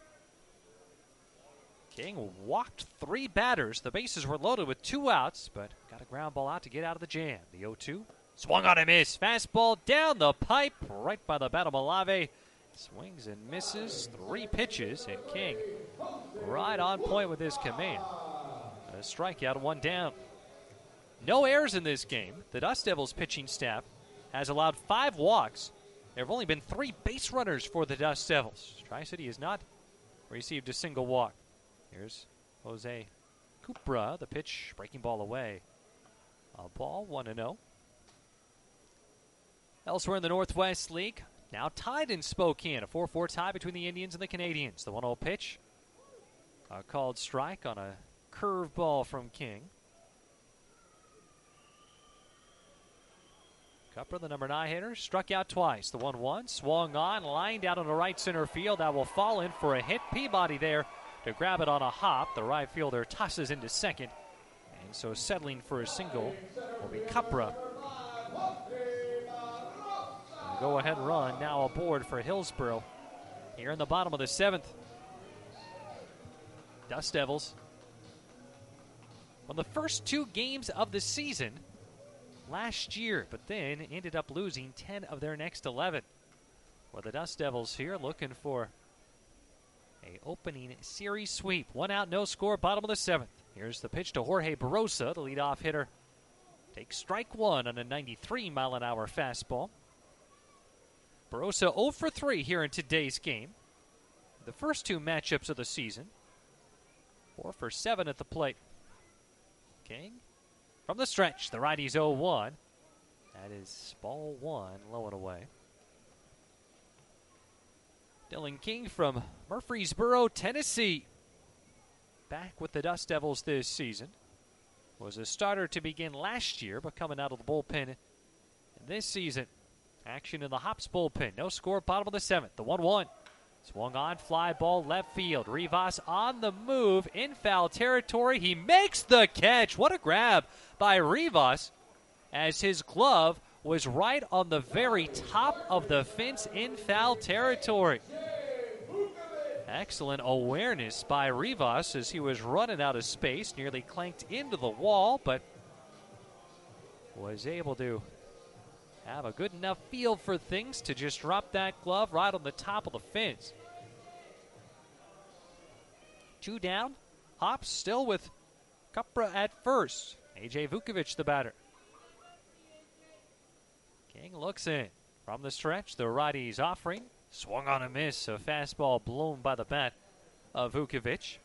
King walked three batters. The bases were loaded with two outs, but got a ground ball out to get out of the jam. The oh two swung on a miss. Fastball down the pipe, right by the bat of Malave. Swings and misses, three pitches, and King right on point with his command. A strikeout, one down. No errors in this game. The Dust Devils pitching staff has allowed five walks. There have only been three base runners for the Dust Devils. Tri-City has not received a single walk. Here's Jose Cupra, the pitch, breaking ball away. A ball, one and oh. Elsewhere in the Northwest League, now tied in Spokane. A four four tie between the Indians and the Canadians. The one oh pitch. A called strike on a curveball from King. Cupra, the number nine hitter, struck out twice. The one one swung on, lined out on the right center field. That will fall in for a hit. Peabody there to grab it on a hop. The right fielder tosses into second. And so settling for a single will be Cupra. Go-ahead run now aboard for Hillsboro here in the bottom of the seventh. Dust Devils won the first two games of the season last year, but then ended up losing ten of their next eleven. Well, the Dust Devils here looking for a opening series sweep. One out, no score, bottom of the seventh. Here's the pitch to Jorge Barosa, the leadoff hitter. Takes strike one on a ninety-three mile an hour fastball. Barosa oh for three here in today's game. The first two matchups of the season. four for seven at the plate. King from the stretch. The righty's oh one. That is ball one, low and away. Dylan King from Murfreesboro, Tennessee. Back with the Dust Devils this season. Was a starter to begin last year, but coming out of the bullpen this season. Action in the Hops bullpen. No score, bottom of the seventh. The one one. Swung on, fly ball left field. Rivas on the move in foul territory. He makes the catch. What a grab by Rivas as his glove was right on the very top of the fence in foul territory. Excellent awareness by Rivas as he was running out of space. Nearly clanked into the wall, but was able to have a good enough feel for things to just drop that glove right on the top of the fence. Two down. Hops still with Cupra at first. A J Vukovic, the batter. King looks in. From the stretch, the righty's offering. Swung on a miss. A fastball blown by the bat of Vukovic.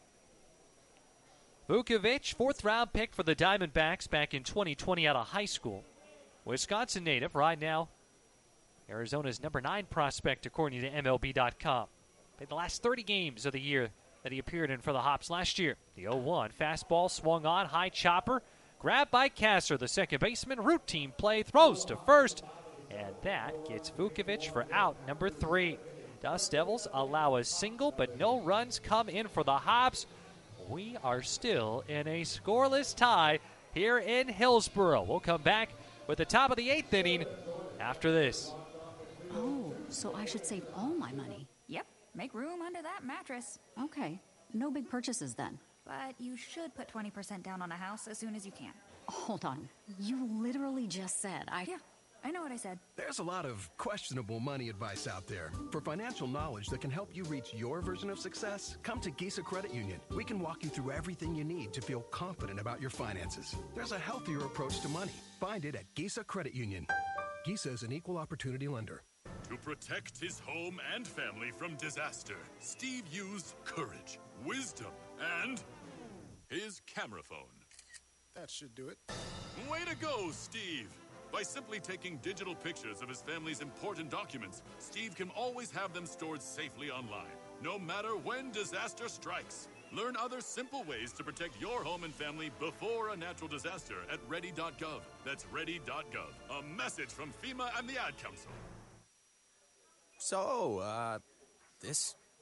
Vukovic, fourth round pick for the Diamondbacks back in twenty twenty out of high school. Wisconsin native, right now Arizona's number nine prospect according to M L B dot com. Played the last thirty games of the year that he appeared in for the Hops last year. The oh one fastball swung on, high chopper, grabbed by Kasser, the second baseman. Routine play, throws to first, and that gets Vukovic for out number three. Dust Devils allow a single, but no runs come in for the Hops. We are still in a scoreless tie here in Hillsboro. We'll come back with the top of the eighth inning after this. Oh, so I should save all my money. Yep, make room under that mattress. Okay, no big purchases then. But you should put twenty percent down on a house as soon as you can. Hold on, you literally just said I... Yeah, I know what I said. There's a lot of questionable money advice out there. For financial knowledge that can help you reach your version of success, come to Gisa Credit Union. We can walk you through everything you need to feel confident about your finances. There's a healthier approach to money. Find it at Gisa Credit Union. Gisa is an equal opportunity lender. To protect his home and family from disaster, Steve used courage, wisdom, and his camera phone. That should do it. Way to go, Steve! By simply taking digital pictures of his family's important documents, Steve can always have them stored safely online, no matter when disaster strikes. Learn other simple ways to protect your home and family before a natural disaster at ready dot gov. That's ready dot gov. A message from FEMA and the Ad Council. So, uh, this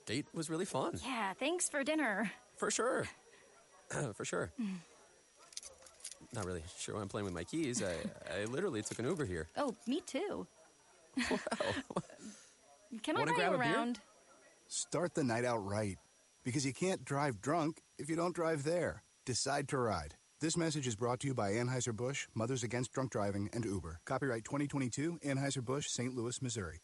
date was really fun. Yeah, thanks for dinner. For sure. For sure. Not really sure why I'm playing with my keys. I, I literally took an Uber here. Oh, me too. Wow. Can I Wanna ride grab you a beer? around? Start the night out right. Because you can't drive drunk if you don't drive there. Decide to ride. This message is brought to you by Anheuser-Busch, Mothers Against Drunk Driving, and Uber. Copyright twenty twenty-two, Anheuser-Busch, Saint Louis, Missouri.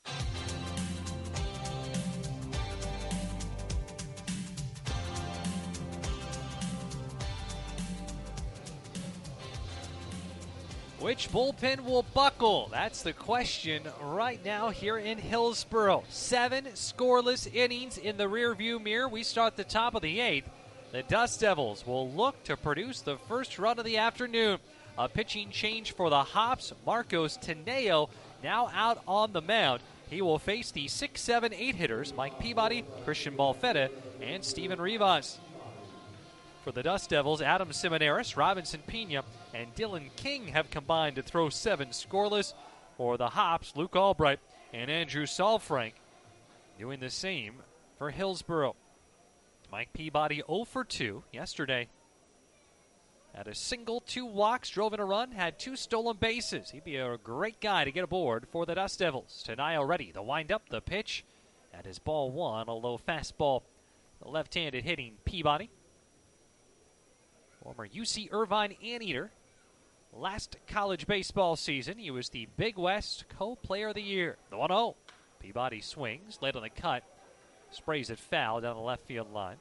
Which bullpen will buckle? That's the question right now here in Hillsboro. Seven scoreless innings in the rearview mirror. We start the top of the eighth. The Dust Devils will look to produce the first run of the afternoon. A pitching change for the Hops. Marcos Teneo now out on the mound. He will face the six, seven, eight hitters, Mike Peabody, Christian Malfetta, and Steven Rivas. For the Dust Devils, Adam Simoneris, Robinson Pena, and Dylan King have combined to throw seven scoreless. For the Hops, Luke Albright and Andrew Salfrank doing the same for Hillsboro. Mike Peabody oh for two yesterday. Had a single, two walks, drove in a run, had two stolen bases. He'd be a great guy to get aboard for the Dust Devils. Tonight already, the windup, the pitch. That is ball one, a low fastball. The left-handed hitting Peabody. Former U C Irvine Anteater. Last college baseball season, he was the Big West Co-Player of the Year. The one oh. Peabody swings, late on the cut. Sprays it foul down the left field line.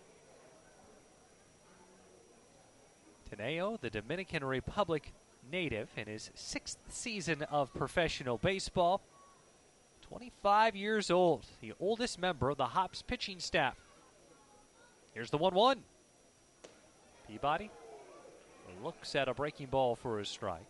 Teneo, the Dominican Republic native, in his sixth season of professional baseball. twenty-five years old, the oldest member of the Hops pitching staff. Here's the one one. Peabody looks at a breaking ball for a strike.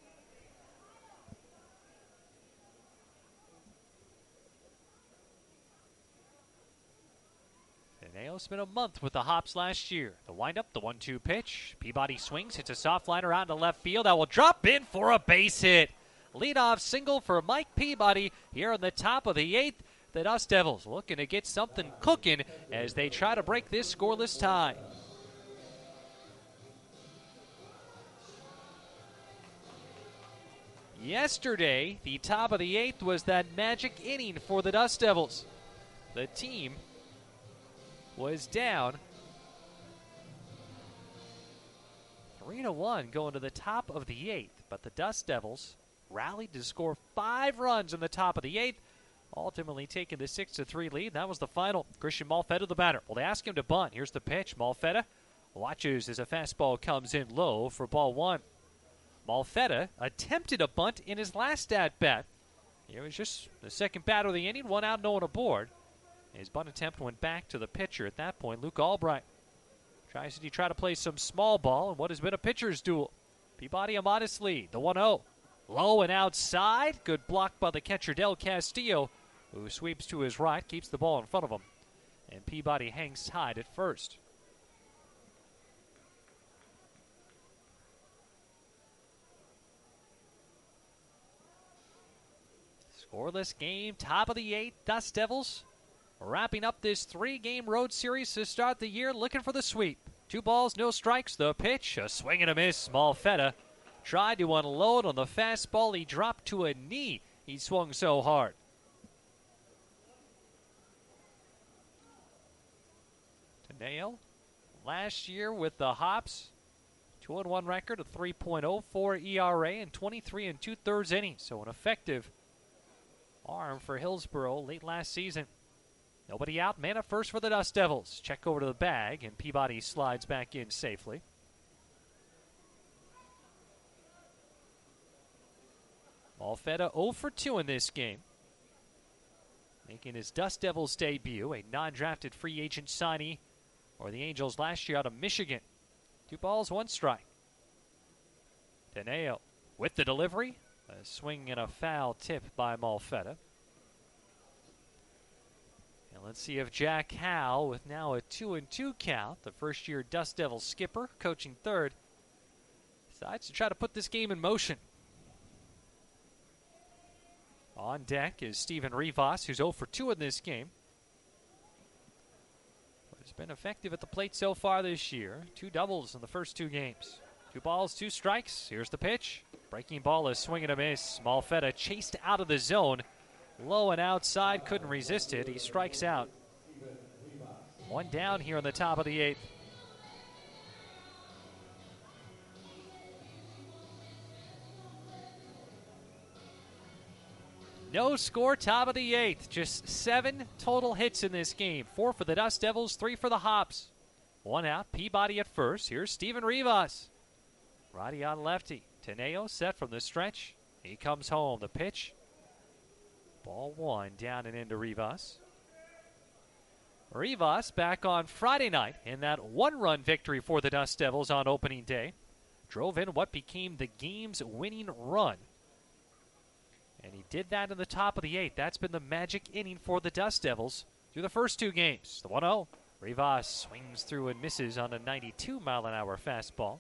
Teneo spent a month with the Hops last year. The windup, the one two pitch. Peabody swings, hits a soft liner out into left field. That will drop in for a base hit. Leadoff single for Mike Peabody here on the top of the eighth. The Dust Devils looking to get something cooking as they try to break this scoreless tie. Yesterday, the top of the eighth was that magic inning for the Dust Devils. The team was down three to one going to the top of the eighth, but the Dust Devils rallied to score five runs in the top of the eighth, ultimately taking the six to three lead. That was the final. Christian Malfetta, the batter. Well, they ask him to bunt. Here's the pitch. Malfetta watches as a fastball comes in low for ball one. Malfetta attempted a bunt in his last at-bat. It was just the second batter of the inning, one out, no one aboard. His bunt attempt went back to the pitcher at that point, Luke Albright. Tries to try to play some small ball in what has been a pitcher's duel. Peabody a modest lead, the one oh. Low and outside. Good block by the catcher, Del Castillo, who sweeps to his right, keeps the ball in front of him. And Peabody hangs tied at first. Scoreless game, top of the eighth. Dust Devils wrapping up this three-game road series to start the year, looking for the sweep. Two balls, no strikes. The pitch, a swing and a miss. Malfetta tried to unload on the fastball. He dropped to a knee. He swung so hard. Teneo, last year with the Hops, two and one record, a three point oh four E R A, and twenty-three and two-thirds innings. So an effective arm for Hillsboro late last season. Nobody out, man at first for the Dust Devils. Check over to the bag, and Peabody slides back in safely. Malfetta oh for two in this game. Making his Dust Devils debut, a non-drafted free agent signee for the Angels last year out of Michigan. Two balls, one strike. Teneo with the delivery. A swing and a foul tip by Malfetta. And let's see if Jack Howell, with now a two and two count, the first-year Dust Devils skipper, coaching third, decides to try to put this game in motion. On deck is Steven Rivas, who's oh for two in this game. He's been effective at the plate so far this year. Two doubles in the first two games. Two balls, two strikes. Here's the pitch. Breaking ball, a swing and a miss. Malfetta chased out of the zone. Low and outside, couldn't resist it. He strikes out. One down here in the top of the eighth. No score, top of the eighth. Just seven total hits in this game. Four for the Dust Devils, three for the Hops. One out, Peabody at first. Here's Steven Rivas. Righty on lefty. Teneo set from the stretch. He comes home. The pitch. Ball one, down and into Rivas. Rivas back on Friday night in that one-run victory for the Dust Devils on opening day. Drove in what became the game's winning run. And he did that in the top of the eighth. That's been the magic inning for the Dust Devils through the first two games. The one oh. Rivas swings through and misses on a ninety-two mile an hour fastball.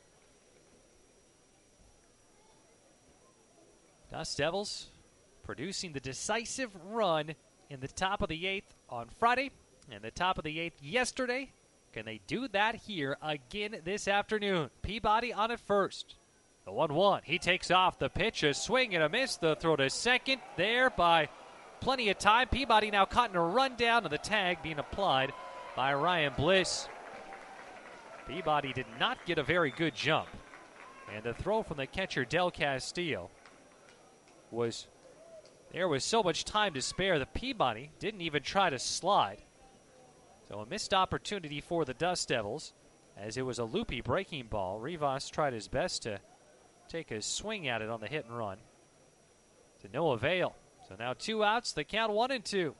Dust Devils producing the decisive run in the top of the eighth on Friday and the top of the eighth yesterday. Can they do that here again this afternoon? Peabody on at first. The one one. He takes off the pitch. A swing and a miss. The throw to second there by plenty of time. Peabody now caught in a run down, and the tag being applied by Ryan Bliss. Peabody did not get a very good jump. And the throw from the catcher, Del Castillo, was there was so much time to spare that Peabody didn't even try to slide. So a missed opportunity for the Dust Devils, as it was a loopy breaking ball. Rivas tried his best to take a swing at it on the hit and run. To no avail. So now two outs, the count one and two.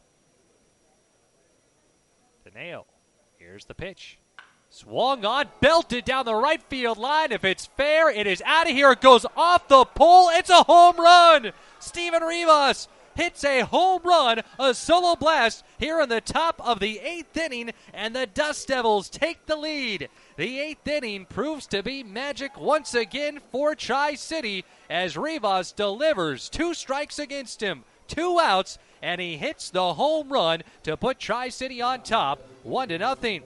Teneo. Here's the pitch. Swung on, belted down the right field line. If it's fair, it is out of here. It goes off the pole. It's a home run. Steven Rivas hits a home run, a solo blast here in the top of the eighth inning, and the Dust Devils take the lead. The eighth inning proves to be magic once again for Tri-City as Rivas delivers two strikes against him, two outs, and he hits the home run to put Tri-City on top, one to nothing.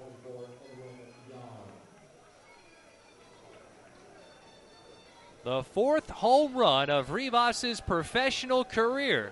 The fourth home run of Rivas' professional career,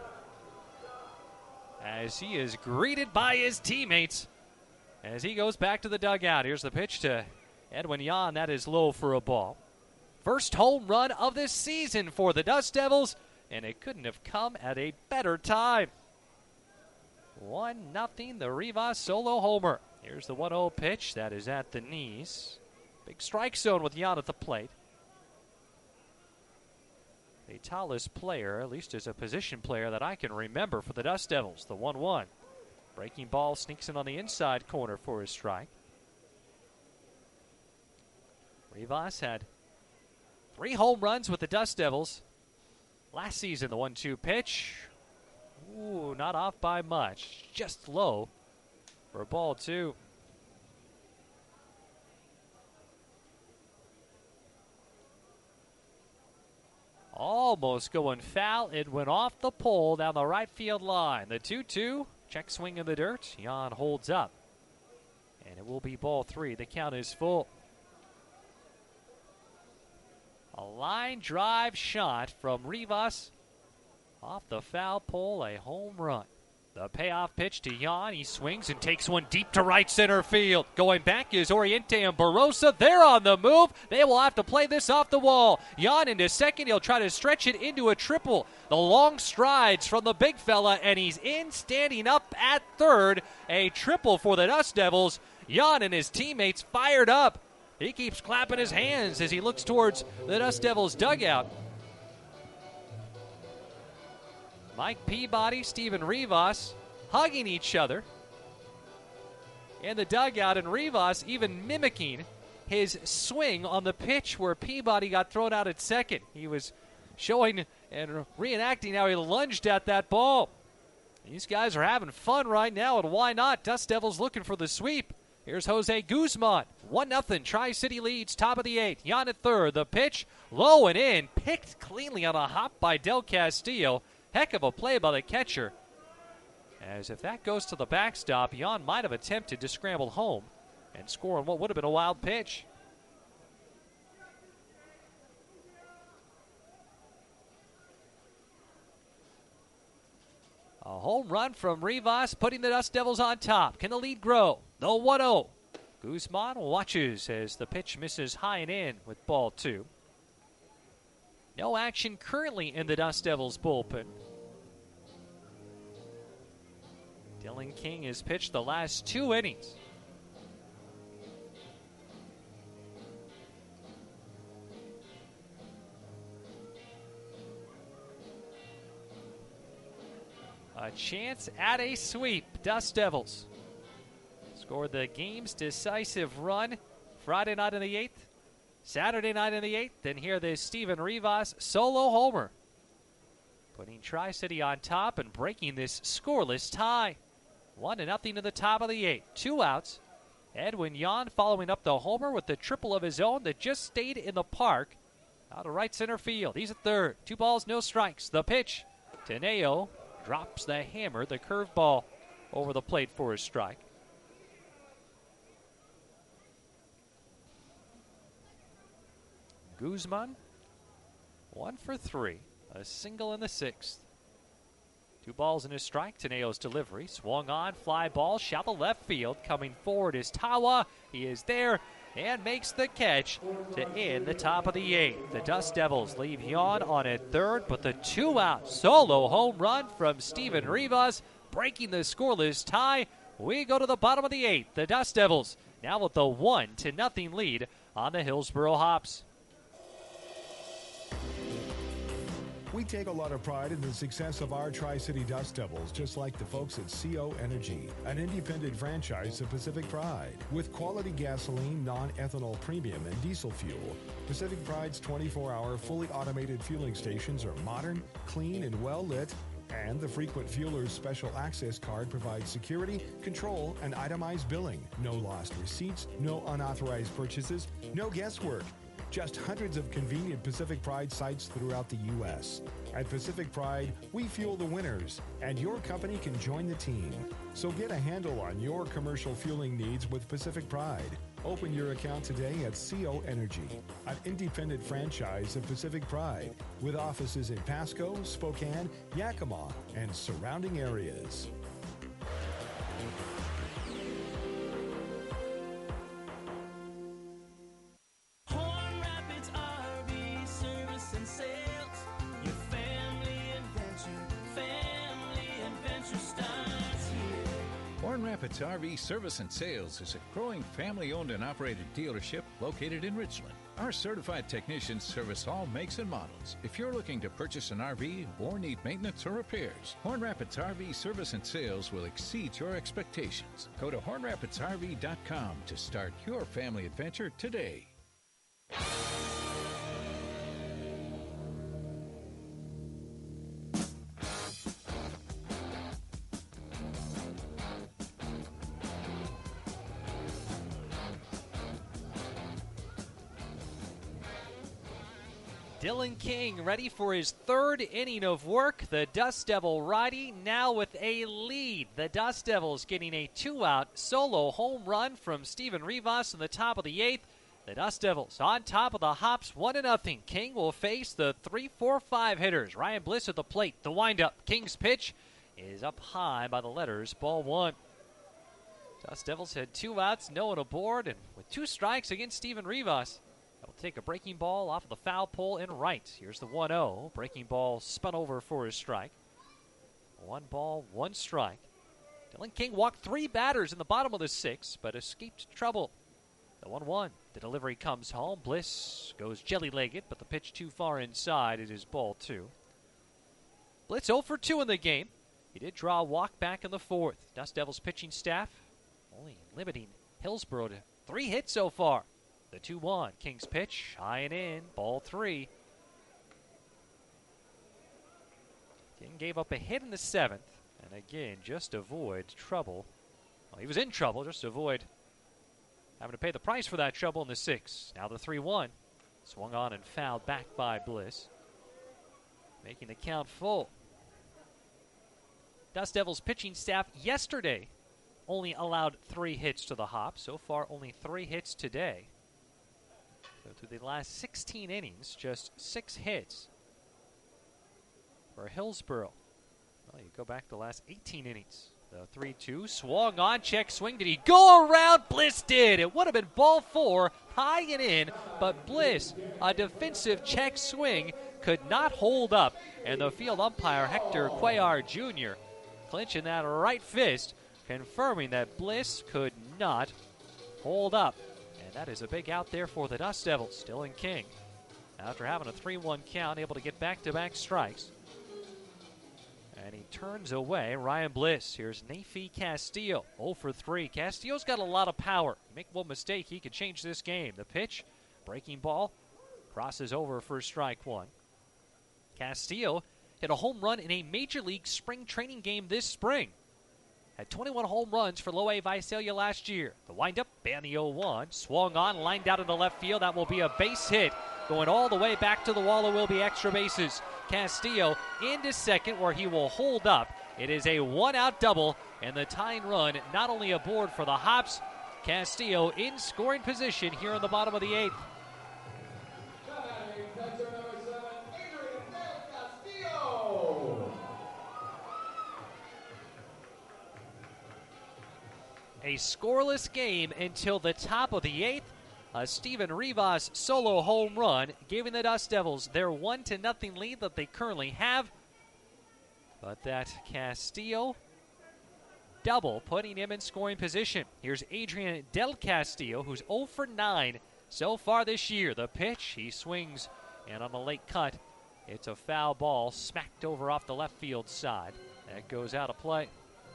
as he is greeted by his teammates as he goes back to the dugout. Here's the pitch to Edwin Yan. That is low for a ball. First home run of this season for the Dust Devils, and it couldn't have come at a better time. one nothing, the Rivas solo homer. Here's the one oh pitch. That is at the knees. Big strike zone with Yan at the plate. The tallest player, at least as a position player, that I can remember for the Dust Devils. The one one. Breaking ball sneaks in on the inside corner for his strike. Rivas had three home runs with the Dust Devils last season. The one two pitch. Ooh, not off by much. Just low for a ball two. Almost going foul. It went off the pole down the right field line. The two two. Check swing in the dirt. Yan holds up. And it will be ball three. The count is full. A line drive shot from Rivas off the foul pole. A home run. The payoff pitch to Yan. He swings and takes one deep to right center field. Going back is Oriente and Barossa. They're on the move. They will have to play this off the wall. Yan into second. He'll try to stretch it into a triple. The long strides from the big fella, and he's in, standing up at third. A triple for the Dust Devils. Yan and his teammates fired up. He keeps clapping his hands as he looks towards the Dust Devils dugout. Mike Peabody, Steven Rivas hugging each other in the dugout, and Rivas even mimicking his swing on the pitch where Peabody got thrown out at second. He was showing and reenacting how he lunged at that ball. These guys are having fun right now, and why not? Dust Devils looking for the sweep. Here's Jose Guzman. one nothing. Tri-City leads, top of the eighth. Yan at third. The pitch, low and in. Picked cleanly on a hop by Del Castillo. Heck of a play by the catcher. As if that goes to the backstop, Yan might have attempted to scramble home. and score on what would have been a wild pitch. A home run from Rivas, putting the Dust Devils on top. Can the lead grow? The one oh. Guzman watches as the pitch misses high and in with ball two. No action currently in the Dust Devils bullpen. Dylan King has pitched the last two innings. A chance at a sweep. Dust Devils scored the game's decisive run Friday night in the eighth, Saturday night in the eighth. Then here there's Steven Rivas solo homer, putting Tri-City on top and breaking this scoreless tie. One to nothing to the top of the eighth. Two outs. Edwin Yon following up the homer with the triple of his own that just stayed in the park out of right center field. He's at third. Two balls, no strikes. The pitch. Teneo drops the hammer, the curveball over the plate for a strike. Guzman, one for three, a single in the sixth. Two balls and a strike. Teneo's delivery swung on, fly ball, shallow left field. Coming forward is Tawa. He is there and makes the catch to end the top of the eighth. The Dust Devils leave Yon on at third, but the two-out solo home run from Steven Rivas, breaking the scoreless tie. We go to the bottom of the eighth. The Dust Devils now with the one to nothing lead on the Hillsboro Hops. We take a lot of pride in the success of our Tri-City Dust Devils, just like the folks at C O Energy, an independent franchise of Pacific Pride. With quality gasoline, non-ethanol premium, and diesel fuel, Pacific Pride's twenty-four hour fully automated fueling stations are modern, clean, and well-lit, and the Frequent Fueler's Special Access Card provides security, control, and itemized billing. No lost receipts, no unauthorized purchases, no guesswork. Just hundreds of convenient Pacific Pride sites throughout the U S At Pacific Pride, we fuel the winners, and your company can join the team. So get a handle on your commercial fueling needs with Pacific Pride. Open your account today at C O Energy, an independent franchise of Pacific Pride, with offices in Pasco, Spokane, Yakima, and surrounding areas. Horn Rapids R V Service and Sales is a growing family-owned and operated dealership located in Richland. Our certified technicians service all makes and models. If you're looking to purchase an R V or need maintenance or repairs, Horn Rapids R V Service and Sales will exceed your expectations. Go to horn rapids r v dot com to start your family adventure today. Dylan King ready for his third inning of work. The Dust Devil righty now with a lead. The Dust Devils getting a two-out solo home run from Steven Rivas in the top of the eighth. The Dust Devils on top of the Hops, one to nothing. King will face the three four five hitters. Ryan Bliss at the plate. The windup. King's pitch is up high by the letters. Ball one. Dust Devils had two outs, no one aboard, and with two strikes against Steven Rivas. Will take a breaking ball off of the foul pole in right. Here's the one oh. Breaking ball spun over for his strike. One ball, one strike. Dylan King walked three batters in the bottom of the sixth, but escaped trouble. The one one. The delivery comes home. Bliss goes jelly-legged, but the pitch too far inside. It is ball two. Blitz oh for two in the game. He did draw a walk back in the fourth. Dust Devils pitching staff only limiting Hillsboro to three hits so far. The two one. King's pitch, high and in, ball three. King gave up a hit in the seventh, and again, just to avoid trouble. Well, he was in trouble, just to avoid having to pay the price for that trouble in the sixth. Now the three one. Swung on and fouled back by Bliss, making the count full. Dust Devils pitching staff yesterday only allowed three hits to the Hops. So far, only three hits today. So through the last sixteen innings, just six hits for Hillsborough. Well, you go back the last eighteen innings. The three two swung on, check swing. Did he go around? Bliss did. It would have been ball four, high and in, but Bliss, a defensive check swing, could not hold up. And the field umpire, Hector Cuellar Junior, clinching that right fist, confirming that Bliss could not hold up. And that is a big out there for the Dust Devils. Dylan King, after having a three one count, able to get back-to-back strikes. And he turns away Ryan Bliss. Here's Nafi Castillo, oh for three. Castillo's got a lot of power. Make one mistake, he could change this game. The pitch, breaking ball, crosses over for strike one. Castillo hit a home run in a Major League spring training game this spring. Had twenty-one home runs for Loe Visalia last year. The windup, and the oh one. Swung on, lined out into left field. That will be a base hit. Going all the way back to the wall, it will be extra bases. Castillo into second where he will hold up. It is a one-out double, and the tying run not only aboard for the Hops, Castillo in scoring position here in the bottom of the eighth. A scoreless game until the top of the eighth. A Steven Rivas solo home run, giving the Dust Devils their one to nothing lead that they currently have. But that Castillo double, putting him in scoring position. Here's Adrian Del Castillo, who's oh for nine so far this year. The pitch, he swings, and on a late cut, it's a foul ball smacked over off the left field side. That goes out of play.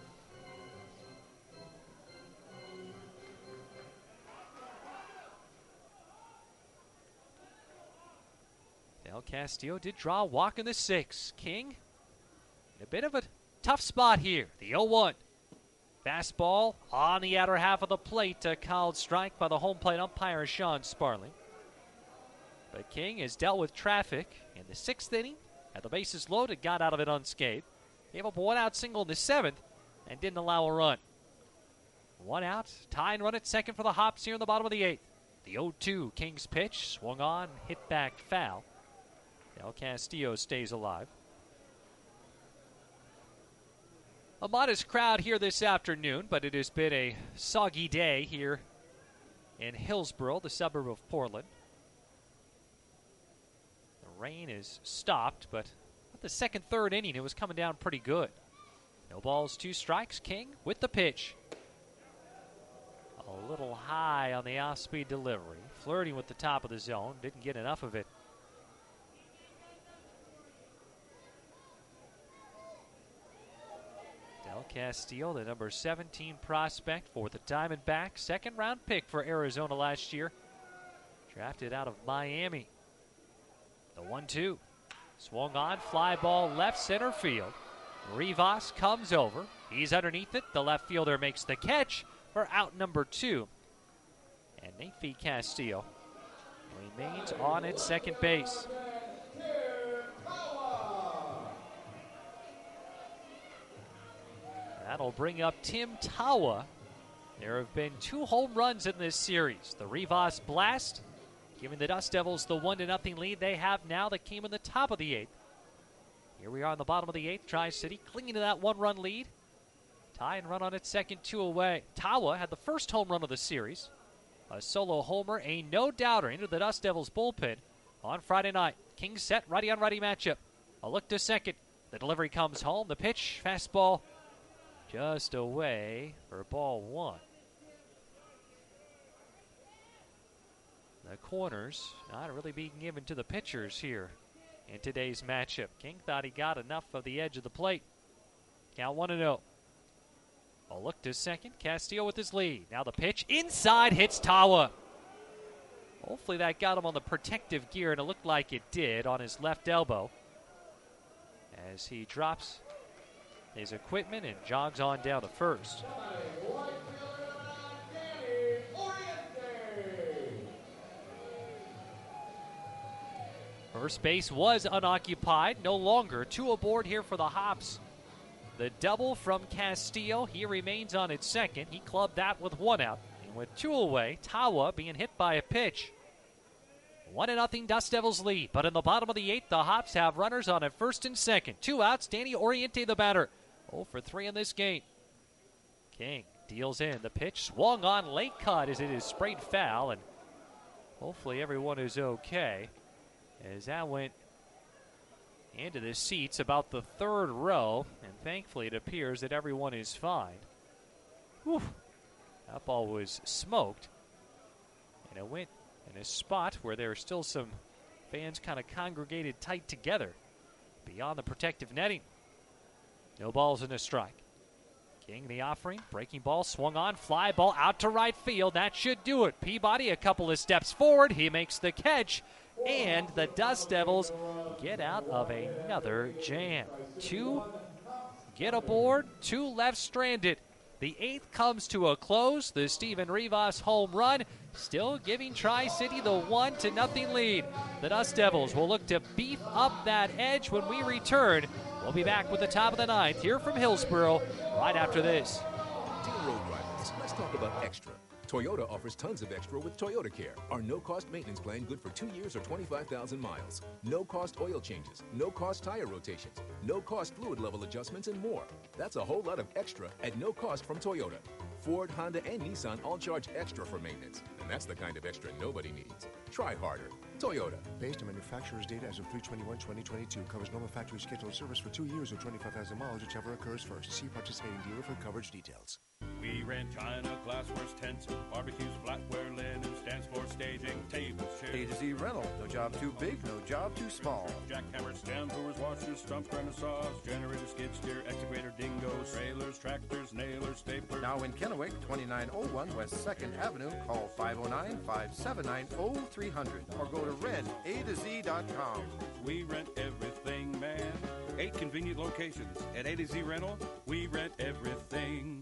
Del Castillo did draw a walk in the sixth. King in a bit of a tough spot here. The oh one. Fastball on the outer half of the plate. A called strike by the home plate umpire, Sean Sparling. But King has dealt with traffic in the sixth inning. Had the bases loaded, got out of it unscathed. Gave up a one-out single in the seventh and didn't allow a run. One out, tie and run at second for the Hops here in the bottom of the eighth. The oh two, King's pitch, swung on, hit back foul. Del Castillo stays alive. A modest crowd here this afternoon, but it has been a soggy day here in Hillsborough, the suburb of Portland. The rain is stopped, but at the second, third inning, it was coming down pretty good. No balls, two strikes. King with the pitch. A little high on the off-speed delivery. Flirting with the top of the zone. Didn't get enough of it. Del Castillo, the number seventeen prospect for the Diamondbacks. Second round pick for Arizona last year. Drafted out of Miami. The one two. Swung on, fly ball left center field. Rivas comes over. He's underneath it. The left fielder makes the catch for out number two. And Nafi Castillo remains on at second base. That'll bring up Tim Tawa. There have been two home runs in this series. The Rivas blast, giving the Dust Devils the one to nothing lead they have now that came in the top of the eighth. Here we are in the bottom of the eighth. Tri-City clinging to that one-run lead. Tie and run on its second, two away. Tawa had the first home run of the series. A solo homer, a no-doubter into the Dust Devils bullpen on Friday night. King set, righty-on-righty matchup. A look to second. The delivery comes home. The pitch, fastball, just away for ball one. The corners not really being given to the pitchers here in today's matchup. King thought he got enough of the edge of the plate. Count one and oh. A look to second. Castillo with his lead. Now the pitch inside hits Tawa. Hopefully that got him on the protective gear, and it looked like it did on his left elbow as he drops his equipment and jogs on down to first. First base was unoccupied, no longer. Two aboard here for the Hops. The double from Castillo. He remains on its second. He clubbed that with one out. And with two away, Tawa being hit by a pitch. One to nothing Dust Devils lead. But in the bottom of the eighth, the Hops have runners on at first and second. Two outs. Danny Oriente, the batter. oh for three in this game. King deals in. The pitch swung on, late cut as it is sprayed foul. And hopefully everyone is okay, as that went into the seats about the third row. And thankfully it appears that everyone is fine. Whew. That ball was smoked. And it went in a spot where there are still some fans kind of congregated tight together beyond the protective netting. No balls in a strike. King the offering, breaking ball, swung on, fly ball out to right field. That should do it. Peabody a couple of steps forward. He makes the catch, and the Dust Devils get out of another jam. Two get aboard, two left stranded. The eighth comes to a close. The Steven Rivas home run still giving Tri-City the one to nothing lead. The Dust Devils will look to beef up that edge when we return. We'll be back with the top of the ninth here from Hillsboro right after this. Dear road drivers, let's talk about extra. Toyota offers tons of extra with Toyota Care, our no-cost maintenance plan good for two years or twenty-five thousand miles. No-cost oil changes, no-cost tire rotations, no-cost fluid level adjustments, and more. That's a whole lot of extra at no cost from Toyota. Ford, Honda, and Nissan all charge extra for maintenance, and that's the kind of extra nobody needs. Try harder. Toyota. Based on manufacturer's data as of three twenty-one twenty twenty-two, covers normal factory scheduled service for two years or twenty-five thousand miles, whichever occurs first. See participating dealer for coverage details. We rent china, glassware, tents, barbecues, flatware, linen, stands for staging, tables, chairs. A to Z Rental. No job too big, no job too small. Jackhammers, stand blowers, washers, stumps, grinders, saws, generators, skid steer, excavator, dingoes, trailers, tractors, nailers, staplers. Now in Kennewick, twenty-nine oh one West second Avenue. Call five oh nine, five seven nine, oh three hundred or go to rent a to z dot com. We rent everything, man. Eight convenient locations. At A to Z Rental, we rent everything.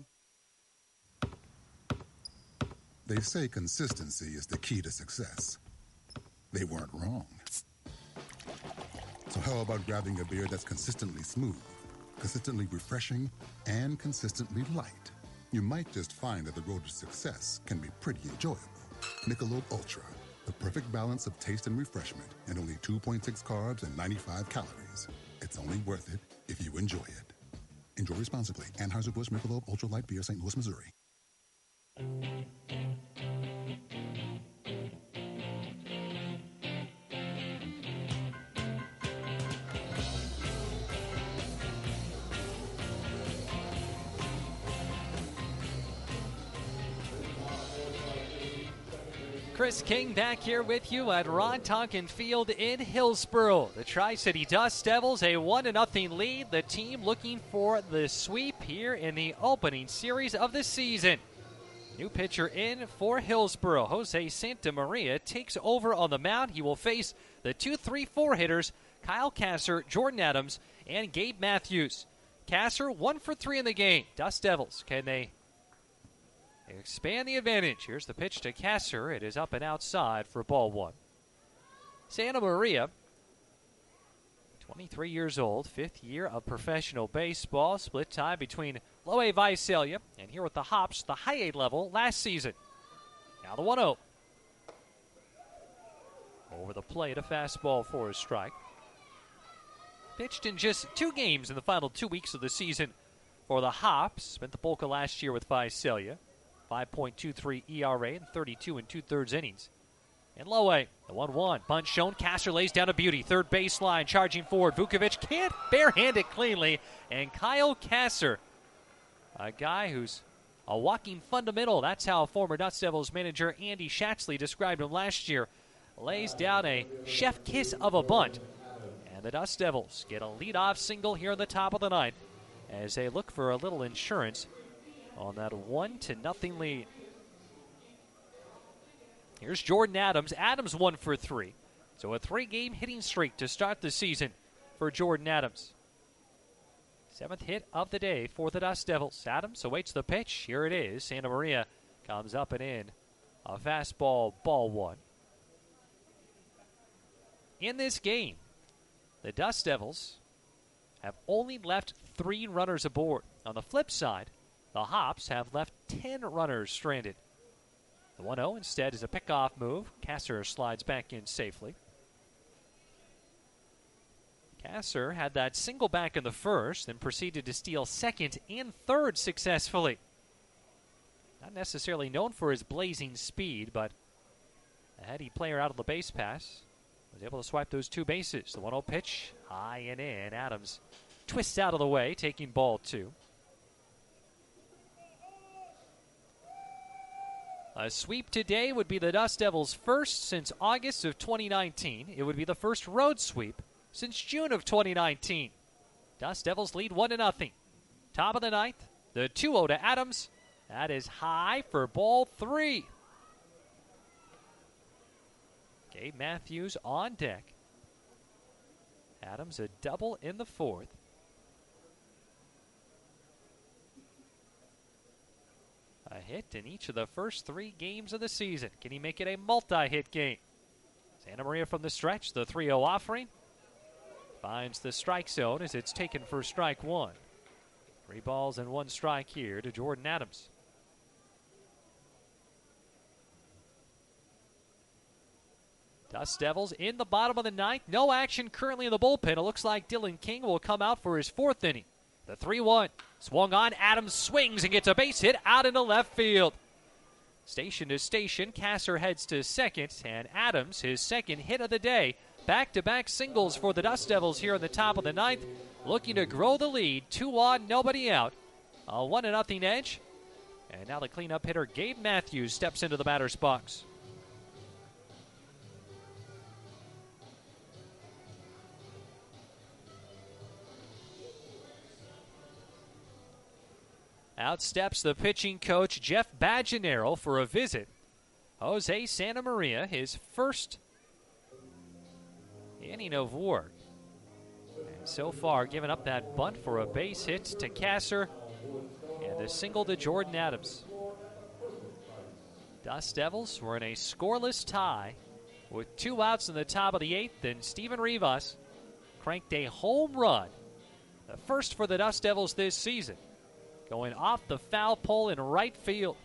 They say consistency is the key to success. They weren't wrong. So how about grabbing a beer that's consistently smooth, consistently refreshing, and consistently light? You might just find that the road to success can be pretty enjoyable. Michelob Ultra, the perfect balance of taste and refreshment, and only two point six carbs and ninety-five calories. It's only worth it if you enjoy it. Enjoy responsibly. Anheuser-Busch Michelob Ultra Light Beer, Saint Louis, Missouri. Chris King back here with you at Ron Tonkin Field in Hillsboro. The Tri-City Dust Devils a one to nothing lead. The team looking for the sweep here in the opening series of the season. New pitcher in for Hillsboro. Jose Santa Maria takes over on the mound. He will face the two three four hitters, Kyle Kasser, Jordan Adams, and Gabe Matthews. Kasser one for three in the game. Dust Devils, can they expand the advantage? Here's the pitch to Kasser. It is up and outside for ball one. Santa Maria, twenty-three years old, fifth year of professional baseball. Split time between Low A Visalia and here with the Hops, the high A level last season. Now the one oh. Over the plate, a fastball for a strike. Pitched in just two games in the final two weeks of the season for the Hops. Spent the bulk of last year with Visalia. five point two three E R A and thirty-two and two-thirds innings. And Low A, the one one. Bunt shown. Kasser lays down a beauty. Third baseline, charging forward. Vukovic can't barehand it cleanly. And Kyle Kasser, a guy who's a walking fundamental. That's how former Dust Devils manager Andy Schatzley described him last year. Lays down a chef kiss of a bunt. And the Dust Devils get a leadoff single here in the top of the ninth as they look for a little insurance on that one to nothing lead. Here's Jordan Adams. Adams one for three. So a three-game hitting streak to start the season for Jordan Adams. Seventh hit of the day for the Dust Devils. Adams awaits the pitch. Here it is. Santa Maria comes up and in. A fastball, ball one. In this game, the Dust Devils have only left three runners aboard. On the flip side, the Hops have left ten runners stranded. The one oh instead is a pickoff move. Kasser slides back in safely. Kasser had that single back in the first, then proceeded to steal second and third successfully. Not necessarily known for his blazing speed, but a heady player out of the base pass. Was able to swipe those two bases. The one oh pitch, high and in. Adams twists out of the way, taking ball two. A sweep today would be the Dust Devils' first since August of twenty nineteen. It would be the first road sweep since June of twenty nineteen. Dust Devils lead one to nothing. Top of the ninth, the two oh to Adams. That is high for ball three. Gabe Matthews on deck. Adams a double in the fourth. A hit in each of the first three games of the season. Can he make it a multi-hit game? Santa Maria from the stretch, the three oh offering. Finds the strike zone as it's taken for strike one. Three balls and one strike here to Jordan Adams. Dust Devils in the bottom of the ninth. No action currently in the bullpen. It looks like Dylan King will come out for his fourth inning. The three one. Swung on. Adams swings and gets a base hit out into left field. Station to station. Kasser heads to second. And Adams, his second hit of the day. Back-to-back singles for the Dust Devils here in the top of the ninth. Looking to grow the lead. Two on, nobody out. A one to nothing edge. And now the cleanup hitter Gabe Matthews steps into the batter's box. Out steps the pitching coach, Jeff Bajanero, for a visit. Jose Santa Maria, his first inning of work. And so far, giving up that bunt for a base hit to Kasser and a single to Jordan Adams. Dust Devils were in a scoreless tie with two outs in the top of the eighth, and Steven Rivas cranked a home run, the first for the Dust Devils this season, going off the foul pole in right field.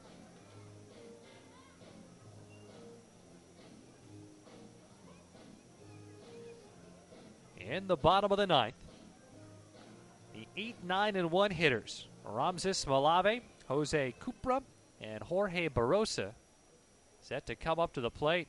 In the bottom of the ninth, the eight, nine, and one hitters, Ramses Malave, Jose Cupra, and Jorge Barosa, set to come up to the plate.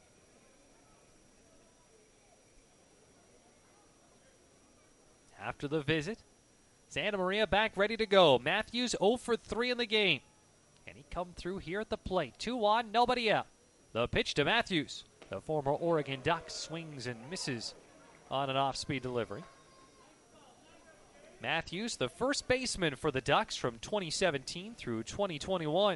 After the visit, Santa Maria back ready to go. Matthews oh for three in the game. Can he come through here at the plate? Two on, nobody out. The pitch to Matthews. The former Oregon Duck swings and misses on an off-speed delivery. Matthews, the first baseman for the Ducks from twenty seventeen through twenty twenty-one.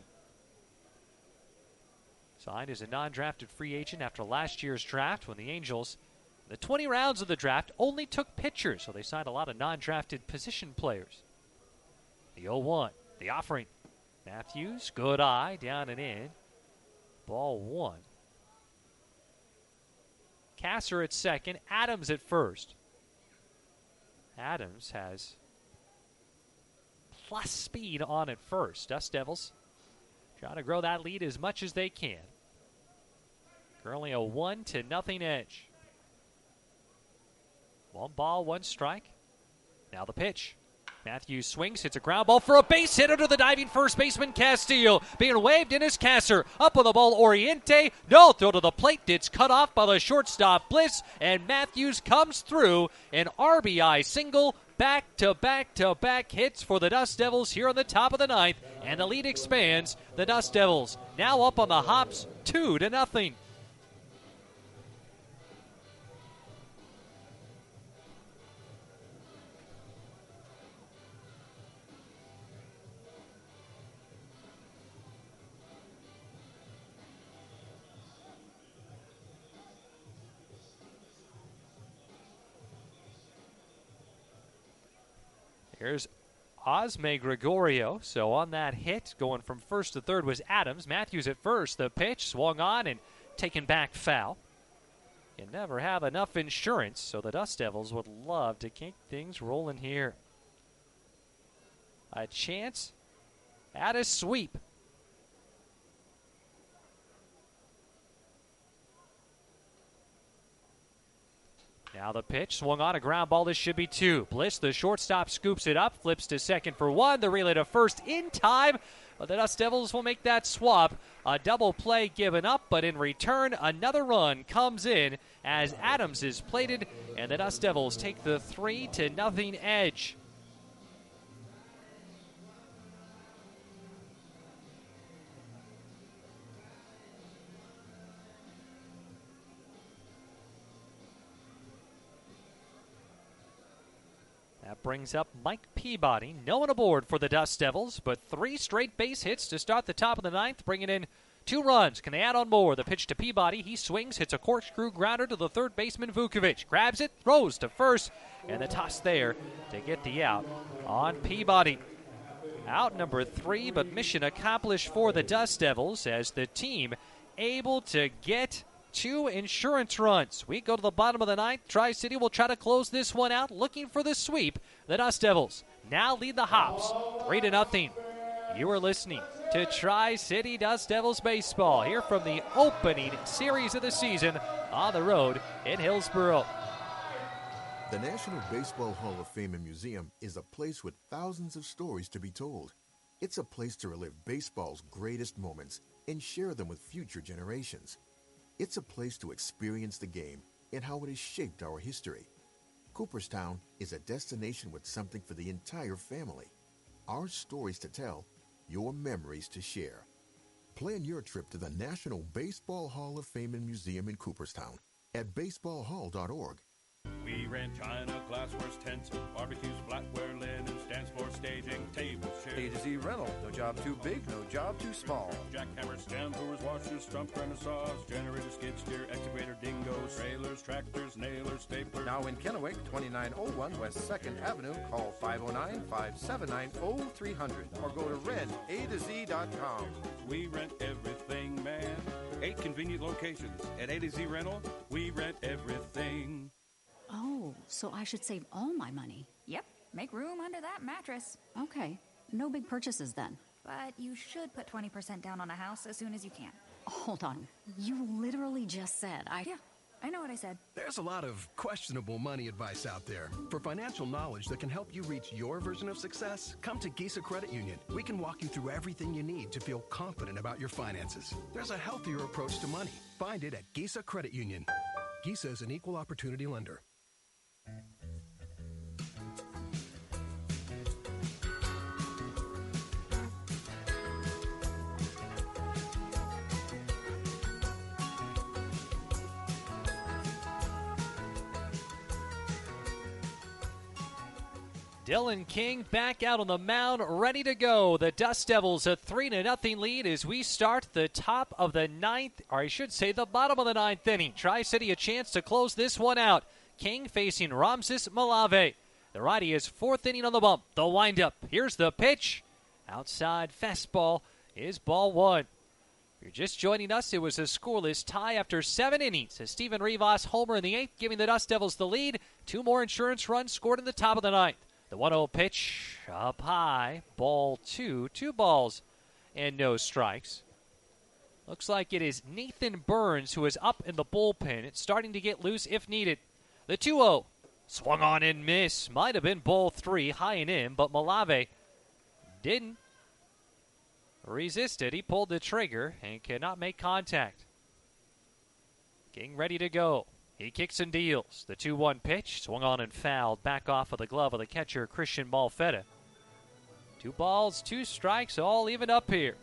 Signed as a non-drafted free agent after last year's draft when the Angels, the twenty rounds of the draft, only took pitchers, so they signed a lot of non-drafted position players. The oh one, the offering. Matthews, good eye, down and in. Ball one. Kasser at second, Adams at first. Adams has plus speed on at first. Dust Devils trying to grow that lead as much as they can. Currently a one to nothing edge. One ball, one strike. Now the pitch. Matthews swings, hits a ground ball for a base hit under the diving first baseman Castillo. Being waved in is Kasser. Up with the ball, Oriente. No throw to the plate. It's cut off by the shortstop, Bliss. And Matthews comes through. An R B I single. Back-to-back-to-back hits for the Dust Devils here on the top of the ninth. And the lead expands. The Dust Devils now up on the Hops, two to nothing. Here's Osme Gregorio. So on that hit, going from first to third was Adams. Matthews at first. The pitch swung on and taken back foul. You never have enough insurance, so the Dust Devils would love to keep things rolling here. a chance at a sweep. Now the pitch swung on a ground ball. This should be two. Bliss, the shortstop, scoops it up, flips to second for one. The relay to first in time, but the Dust Devils will make that swap. A double play given up, but in return, another run comes in as Adams is plated, and the Dust Devils take the three to nothing edge. That brings up Mike Peabody. No one aboard for the Dust Devils, but three straight base hits to start the top of the ninth, bringing in two runs. Can they add on more? The pitch to Peabody. He swings, hits a corkscrew grounder to the third baseman, Vukovic. Grabs it, throws to first, and the toss there to get the out on Peabody. Out number three, but mission accomplished for the Dust Devils as the team able to get two insurance runs. We go to the bottom of the ninth. Tri-City will try to close this one out, looking for the sweep. The Dust Devils now lead the Hops three to nothing. You are listening to Tri-City Dust Devils baseball here from the opening series of the season on the road in Hillsboro. The National Baseball Hall of Fame and Museum is a place with thousands of stories to be told. It's a place to relive baseball's greatest moments and share them with future generations. It's a place to experience the game and how it has shaped our history. Cooperstown is a destination with something for the entire family. Our stories to tell, your memories to share. Plan your trip to the National Baseball Hall of Fame and Museum in Cooperstown at baseball hall dot org. We rent china, glassware, tents, barbecues, flatware, linen, stands for staging, tables, chairs. A to Z Rental. No job too big, no job too small. Jackhammers, stand brewers, washers, stump grinders, saws, generators, skid steer, excavator, dingoes, trailers, tractors, nailers, staplers. Now in Kennewick, twenty-nine oh one West second Avenue. Call five oh nine, five seven nine, oh three hundred or go to rent a to z dot com. We rent everything, man. Eight convenient locations. At A to Z Rental, we rent everything. Oh, so I should save all my money. Yep, make room under that mattress. Okay, no big purchases then. But you should put twenty percent down on a house as soon as you can. Hold on, you literally just said I... Yeah, I know what I said. There's a lot of questionable money advice out there. For financial knowledge that can help you reach your version of success, come to Gisa Credit Union. We can walk you through everything you need to feel confident about your finances. There's a healthier approach to money. Find it at Gisa Credit Union. Gisa is an equal opportunity lender. Dylan King back out on the mound, ready to go. The Dust Devils a three to nothing lead as we start the top of the ninth, or I should say the bottom of the ninth inning. Tri-City a chance to close this one out. King facing Ramses Malave. The righty is fourth inning on the bump. The windup. Here's the pitch. Outside fastball is ball one. If you're just joining us, it was a scoreless tie after seven innings as Stephen Rivas homer in the eighth, giving the Dust Devils the lead. Two more insurance runs scored in the top of the ninth. The one oh pitch up high. Ball two. Two balls and no strikes. Looks like it is Nathan Burns who is up in the bullpen. It's starting to get loose if needed. The two oh. Swung on and miss. Might have been ball three, high and in, but Malave didn't resist it. He pulled the trigger and cannot make contact. King ready to go. He kicks and deals. The two one pitch, swung on and fouled, back off of the glove of the catcher, Christian Malfetta. Two balls, two strikes, all even up here.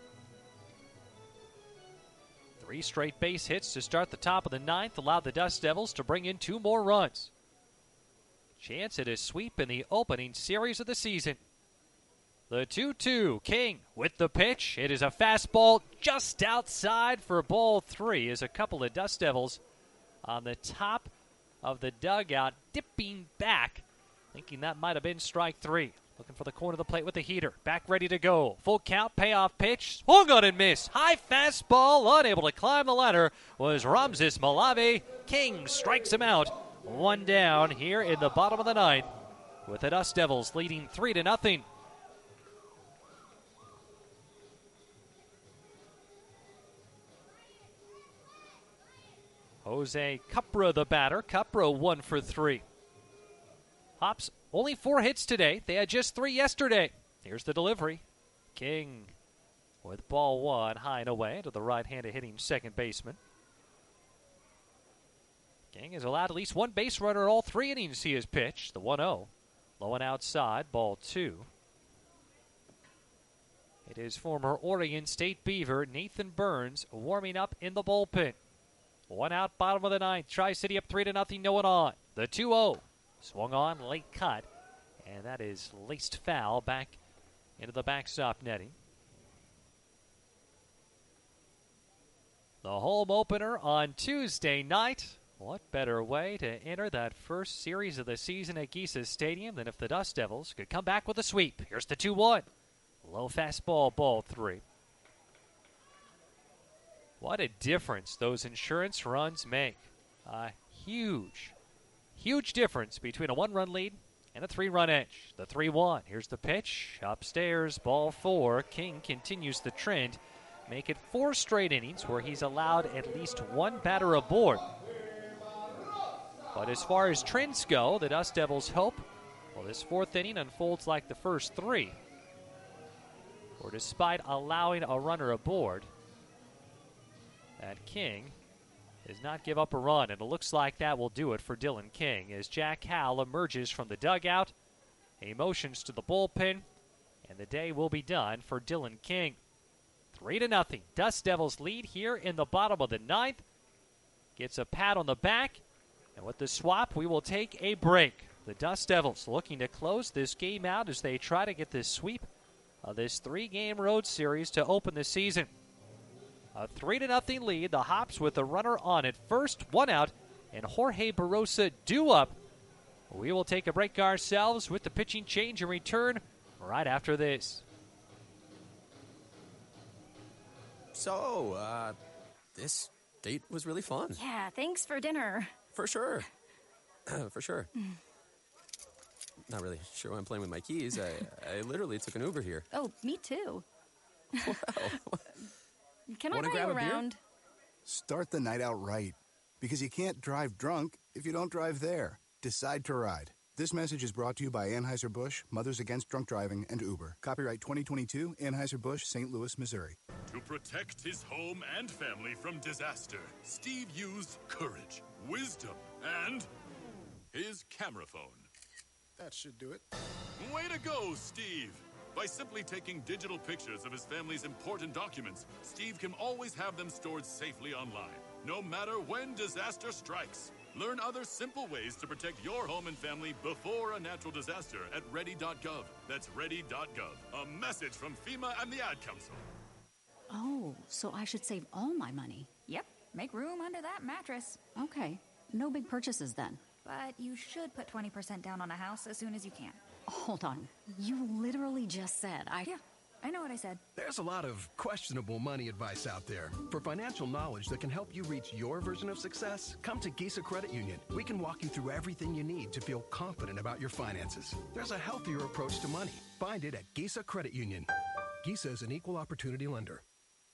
Three straight base hits to start the top of the ninth allowed the Dust Devils to bring in two more runs. Chance at a sweep in the opening series of the season. The two two, King with the pitch. It is a fastball just outside for ball three as a couple of Dust Devils on the top of the dugout, dipping back, thinking that might have been strike three. Looking for the corner of the plate with the heater. Back ready to go. Full count, payoff pitch. Swung on and missed. High fastball, unable to climb the ladder, was Ramses Malave. King strikes him out. One down here in the bottom of the ninth, with the Dust Devils leading three to nothing. Jose Capra, the batter. Capra one for three. Hops, only four hits today. They had just three yesterday. Here's the delivery. King with ball one, high and away to the right-handed hitting second baseman. King has allowed at least one base runner all three innings he has pitched. The one oh. Low and outside, ball two. It is former Oregon State Beaver Nathan Burns warming up in the bullpen. One out, bottom of the ninth. Tri-City up three to nothing, no one on. The two oh. Swung on, late cut. And that is laced foul back into the backstop netting. The home opener on Tuesday night. What better way to enter that first series of the season at Giza Stadium than if the Dust Devils could come back with a sweep? Here's the two one. Low fastball, ball three. What a difference those insurance runs make. A huge, huge difference between a one-run lead and a three-run edge. The three one. Here's the pitch. Upstairs, ball four. King continues the trend. Make it four straight innings where he's allowed at least one batter aboard. But as far as trends go, the Dust Devils hope, well, this fourth inning unfolds like the first three. For despite allowing a runner aboard, that King does not give up a run, and it looks like that will do it for Dylan King as Jack Howell emerges from the dugout. He motions to the bullpen, and the day will be done for Dylan King. Three to nothing. Dust Devils lead here in the bottom of the ninth. Gets a pat on the back, and with the swap, we will take a break. The Dust Devils looking to close this game out as they try to get this sweep of this three-game road series to open the season. A three to nothing lead. The Hops with the runner on at first, one out, and Jorge Barosa due up. We will take a break ourselves with the pitching change and return right after this. So, uh, this date was really fun. Yeah, thanks for dinner. For sure. For sure. Not really sure why I'm playing with my keys. I, I literally took an Uber here. Oh, me too. Wow. Can I Wanna buy grab you a beer? around? Start the night out right. Because you can't drive drunk if you don't drive there. Decide to ride. This message is brought to you by Anheuser-Busch, Mothers Against Drunk Driving, and Uber. Copyright twenty twenty-two, Anheuser-Busch, Saint Louis, Missouri. To protect his home and family from disaster, Steve used courage, wisdom, and his camera phone. That should do it. Way to go, Steve! By simply taking digital pictures of his family's important documents, Steve can always have them stored safely online, no matter when disaster strikes. Learn other simple ways to protect your home and family before a natural disaster at ready dot gov. That's ready dot gov. A message from FEMA and the Ad Council. Oh, so I should save all my money. Yep, make room under that mattress. Okay, no big purchases then. But you should put twenty percent down on a house as soon as you can. Hold on, you literally just said I... Yeah, I know what I said. There's a lot of questionable money advice out there. For financial knowledge that can help you reach your version of success, come to Giza Credit Union. We can walk you through everything you need to feel confident about your finances. There's a healthier approach to money. Find it at Giza Credit Union. Giza is an equal opportunity lender.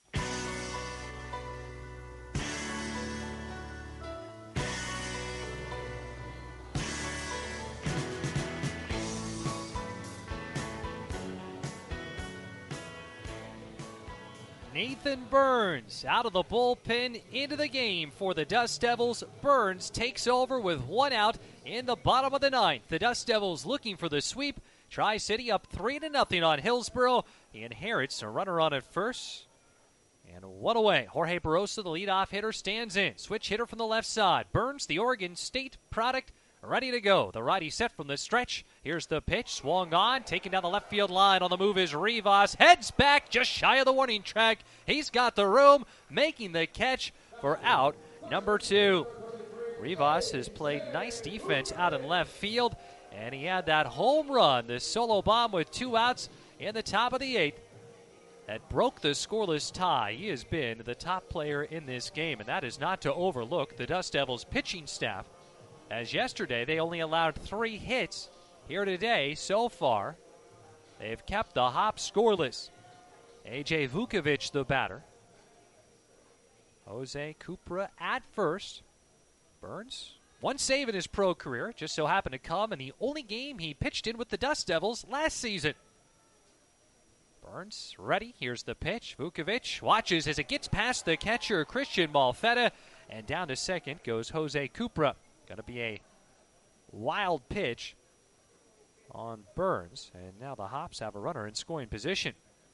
Nathan Burns out of the bullpen into the game for the Dust Devils. Burns takes over with one out in the bottom of the ninth. The Dust Devils looking for the sweep. Tri-City up three to nothing on Hillsboro. He inherits a runner on at first. And one away. Jorge Barosa, the leadoff hitter, stands in. Switch hitter from the left side. Burns, the Oregon State product, ready to go. The righty set from the stretch. Here's the pitch. Swung on. Taking down the left field line. On the move is Rivas. Heads back just shy of the warning track. He's got the room. Making the catch for out number two. Rivas has played nice defense out in left field. And he had that home run. This solo bomb with two outs in the top of the eighth. That broke the scoreless tie. He has been the top player in this game. And that is not to overlook the Dust Devils pitching staff. As yesterday, they only allowed three hits. Here today, so far, they've kept the Hops scoreless. A J Vukovic, the batter. Jose Capra at first. Burns, one save in his pro career, just so happened to come in the only game he pitched in with the Dust Devils last season. Burns ready. Here's the pitch. Vukovic watches as it gets past the catcher, Christian Malfetta, and down to second goes Jose Cupra. Going to be a wild pitch on Burns, and now the Hops have a runner in scoring position.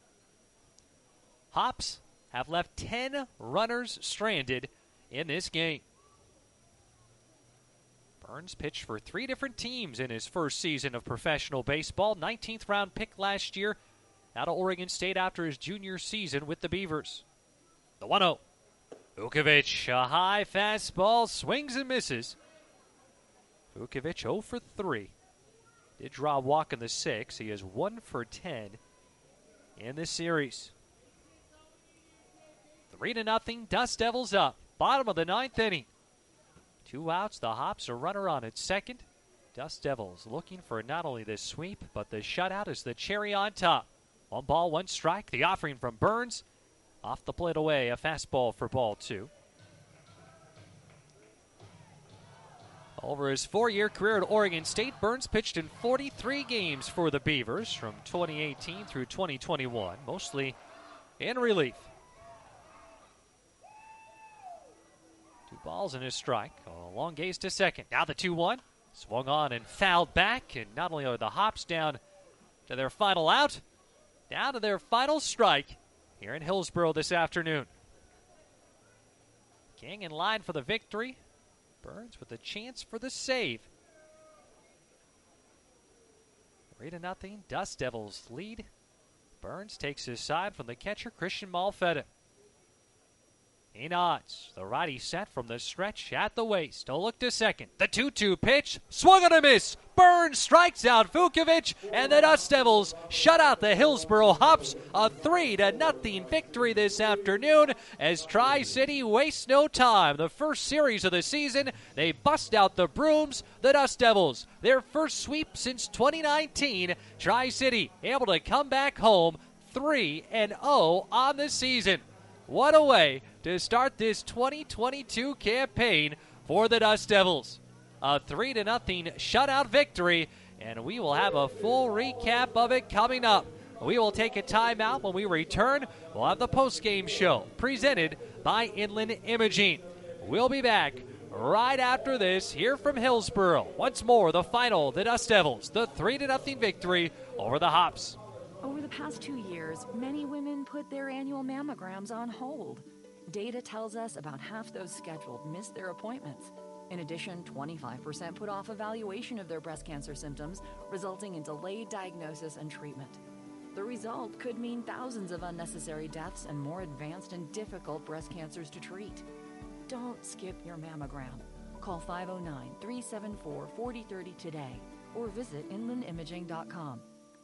Hops have left ten runners stranded in this game. Burns pitched for three different teams in his first season of professional baseball. nineteenth round pick last year out of Oregon State after his junior season with the Beavers. The one oh. Vukovic, a high fastball, swings and misses. Vukovic oh for three. Did draw a walk in the sixth. He is one for ten in this series. Three to nothing, Dust Devils up. Bottom of the ninth inning. Two outs, the Hops, a runner on at second. Dust Devils looking for not only this sweep, but the shutout is the cherry on top. One ball, one strike. The offering from Burns. Off the plate away, a fastball for ball two. Over his four-year career at Oregon State, Burns pitched in forty-three games for the Beavers from twenty eighteen through twenty twenty-one, mostly in relief. Two balls and a strike. A long gaze to second. Now the two one. Swung on and fouled back, and not only are the Hops down to their final out, down to their final strike here in Hillsboro this afternoon. King in line for the victory. Burns with a chance for the save. Three to nothing. Dust Devils lead. Burns takes his side from the catcher, Christian Malfetta. He nods. The righty set from the stretch at the waist. A look to second. The two two pitch. Swung on a miss. Burns strikes out Vukovic, and the Dust Devils shut out the Hillsboro Hops. A three to nothing victory this afternoon as Tri-City wastes no time. The first series of the season, they bust out the brooms. The Dust Devils, their first sweep since twenty nineteen. Tri-City able to come back home three and oh on the season. What a way to start this twenty twenty-two campaign for the Dust Devils. A three to nothing shutout victory, and we will have a full recap of it coming up. We will take a timeout. When we return, we'll have the post-game show presented by Inland Imaging. We'll be back right after this here from Hillsboro. Once more, the final, the Dust Devils, the three to nothing victory over the Hops. Over the past two years, many women put their annual mammograms on hold. Data tells us about half those scheduled missed their appointments. In addition, twenty-five percent put off evaluation of their breast cancer symptoms, resulting in delayed diagnosis and treatment. The result could mean thousands of unnecessary deaths and more advanced and difficult breast cancers to treat. Don't skip your mammogram. Call five oh nine, three seven four, four oh three oh today or visit inland imaging dot com.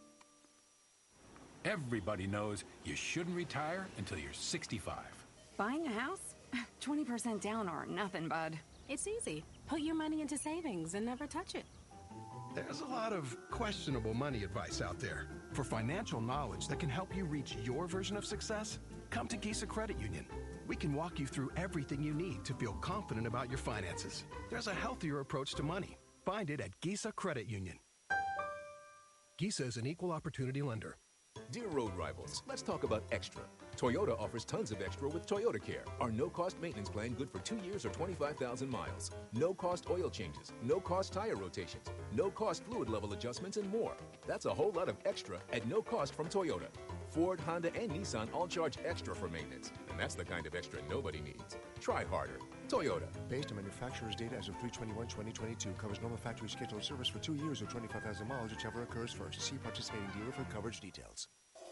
Everybody knows you shouldn't retire until you're sixty-five. Buying a house? twenty percent down or nothing, bud. It's easy. Put your money into savings and never touch it. There's a lot of questionable money advice out there. For financial knowledge that can help you reach your version of success, come to Gisa Credit Union. We can walk you through everything you need to feel confident about your finances. There's a healthier approach to money. Find it at Gisa Credit Union. Gisa is an equal opportunity lender. Dear road rivals, let's talk about extra. Toyota offers tons of extra with Toyota Care, our no-cost maintenance plan good for two years or twenty-five thousand miles. No-cost oil changes, no-cost tire rotations, no-cost fluid level adjustments, and more. That's a whole lot of extra at no cost from Toyota. Ford, Honda, and Nissan all charge extra for maintenance, and that's the kind of extra nobody needs. Try harder. Toyota. Based on manufacturer's data as of three twenty-one twenty twenty-two, covers normal factory scheduled service for two years or twenty-five thousand miles, whichever occurs first. See participating dealer for coverage details.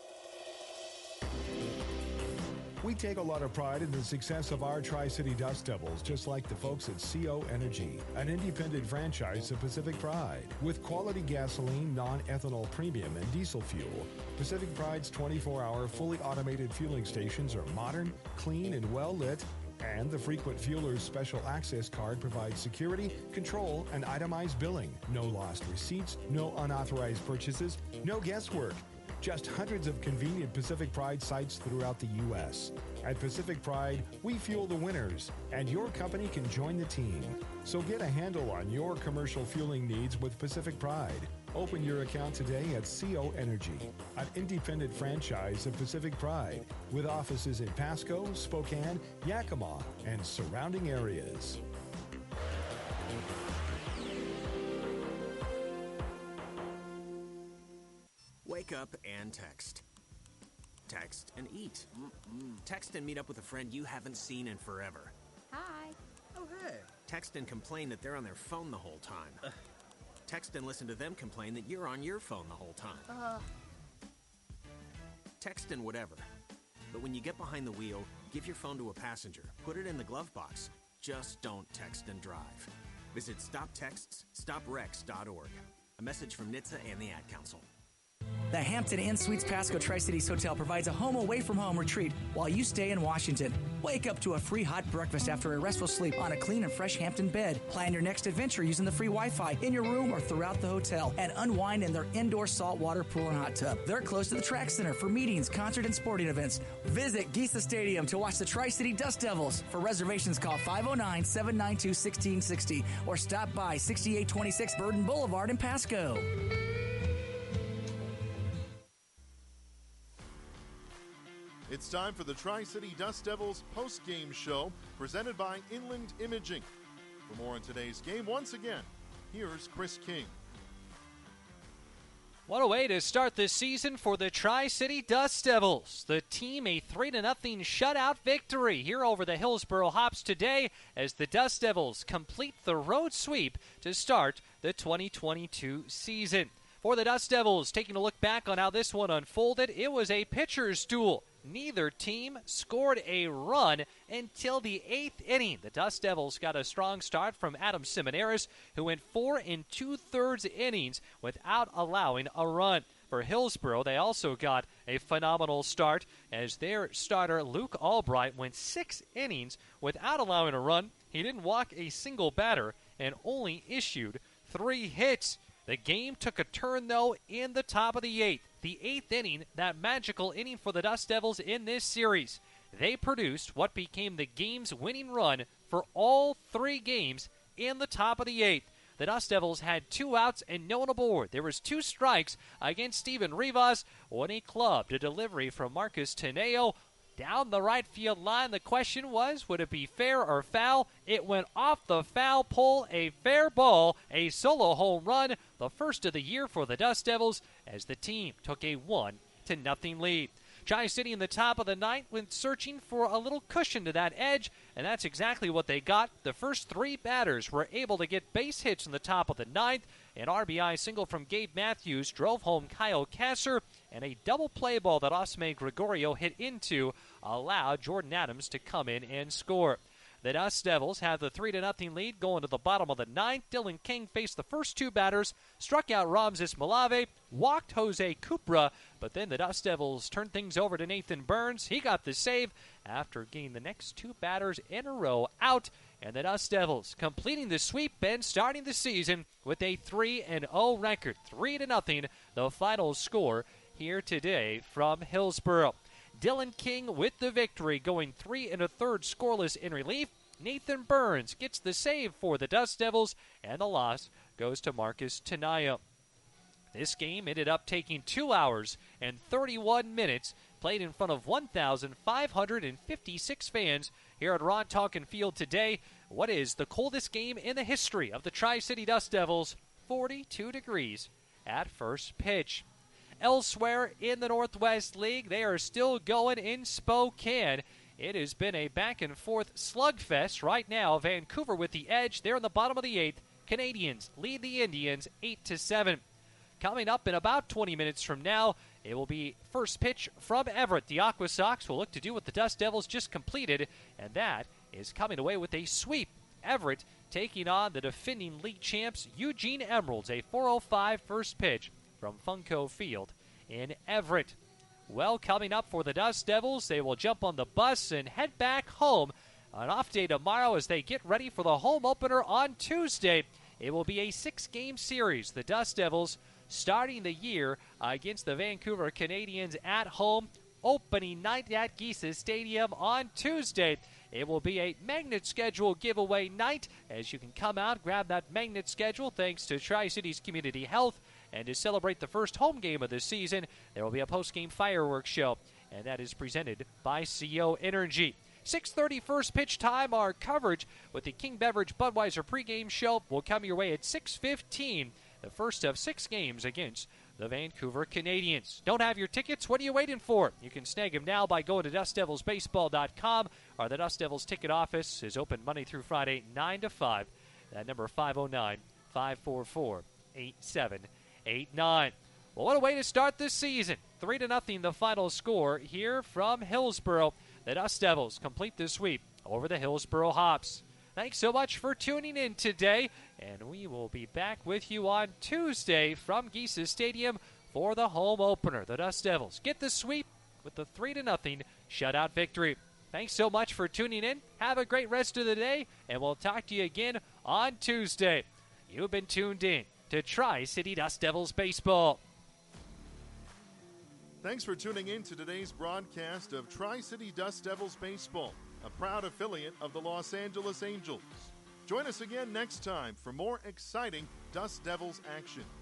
We take a lot of pride in the success of our Tri-City Dust Devils, just like the folks at C O Energy, an independent franchise of Pacific Pride. With quality gasoline, non-ethanol premium, and diesel fuel, Pacific Pride's twenty-four hour fully automated fueling stations are modern, clean, and well-lit, and the Frequent Fueler's Special Access Card provides security, control, and itemized billing. No lost receipts, no unauthorized purchases, no guesswork. just hundreds of convenient Pacific Pride sites throughout the U S. At Pacific Pride, we fuel the winners, and your company can join the team. So get a handle on your commercial fueling needs with Pacific Pride. Open your account today at C O Energy, an independent franchise of Pacific Pride, with offices in Pasco, Spokane, Yakima, and surrounding areas. Wake up and text. Text and eat. Mm-mm. Text and meet up with a friend you haven't seen in forever. Hi. Oh, hey. Text and complain that they're on their phone the whole time. Ugh. Text and listen to them complain that you're on your phone the whole time. Uh. Text and whatever. But when you get behind the wheel, give your phone to a passenger. Put it in the glove box. Just don't text and drive. Visit stop texts stop wrecks dot org. A message from N H T S A and the Ad Council. The Hampton Inn Suites Pasco Tri-Cities Hotel provides a home away from home retreat while you stay in Washington. Wake up to a free hot breakfast after a restful sleep on a clean and fresh Hampton bed. Plan your next adventure using the free Wi-Fi in your room or throughout the hotel, and unwind in their indoor saltwater pool and hot tub. They're close to the track center for meetings, concert, and sporting events. Visit Giza Stadium to watch the Tri-City Dust Devils. For reservations, call five oh nine, seven nine two, one six six zero or stop by sixty-eight twenty-six Burden Boulevard in Pasco. It's time for the Tri-City Dust Devils post-game show presented by Inland Imaging. For more on today's game, once again, here's Chris King. What a way to start this season for the Tri-City Dust Devils. The team a three to nothing shutout victory here over the Hillsboro Hops today as the Dust Devils complete the road sweep to start the twenty twenty-two season. For the Dust Devils, taking a look back on how this one unfolded, it was a pitcher's duel. Neither team scored a run until the eighth inning. The Dust Devils got a strong start from Adam Simoneris, who went four and two-thirds innings without allowing a run. For Hillsboro, they also got a phenomenal start as their starter, Luke Albright, went six innings without allowing a run. He didn't walk a single batter and only issued three hits. The game took a turn, though, in the top of the eighth. The eighth inning, that magical inning for the Dust Devils in this series. They produced what became the game's winning run for all three games in the top of the eighth. The Dust Devils had two outs and no one aboard. There was two strikes against Steven Rivas when he clubbed a delivery from Marcus Teneo down the right field line. The question was, would it be fair or foul? It went off the foul pole, a fair ball, a solo home run, the first of the year for the Dust Devils as the team took a one to nothing lead. Tri-City in the top of the ninth went searching for a little cushion to that edge, and that's exactly what they got. The first three batters were able to get base hits in the top of the ninth. An R B I single from Gabe Matthews drove home Kyle Kasser, and a double play ball that Osme Gregorio hit into allowed Jordan Adams to come in and score. The Dust Devils have the three to nothing lead going to the bottom of the ninth. Dylan King faced the first two batters, struck out Ramses Malave, walked Jose Cupra, but then the Dust Devils turned things over to Nathan Burns. He got the save after getting the next two batters in a row out, and the Dust Devils completing the sweep and starting the season with a three and oh record. three to nothing, the final score here today from Hillsboro. Dylan King with the victory, going three and a third scoreless in relief. Nathan Burns gets the save for the Dust Devils, and the loss goes to Marcus Tenaya. This game ended up taking two hours and thirty-one minutes, played in front of one thousand five hundred fifty-six fans here at Ron Tonkin Field today. What is the coldest game in the history of the Tri-City Dust Devils? forty-two degrees at first pitch. Elsewhere in the Northwest League, they are still going in Spokane. It has been a back-and-forth slugfest right now. Vancouver with the edge. They're in the bottom of the eighth. Canadians lead the Indians eight to seven. Coming up in about twenty minutes from now, it will be first pitch from Everett. The Aqua Sox will look to do what the Dust Devils just completed, and that is coming away with a sweep. Everett taking on the defending league champs Eugene Emeralds, a four oh five first pitch from Funko Field in Everett. Well, coming up for the Dust Devils, they will jump on the bus and head back home. An off day tomorrow as they get ready for the home opener on Tuesday. It will be a six-game series. The Dust Devils starting the year against the Vancouver Canadians at home, opening night at Giesa Stadium on Tuesday. It will be a magnet schedule giveaway night, as you can come out, grab that magnet schedule thanks to Tri-Cities Community Health. And to celebrate the first home game of the season, there will be a post-game fireworks show, and that is presented by C O Energy. six thirty first pitch time. Our coverage with the King Beverage Budweiser pregame show will come your way at six fifteen, the first of six games against the Vancouver Canadians. Don't have your tickets? What are you waiting for? You can snag them now by going to dust devils baseball dot com, or the Dust Devils ticket office is open Monday through Friday, nine to five. That number five oh nine, five four four, eight seven eight nine. Well, what a way to start this season. Three to nothing the final score here from Hillsboro. The Dust Devils complete the sweep over the Hillsboro Hops. Thanks so much for tuning in today, and we will be back with you on Tuesday from Giesa Stadium for the home opener. The Dust Devils get the sweep with the three to nothing shutout victory. Thanks so much for tuning in. Have a great rest of the day, and we'll talk to you again on Tuesday. You've been tuned in to Tri-City Dust Devils Baseball. Thanks for tuning in to today's broadcast of Tri-City Dust Devils Baseball, a proud affiliate of the Los Angeles Angels. Join us again next time for more exciting Dust Devils action.